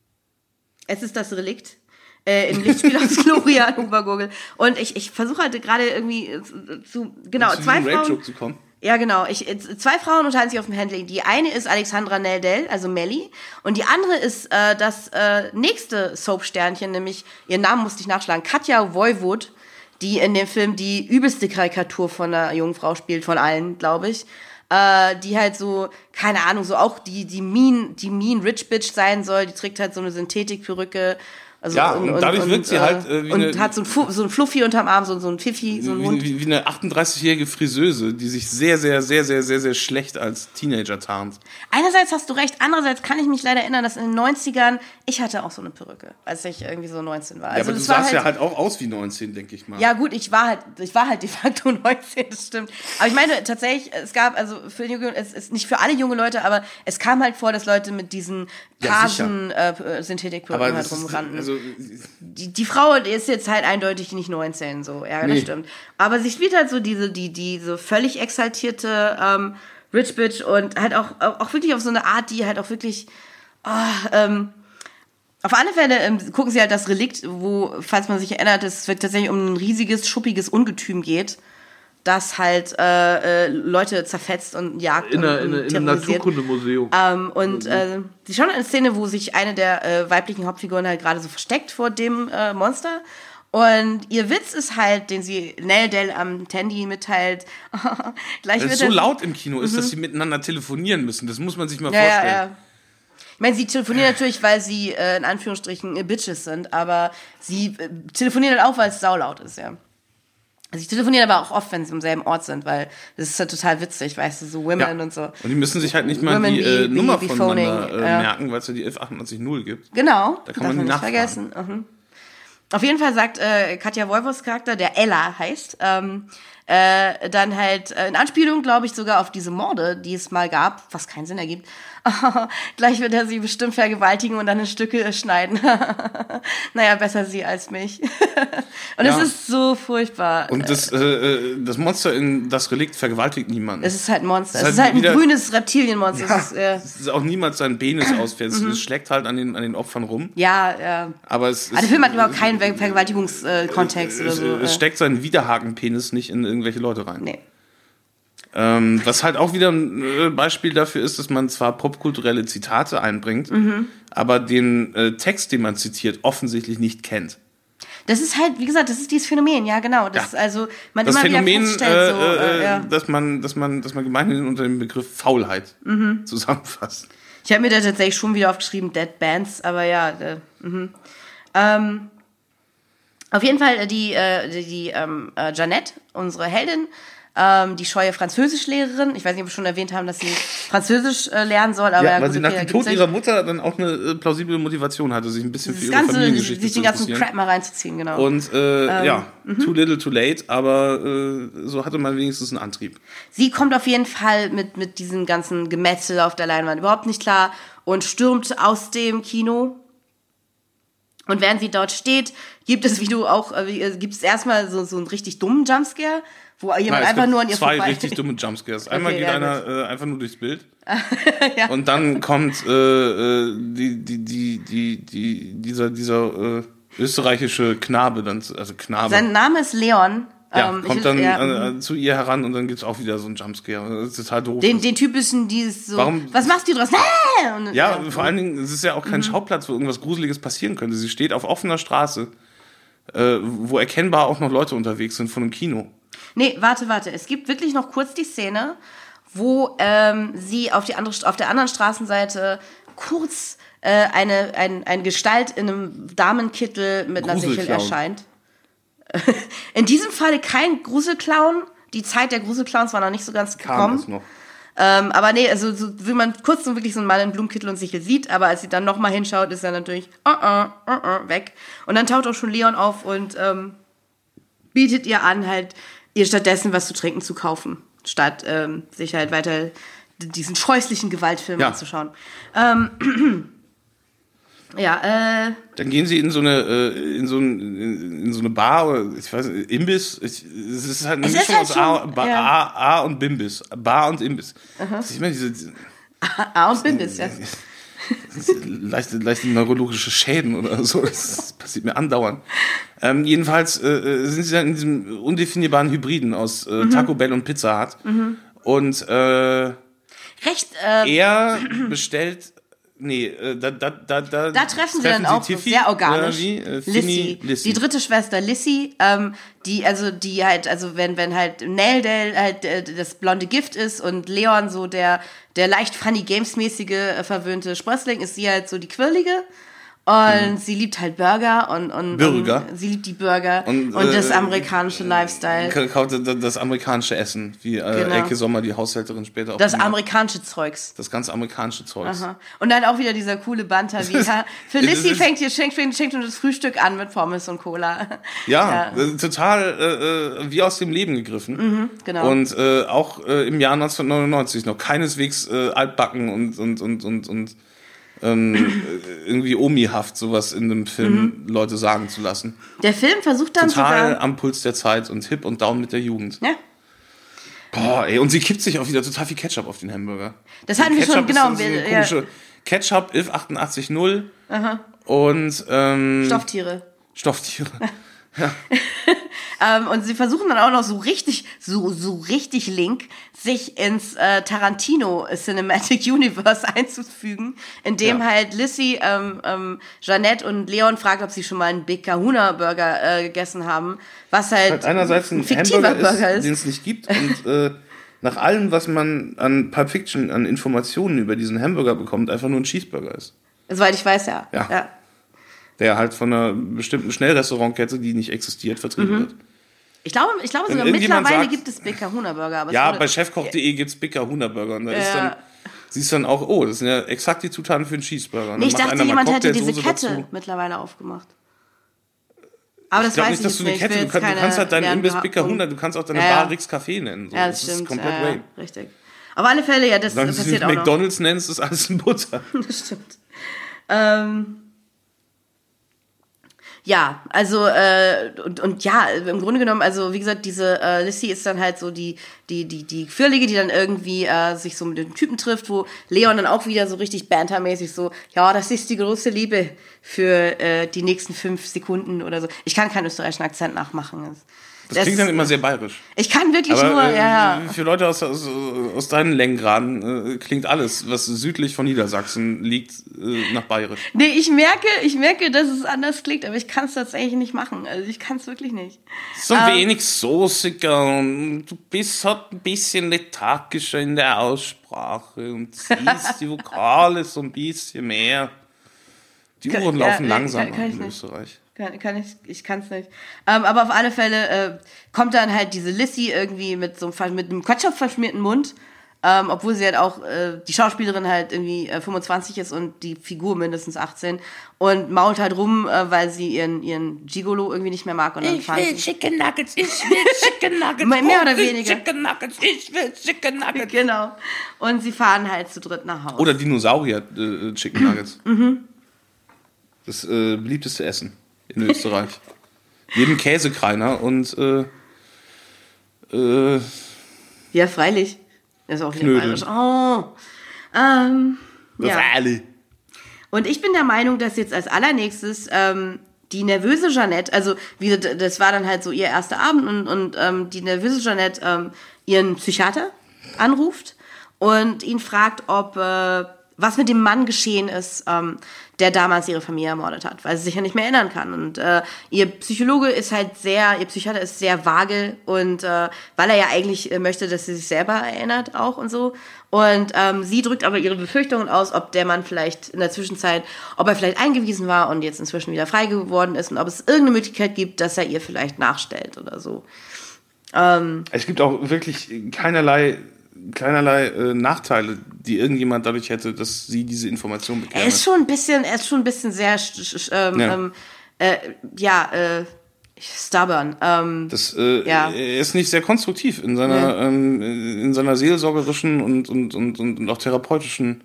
es ist das Relikt. Äh, in Lichtspiel aus Gloria in Obergurgel. Und ich, ich versuche halt gerade irgendwie äh, zu, genau, zu zwei diesem Frauen. Rape-Joke zu kommen. Ja, genau. Ich, äh, zwei Frauen unterhalten sich auf dem Handling. Die eine ist Alexandra Neldell, also Melly. Und die andere ist äh, das äh, nächste Soap-Sternchen, nämlich, ihren Namen musste ich nachschlagen, Katja Woiwod, die in dem Film die übelste Karikatur von einer jungen Frau spielt, von allen, glaube ich. Äh, die halt so, keine Ahnung, so auch die, die mean, die mean Rich Bitch sein soll. Die trägt halt so eine Synthetikperücke. Also Ja, und dadurch wirkt sie halt, äh, wie und eine- hat so ein, Fu- so ein Fluffy unterm Arm, so, so ein Pfiffi, so ein Hund. Wie, wie, wie eine achtunddreißigjährige Friseuse, die sich sehr, sehr, sehr, sehr, sehr, sehr schlecht als Teenager tarnt. Einerseits hast du recht, andererseits kann ich mich leider erinnern, dass in den neunzigern, ich hatte auch so eine Perücke, als ich irgendwie so neunzehn war. Ja, Also aber du das war sahst ja halt auch aus wie neunzehn, denke ich mal. ja gut, ich war halt, ich war halt de facto neunzehn, das stimmt. Aber ich meine tatsächlich, es gab, also für junge, es ist nicht für alle junge Leute, aber es kam halt vor, dass Leute mit diesen Ja, sicher. Pagen äh, Synthetikperücken aber halt das ist, rumrannten. also, die, die Frau die ist jetzt halt eindeutig nicht neunzehn, so, ja, das Nee. stimmt. Aber sie spielt halt so diese, die, diese völlig exaltierte ähm, Rich Bitch und halt auch, auch, auch wirklich auf so eine Art, die halt auch wirklich, oh, ähm, auf alle Fälle ähm, gucken sie halt das Relikt, wo, falls man sich erinnert, es wird tatsächlich um ein riesiges, schuppiges Ungetüm geht, das halt äh, äh, Leute zerfetzt und jagt In, und, einer, in, und einer- in einem terrorisiert. Naturkundemuseum. Ähm, und äh, die schauen eine Szene, wo sich eine der äh, weiblichen Hauptfiguren halt gerade so versteckt vor dem äh, Monster. Und ihr Witz ist halt, den sie Nell Dell am Tandy mitteilt. Gleich Weil es wird so das- laut im Kino ist, dass sie miteinander telefonieren müssen. Das muss man sich mal Ja, ja, vorstellen. ja. Ich meine, sie telefonieren natürlich, weil sie äh, in Anführungsstrichen äh, Bitches sind, aber sie äh, telefonieren halt auch, weil es saulaut ist, ja. Also sie telefonieren aber auch oft, wenn sie im selben Ort sind, weil das ist halt total witzig, weißt du, so Women Ja. und so. Und die müssen sich halt nicht mal Women die be- äh, be- Nummer be voneinander phoning, äh, ja. merken, weil es ja die elf achtundneunzig null gibt. Genau, Da kann darf man nicht nachfragen. vergessen. Mhm. Auf jeden Fall sagt äh, Katja Wolfers Charakter, der Ella heißt, ähm, äh, dann halt äh, in Anspielung, glaube ich, sogar auf diese Morde, die es mal gab, was keinen Sinn ergibt. Gleich wird er sie bestimmt vergewaltigen und dann in Stücke schneiden. Naja, besser sie als mich. Und es Ja. ist so furchtbar. Und das, äh, äh, das Monster in das Relikt vergewaltigt niemanden. Es ist halt ein Monster. Es Es ist ist halt ein wieder- grünes Reptilienmonster. ja, Es ist, äh, es ist auch niemals sein Penis ausfällt. Es schlägt halt an den, an den Opfern rum. ja, ja. Aber es, Aber der Film hat überhaupt keinen Ver- Vergewaltigungskontext oder es, so. es äh. steckt seinen Widerhakenpenis nicht in irgendwelche Leute rein. Nee. Ähm, was halt auch wieder ein äh, Beispiel dafür ist, dass man zwar popkulturelle Zitate einbringt, Mhm. aber den äh, Text, den man zitiert, offensichtlich nicht kennt. Das ist halt, wie gesagt, das ist dieses Phänomen, ja, genau. Das Ja. ist also, man Das immer Phänomen, wieder feststellt, so, äh, äh, äh, ja. dass man, dass man, dass man gemeinhin unter dem Begriff Faulheit Mhm. zusammenfasst. Ich habe mir da tatsächlich schon wieder aufgeschrieben, Dead Bands, aber ja, äh, mhm. ähm, auf jeden Fall äh, die, äh, die, die ähm, äh, Jeanette, unsere Heldin, ähm, die scheue Französischlehrerin. Ich weiß nicht, ob wir schon erwähnt haben, dass sie Französisch äh, lernen soll, aber Ja, ja, weil gut, sie nach okay, da dem gibt's Tod echt ihrer Mutter dann auch eine äh, plausible Motivation hatte, sich ein bisschen für dieses ihre ganze, Familiengeschichte sich zu den ganzen interessieren. Crap mal reinzuziehen, genau. Und äh, ja, mhm. too little, too late, aber äh, so hatte man wenigstens einen Antrieb. Sie kommt auf jeden Fall mit, mit diesem ganzen Gemetzel auf der Leinwand überhaupt nicht klar und stürmt aus dem Kino. Und während sie dort steht, gibt es, wie du auch, äh, gibt es erstmal so, so einen richtig dummen Jumpscare, wo jemand Nein, einfach nur an ihr zwei vorbei... richtig dumme Jumpscares. Einmal Okay, geht ja, einer äh, einfach nur durchs Bild. Ja. Und dann kommt äh, äh, die, die, die, die, die, dieser, dieser äh, österreichische Knabe, dann, also Knabe. Sein Name ist Leon. ja, ähm, kommt ich, dann ja, äh, zu ihr heran und dann gibt's auch wieder so einen Jumpscare. Das ist total doof. Den, den typischen, dieses so, Warum- was machst du draus? Nee! Und, ja, vor allen Dingen, es ist ja auch Mhm. kein Schauplatz, wo irgendwas Gruseliges passieren könnte. Sie steht auf offener Straße, äh, wo erkennbar auch noch Leute unterwegs sind von einem Kino. Nee, warte, warte. Es gibt wirklich noch kurz die Szene, wo ähm, sie auf, die andere, auf der anderen Straßenseite kurz äh, eine, ein, eine Gestalt in einem Damenkittel mit einer Sichel Gruselclown. erscheint. In diesem Falle kein Gruselclown. Die Zeit der Gruselclowns war noch nicht so ganz Kam gekommen. es noch. Ähm, aber nee, also so, wie man kurz so wirklich so einen Mann in Blumenkittel und Sichel sieht, aber als sie dann nochmal hinschaut, ist er natürlich uh -uh, uh -uh, weg. Und dann taucht auch schon Leon auf und ähm, bietet ihr an, halt ihr stattdessen was zu trinken zu kaufen, statt ähm, sich halt weiter diesen scheußlichen Gewaltfilm Ja. anzuschauen. Ähm, ja, äh, Dann gehen sie in so eine äh, in so ein, in, in so eine Bar oder ich weiß nicht, Imbiss. Ich, es ist halt eine Es ist Mischung halt aus schon- A, ba, ja. A, A und Bimbiss. Bar und Imbiss. Das ist immer diese, diese A und Bimbis, ja. leichte, leichte neurologische Schäden oder so. Das passiert mir andauernd. Ähm, jedenfalls äh, sind sie dann in diesem undefinierbaren Hybriden aus äh, Mhm. Taco Bell und Pizza Hut. Und äh, Recht, äh, er bestellt. Nee, äh, da, da, da, da, da treffen sie dann auch Tiffy, sehr organisch oder wie? Äh, Lissy, Finny, Lissy. die dritte Schwester Lissy, ähm, die also die halt also wenn wenn halt Neldale halt äh, das blonde Gift ist und Leon so der der leicht Funny Games mäßige äh, verwöhnte Sprössling, ist sie halt so die quirlige. Und sie liebt halt Burger und, und, Burger. und sie liebt die Burger und, Und, das äh, amerikanische Lifestyle. Kauft das amerikanische Essen, wie äh, Genau. Elke Sommer, die Haushälterin später auch. Das gemacht. amerikanische Zeugs. Das ganze amerikanische Zeugs. Aha. Und dann auch wieder dieser coole Banter wie ja, für Das Lissy ist- fängt hier schenkt, schenkt, schenkt uns das Frühstück an mit Pommes und Cola. Ja, äh, total äh, äh, wie aus dem Leben gegriffen. genau. Und äh, auch äh, im Jahr neunzehnhundertneunundneunzig noch keineswegs äh, altbacken und, und, und, und, und ähm, äh, irgendwie omihaft sowas in einem Film Leute sagen zu lassen. Der Film versucht dann Total sogar. am Puls der Zeit und hip und down mit der Jugend. Ja, Boah, ey, und sie kippt sich auch wieder total viel Ketchup auf den Hamburger. das hatten wir Ketchup schon, genau. Ist so eine wir, ja, komische Ketchup, I F achtundachtzig null und ähm, Stofftiere. Stofftiere. Ähm, und sie versuchen dann auch noch so richtig, so, so richtig link, sich ins äh, Tarantino Cinematic Universe einzufügen, indem Ja. halt Lissy, ähm, ähm, Jeanette und Leon fragt, ob sie schon mal einen Big Kahuna Burger äh, gegessen haben, was halt, Halt einerseits ein fiktiver Hamburger Burger ist, ist. den es nicht gibt und äh, nach allem, was man an Pulp Fiction, an Informationen über diesen Hamburger bekommt, einfach nur ein Cheeseburger ist. Soweit ich weiß, ja. Ja. ja. Der halt von einer bestimmten Schnellrestaurantkette, die nicht existiert, vertrieben Mhm. wird. Ich glaube, ich glaube Wenn sogar irgendjemand mittlerweile sagt- gibt es Big Kahuna Burger. Aber es Ja, wurde- bei chefkoch punkt de gibt's Big Kahuna Burger und da ist Ja. dann, siehst du dann auch, oh, das sind ja exakt die Zutaten für einen Cheeseburger. Und Nee, ich dann macht dachte, einer mal jemand hätte diese Cocktailsoße Kette dazu. mittlerweile aufgemacht. Aber Ich das glaube weiß nicht, dass ich du eine jetzt nicht. Kette, Ich du, will kannst, jetzt du kannst halt deinen keine Imbiss Big Werbung- Kahuna, du kannst auch deine Ja, ja. Bar Rix Café nennen. So. Ja, das, das stimmt. ist komplett ja, ja, way. richtig. Auf alle Fälle, ja, das Solange du es passiert nicht auch noch. McDonalds nennst, ist alles in Butter. Das stimmt. Ähm, ja, also äh, und, und ja, im Grunde genommen, also wie gesagt, diese äh, Lissy ist dann halt so die die die die Quirlige, die dann irgendwie äh, sich so mit dem Typen trifft, wo Leon dann auch wieder so richtig bantermäßig so, ja, das ist die große Liebe für äh, die nächsten fünf Sekunden oder so. Ich kann keinen österreichischen Akzent nachmachen. Das, Das klingt dann immer sehr bayerisch. Ich kann wirklich Aber nur, äh, ja, ja. für Leute aus, aus, aus deinen Längengraden äh, klingt alles, was südlich von Niedersachsen liegt, äh, nach bayerisch. Nee, ich merke, ich merke, dass es anders klingt, aber ich kann es tatsächlich nicht machen. Also ich kann es wirklich nicht. So ein wenig soßiger und du bist halt ein bisschen lethargischer in der Aussprache und ziehst die Vokale so ein bisschen mehr. Die Kann- Uhren ja, laufen nee, langsamer kann- kann ich in nicht. Österreich. Kann, kann ich, ich kann es nicht. Ähm, aber auf alle Fälle äh, kommt dann halt diese Lissy irgendwie mit so einem, ver- mit einem Ketchup verschmierten Mund, ähm, obwohl sie halt auch, äh, die Schauspielerin halt irgendwie äh, fünfundzwanzig ist und die Figur mindestens achtzehn und mault halt rum, äh, weil sie ihren, ihren Gigolo irgendwie nicht mehr mag. Und dann Ich fahren will sie- Chicken Nuggets, ich will Chicken Nuggets. Mehr- mehr oder Wo sind weniger. Chicken Nuggets, ich will Chicken Nuggets. Genau. Und sie fahren halt zu dritt nach Hause. Oder Dinosaurier äh, Chicken Nuggets. Das äh, beliebteste Essen in Österreich. Neben Käsekreiner und äh, äh, Ja, freilich. Das ist auch wieder Knödel. bayerisch. Oh. Ähm, ja. Raffaele. Und ich bin der Meinung, dass jetzt als allernächstes ähm, die nervöse Jeanette, also wie, das war dann halt so ihr erster Abend und, und ähm, die nervöse Jeanette ähm, ihren Psychiater anruft und ihn fragt, ob äh, was mit dem Mann geschehen ist, ähm, der damals ihre Familie ermordet hat, weil sie sich ja nicht mehr erinnern kann. Und äh, ihr Psychologe ist halt sehr, ihr Psychiater ist sehr vage und äh, weil er ja eigentlich äh, möchte, dass sie sich selber erinnert auch und so. Und ähm, sie drückt aber ihre Befürchtungen aus, ob der Mann vielleicht in der Zwischenzeit, ob er vielleicht eingewiesen war und jetzt inzwischen wieder frei geworden ist und ob es irgendeine Möglichkeit gibt, dass er ihr vielleicht nachstellt oder so. Ähm, Es gibt auch wirklich keinerlei, keinerlei äh, Nachteile, die irgendjemand dadurch hätte, dass sie diese Information bekäme. er ist schon ein bisschen, er ist schon ein bisschen sehr, sch- sch- ähm, Ja. ähm, äh, ja, äh, stubborn. Ähm, Das, äh, Ja. Er ist nicht sehr konstruktiv in seiner, Nee. ähm, in seiner seelsorgerischen und, und, und, und auch therapeutischen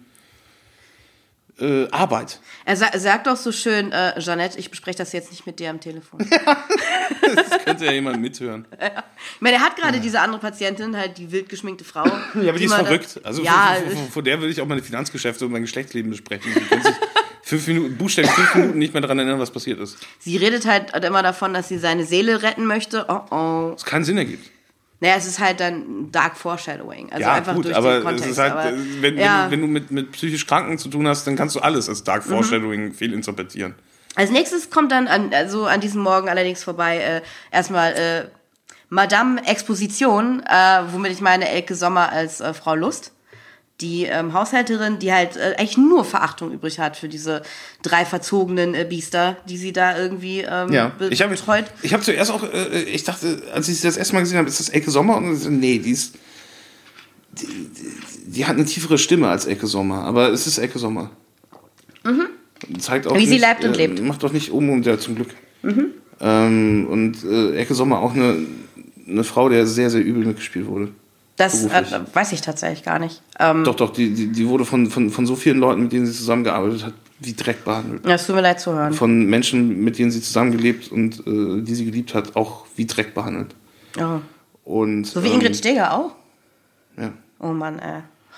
äh, Arbeit. er sa- sagt auch so schön, äh, Jeanette, ich bespreche das jetzt nicht mit dir am Telefon. Das könnte ja jemand mithören. Ich meine, er hat gerade diese andere Patientin, halt die wild geschminkte Frau. Ja, aber die ist man verrückt. Da, Also ja, vor, vor, vor der würde ich auch meine Finanzgeschäfte und mein Geschlechtsleben besprechen. Die kann sich fünf Minuten, buchstäblich fünf Minuten nicht mehr daran erinnern, was passiert ist. sie redet halt immer davon, dass sie seine Seele retten möchte. Oh oh. Was keinen Sinn ergibt. Naja, es ist halt dann Dark Foreshadowing. Also Ja, einfach gut, durch aber den Kontext. es ist halt, aber, äh, wenn, ja. wenn, wenn du mit, mit psychisch Kranken zu tun hast, dann kannst du alles als Dark Foreshadowing fehlinterpretieren. Als nächstes kommt dann an, also an diesem Morgen allerdings vorbei äh, erstmal äh, Madame Exposition, äh, womit ich meine Elke Sommer als äh, Frau Lust, die ähm, Haushälterin, die halt äh, eigentlich nur Verachtung übrig hat für diese drei verzogenen äh, Biester, die sie da irgendwie ähm, Ja, be- ich habe betreut. ich hab zuerst auch, äh, ich dachte, als ich sie das erste Mal gesehen habe, ist das Elke Sommer? Und ich so, nee, die ist, die, die, die hat eine tiefere Stimme als Elke Sommer, aber es ist Elke Sommer. Mhm. Zeigt auch Wie sie nicht, lebt und äh, lebt. Macht doch nicht um und ja, zum Glück. Mhm. Ähm, und äh, Elke Sommer auch eine, eine Frau, der sehr, sehr übel mitgespielt wurde. Das äh, beruflich. weiß ich tatsächlich gar nicht. Ähm, Doch, doch, die, die, die wurde von, von, von so vielen Leuten, mit denen sie zusammengearbeitet hat, wie Dreck behandelt. ja, es tut mir leid zu hören. Von Menschen, mit denen sie zusammengelebt und äh, die sie geliebt hat, auch wie Dreck behandelt. Ja. Und, So wie ähm, Ingrid Steger auch? Ja. Oh Mann, ey.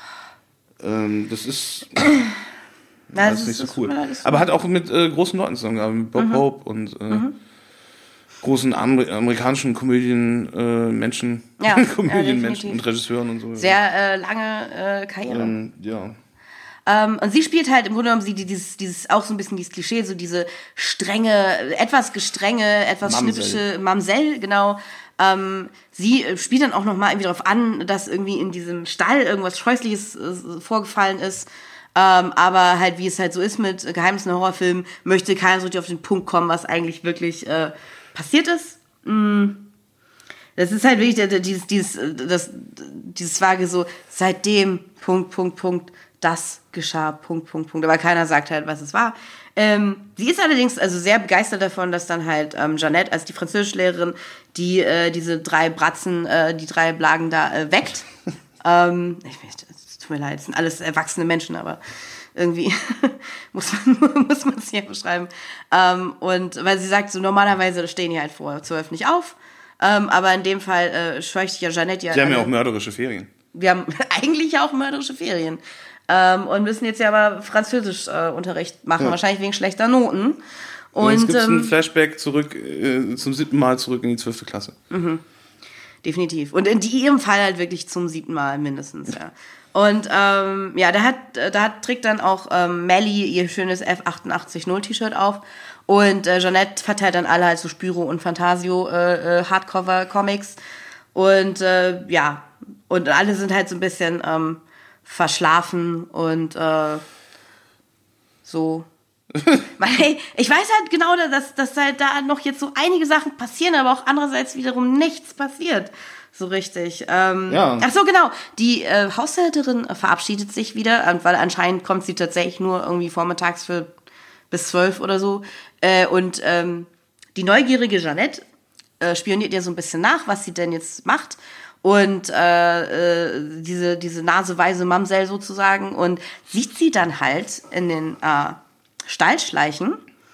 Ähm, das ist, Na, das ist nicht so cool. tut mir leid, das- Aber hat auch mit äh, großen Leuten zusammengearbeitet, mit Bob Mhm. Hope und äh, großen Amer amerikanischen Komödien, äh, Menschen, Ja, Komödienmenschen ja, definitiv. und Regisseuren und so. Sehr äh, lange äh, Karriere. Ähm, ja. Ähm, und sie spielt halt im Grunde genommen sie die- dieses, dieses auch so ein bisschen dieses Klischee, so diese strenge, etwas gestrenge, etwas Mamsell. schnippische Mamsell, genau. Ähm, sie äh, spielt dann auch nochmal irgendwie darauf an, dass irgendwie in diesem Stall irgendwas Scheußliches äh, vorgefallen ist. Ähm, aber halt, wie es halt so ist mit Geheimnissen in Horrorfilmen, möchte keiner so richtig auf den Punkt kommen, was eigentlich wirklich äh, passiert ist. Mm. Das ist halt wirklich äh, dieses, dieses, äh, das, dieses vage so, seitdem, Punkt, Punkt, Punkt, das geschah, Punkt, Punkt, Punkt. Aber keiner sagt halt, was es war. Ähm, sie ist allerdings also sehr begeistert davon, dass dann halt ähm, Jeanette als die Französischlehrerin die äh, diese drei Bratzen, äh, die drei Blagen da äh, weckt. ähm, ich weiß, es tut mir leid, es sind alles erwachsene Menschen, aber irgendwie muss man muss man es hier beschreiben. Ähm, und weil sie sagt, so normalerweise stehen die halt vor zwölf nicht auf. Ähm, aber in dem Fall äh, scheucht ja Jeanette ja. Die haben ja alle- auch mörderische Ferien. wir haben eigentlich ja auch mörderische Ferien. Ähm, und müssen jetzt ja aber Französischunterricht äh, Unterricht machen, Ja. wahrscheinlich wegen schlechter Noten. Und jetzt Und gibt es ein ähm, Flashback zurück, äh, zum siebten Mal zurück in die zwölfte Klasse. definitiv. Und in die- ihrem Fall halt wirklich zum siebten Mal mindestens, ja. Und ähm, ja, da hat, da hat, trägt dann auch ähm, Melly ihr schönes F achtundachtzig null T-Shirt auf. Und äh, Jeanette verteilt dann alle halt so Spyro und Fantasio äh, äh, Hardcover-Comics. Und äh, ja, und alle sind halt so ein bisschen ähm, verschlafen und äh, so. Weil, hey, ich weiß halt genau, dass, dass halt da noch jetzt so einige Sachen passieren, aber auch andererseits wiederum nichts passiert. So richtig. Ähm, Ja. Ach so, genau. Die äh, Haushälterin äh, verabschiedet sich wieder, äh, weil anscheinend kommt sie tatsächlich nur irgendwie vormittags für bis zwölf oder so. Äh, und ähm, die neugierige Jeanette äh, spioniert ihr so ein bisschen nach, was sie denn jetzt macht. Und äh, äh, diese, diese naseweise Mamsell sozusagen. Und sieht sie dann halt in den äh, Stall schleichen.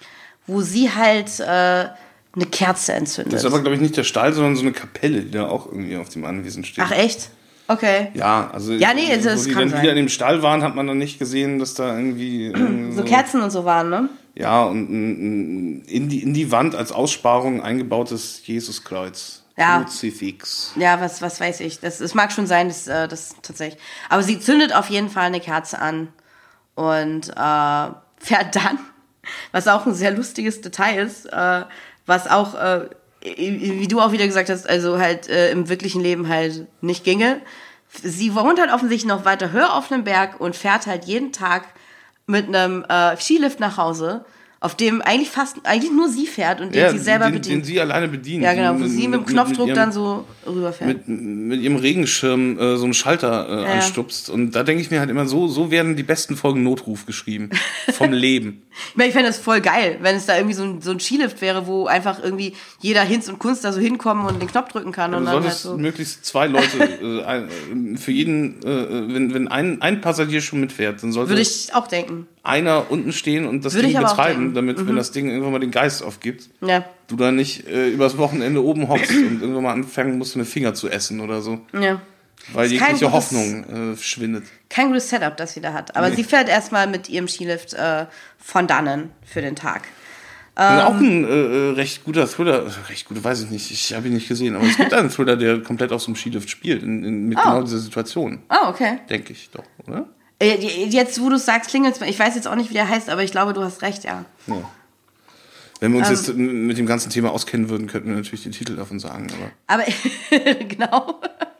wo sie halt äh, eine Kerze entzündet. Das ist aber, glaube ich, nicht der Stall, sondern so eine Kapelle, die da auch irgendwie auf dem Anwesen steht. Ach, echt? Okay. Ja, also Ja, nee, das wo die kann dann sein. wieder in dem Stall waren, hat man dann nicht gesehen, dass da irgendwie... irgendwie So Kerzen und so waren, ne? Ja, und ein, ein in, die, in die Wand als Aussparung eingebautes Jesuskreuz. Ja. Kruzifix. Ja, was, was weiß ich. Das, das mag schon sein, dass äh, das tatsächlich. Aber sie zündet auf jeden Fall eine Kerze an und äh, fährt dann, was auch ein sehr lustiges Detail ist, äh, was auch, äh, wie du auch wieder gesagt hast, also halt äh, im wirklichen Leben halt nicht ginge. Sie wohnt halt offensichtlich noch weiter höher auf einem Berg und fährt halt jeden Tag mit einem äh, Skilift nach Hause, auf dem eigentlich fast eigentlich nur sie fährt und den Ja, sie selber den, bedient. den sie alleine bedient. Ja, genau, wo Mit- sie mit dem mit- Knopfdruck mit ihrem, dann so rüberfährt. Mit, mit ihrem Regenschirm äh, so einen Schalter äh, Ja. anstupst. Und da denke ich mir halt immer, so, so werden die besten Folgen Notruf geschrieben. Vom Leben. Ich meine, ich fände das voll geil, wenn es da irgendwie so ein, so ein Skilift wäre, wo einfach irgendwie jeder Hinz und Kunst da so hinkommen und den Knopf drücken kann. Du und dann halt solltest so. möglichst zwei Leute, äh, ein, für jeden, äh, wenn, wenn ein, ein Passagier schon mitfährt, dann sollte Würde ich auch denken. einer unten stehen und das Würde Ding ich aber auch betreiben, denken. damit, Mhm. wenn das Ding irgendwann mal den Geist aufgibt, Ja. du da nicht äh, übers Wochenende oben hockst und irgendwann mal anfangen musst, eine Finger zu essen oder so. Ja. Weil Ist kein jegliche gutes- Hoffnung äh, schwindet. Kein gutes Setup, das sie da hat. Aber Nee. sie fährt erstmal mit ihrem Skilift äh, von dannen für den Tag. Und Ähm. auch ein äh, äh, recht guter Thriller, äh, recht gut, weiß ich nicht, ich habe ihn nicht gesehen, aber es gibt einen Thriller, der komplett auf so einem Skilift spielt, in, in, mit Oh. genau dieser Situation. Oh, okay. Denke ich doch, oder? Äh, Jetzt, wo du es sagst, klingelt es. Ich weiß jetzt auch nicht, wie der heißt, aber ich glaube, du hast recht, ja. Ja. Wenn wir uns Ähm. jetzt mit dem ganzen Thema auskennen würden, könnten wir natürlich den Titel davon sagen. Aber Aber genau.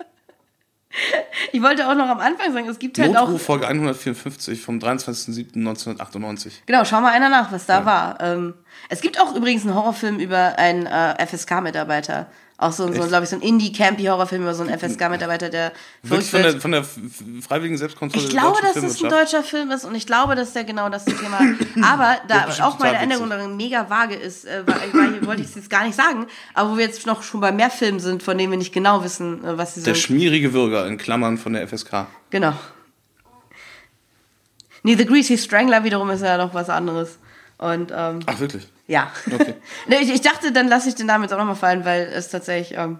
Ich wollte auch noch am Anfang sagen, es gibt halt auch. Notruf Folge hundertvierundfünfzig vom dreiundzwanzigsten siebten neunzehnhundertachtundneunzig. Genau, schau mal einer nach, was da war. Ähm, es gibt auch übrigens einen Horrorfilm über einen äh, F S K-Mitarbeiter. Auch so, so Echt? glaube ich, so ein Indie-Campy-Horrorfilm über so einen F S K-Mitarbeiter, der Wirklich verrückt von der, wird. von der f- freiwilligen Selbstkontrolle Ich der glaube, deutschen dass es ein Filmwirtschaft. deutscher Film ist und ich glaube, dass der genau das Thema hat. Aber da bestimmt auch meine total Änderung darin mega vage ist, äh, war, war, hier wollte ich es jetzt gar nicht sagen, aber wo wir jetzt noch schon bei mehr Filmen sind, von denen wir nicht genau wissen, äh, was sie Der sind. schmierige Bürger in Klammern von der F S K. Genau. Nee, The Greasy Strangler wiederum ist ja noch was anderes. Und ähm, Ach, wirklich? ja. Okay. Nee, ich, ich dachte, dann lasse ich den Namen jetzt auch nochmal fallen, weil es tatsächlich ähm,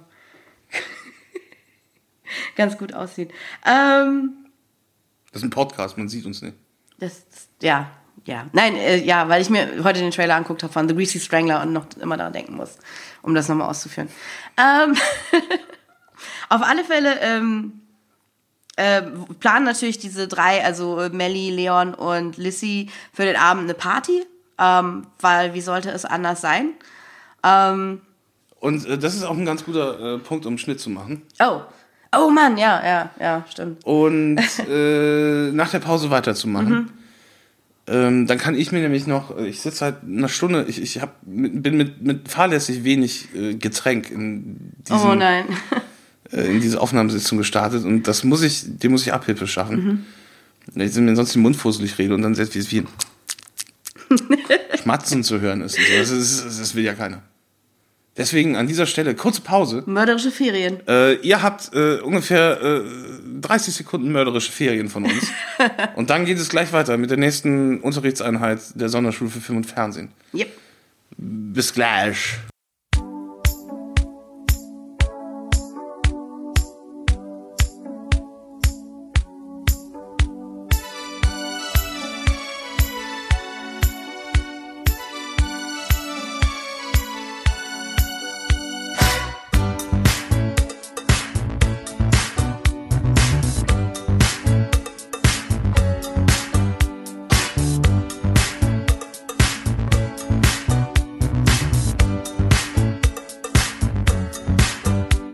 ganz gut aussieht. Ähm, Das ist ein Podcast, man sieht uns nicht. das, ja, ja. Nein, äh, ja, weil ich mir heute den Trailer angeguckt habe von The Greasy Strangler und noch immer daran denken muss, um das nochmal auszuführen. Ähm, auf alle Fälle ähm, äh, planen natürlich diese drei, also äh, Melly, Leon und Lissy, für den Abend eine Party, ähm, weil wie sollte es anders sein? Ähm, Und äh, das ist auch ein ganz guter äh, Punkt, um einen Schnitt zu machen. oh, oh Mann, ja, ja, ja, stimmt. Und äh, nach der Pause weiterzumachen. Ähm, dann kann ich mir nämlich noch, ich sitze halt eine Stunde, ich, ich hab, bin mit, mit fahrlässig wenig äh, Getränk in, diesen, Oh nein. äh, in diese Aufnahmesitzung gestartet und das muss ich, dem muss ich Abhilfe schaffen. Ich mir sonst den Mund fusselig rede und dann selbst wie es wie ein Schmatzen zu hören ist. Und so. Das, ist das will ja keiner. Deswegen an dieser Stelle kurze Pause. Mörderische Ferien. Äh, ihr habt äh, ungefähr äh, dreißig Sekunden mörderische Ferien von uns. Und dann geht es gleich weiter mit der nächsten Unterrichtseinheit der Sonderschule für Film und Fernsehen. Yep. Bis gleich.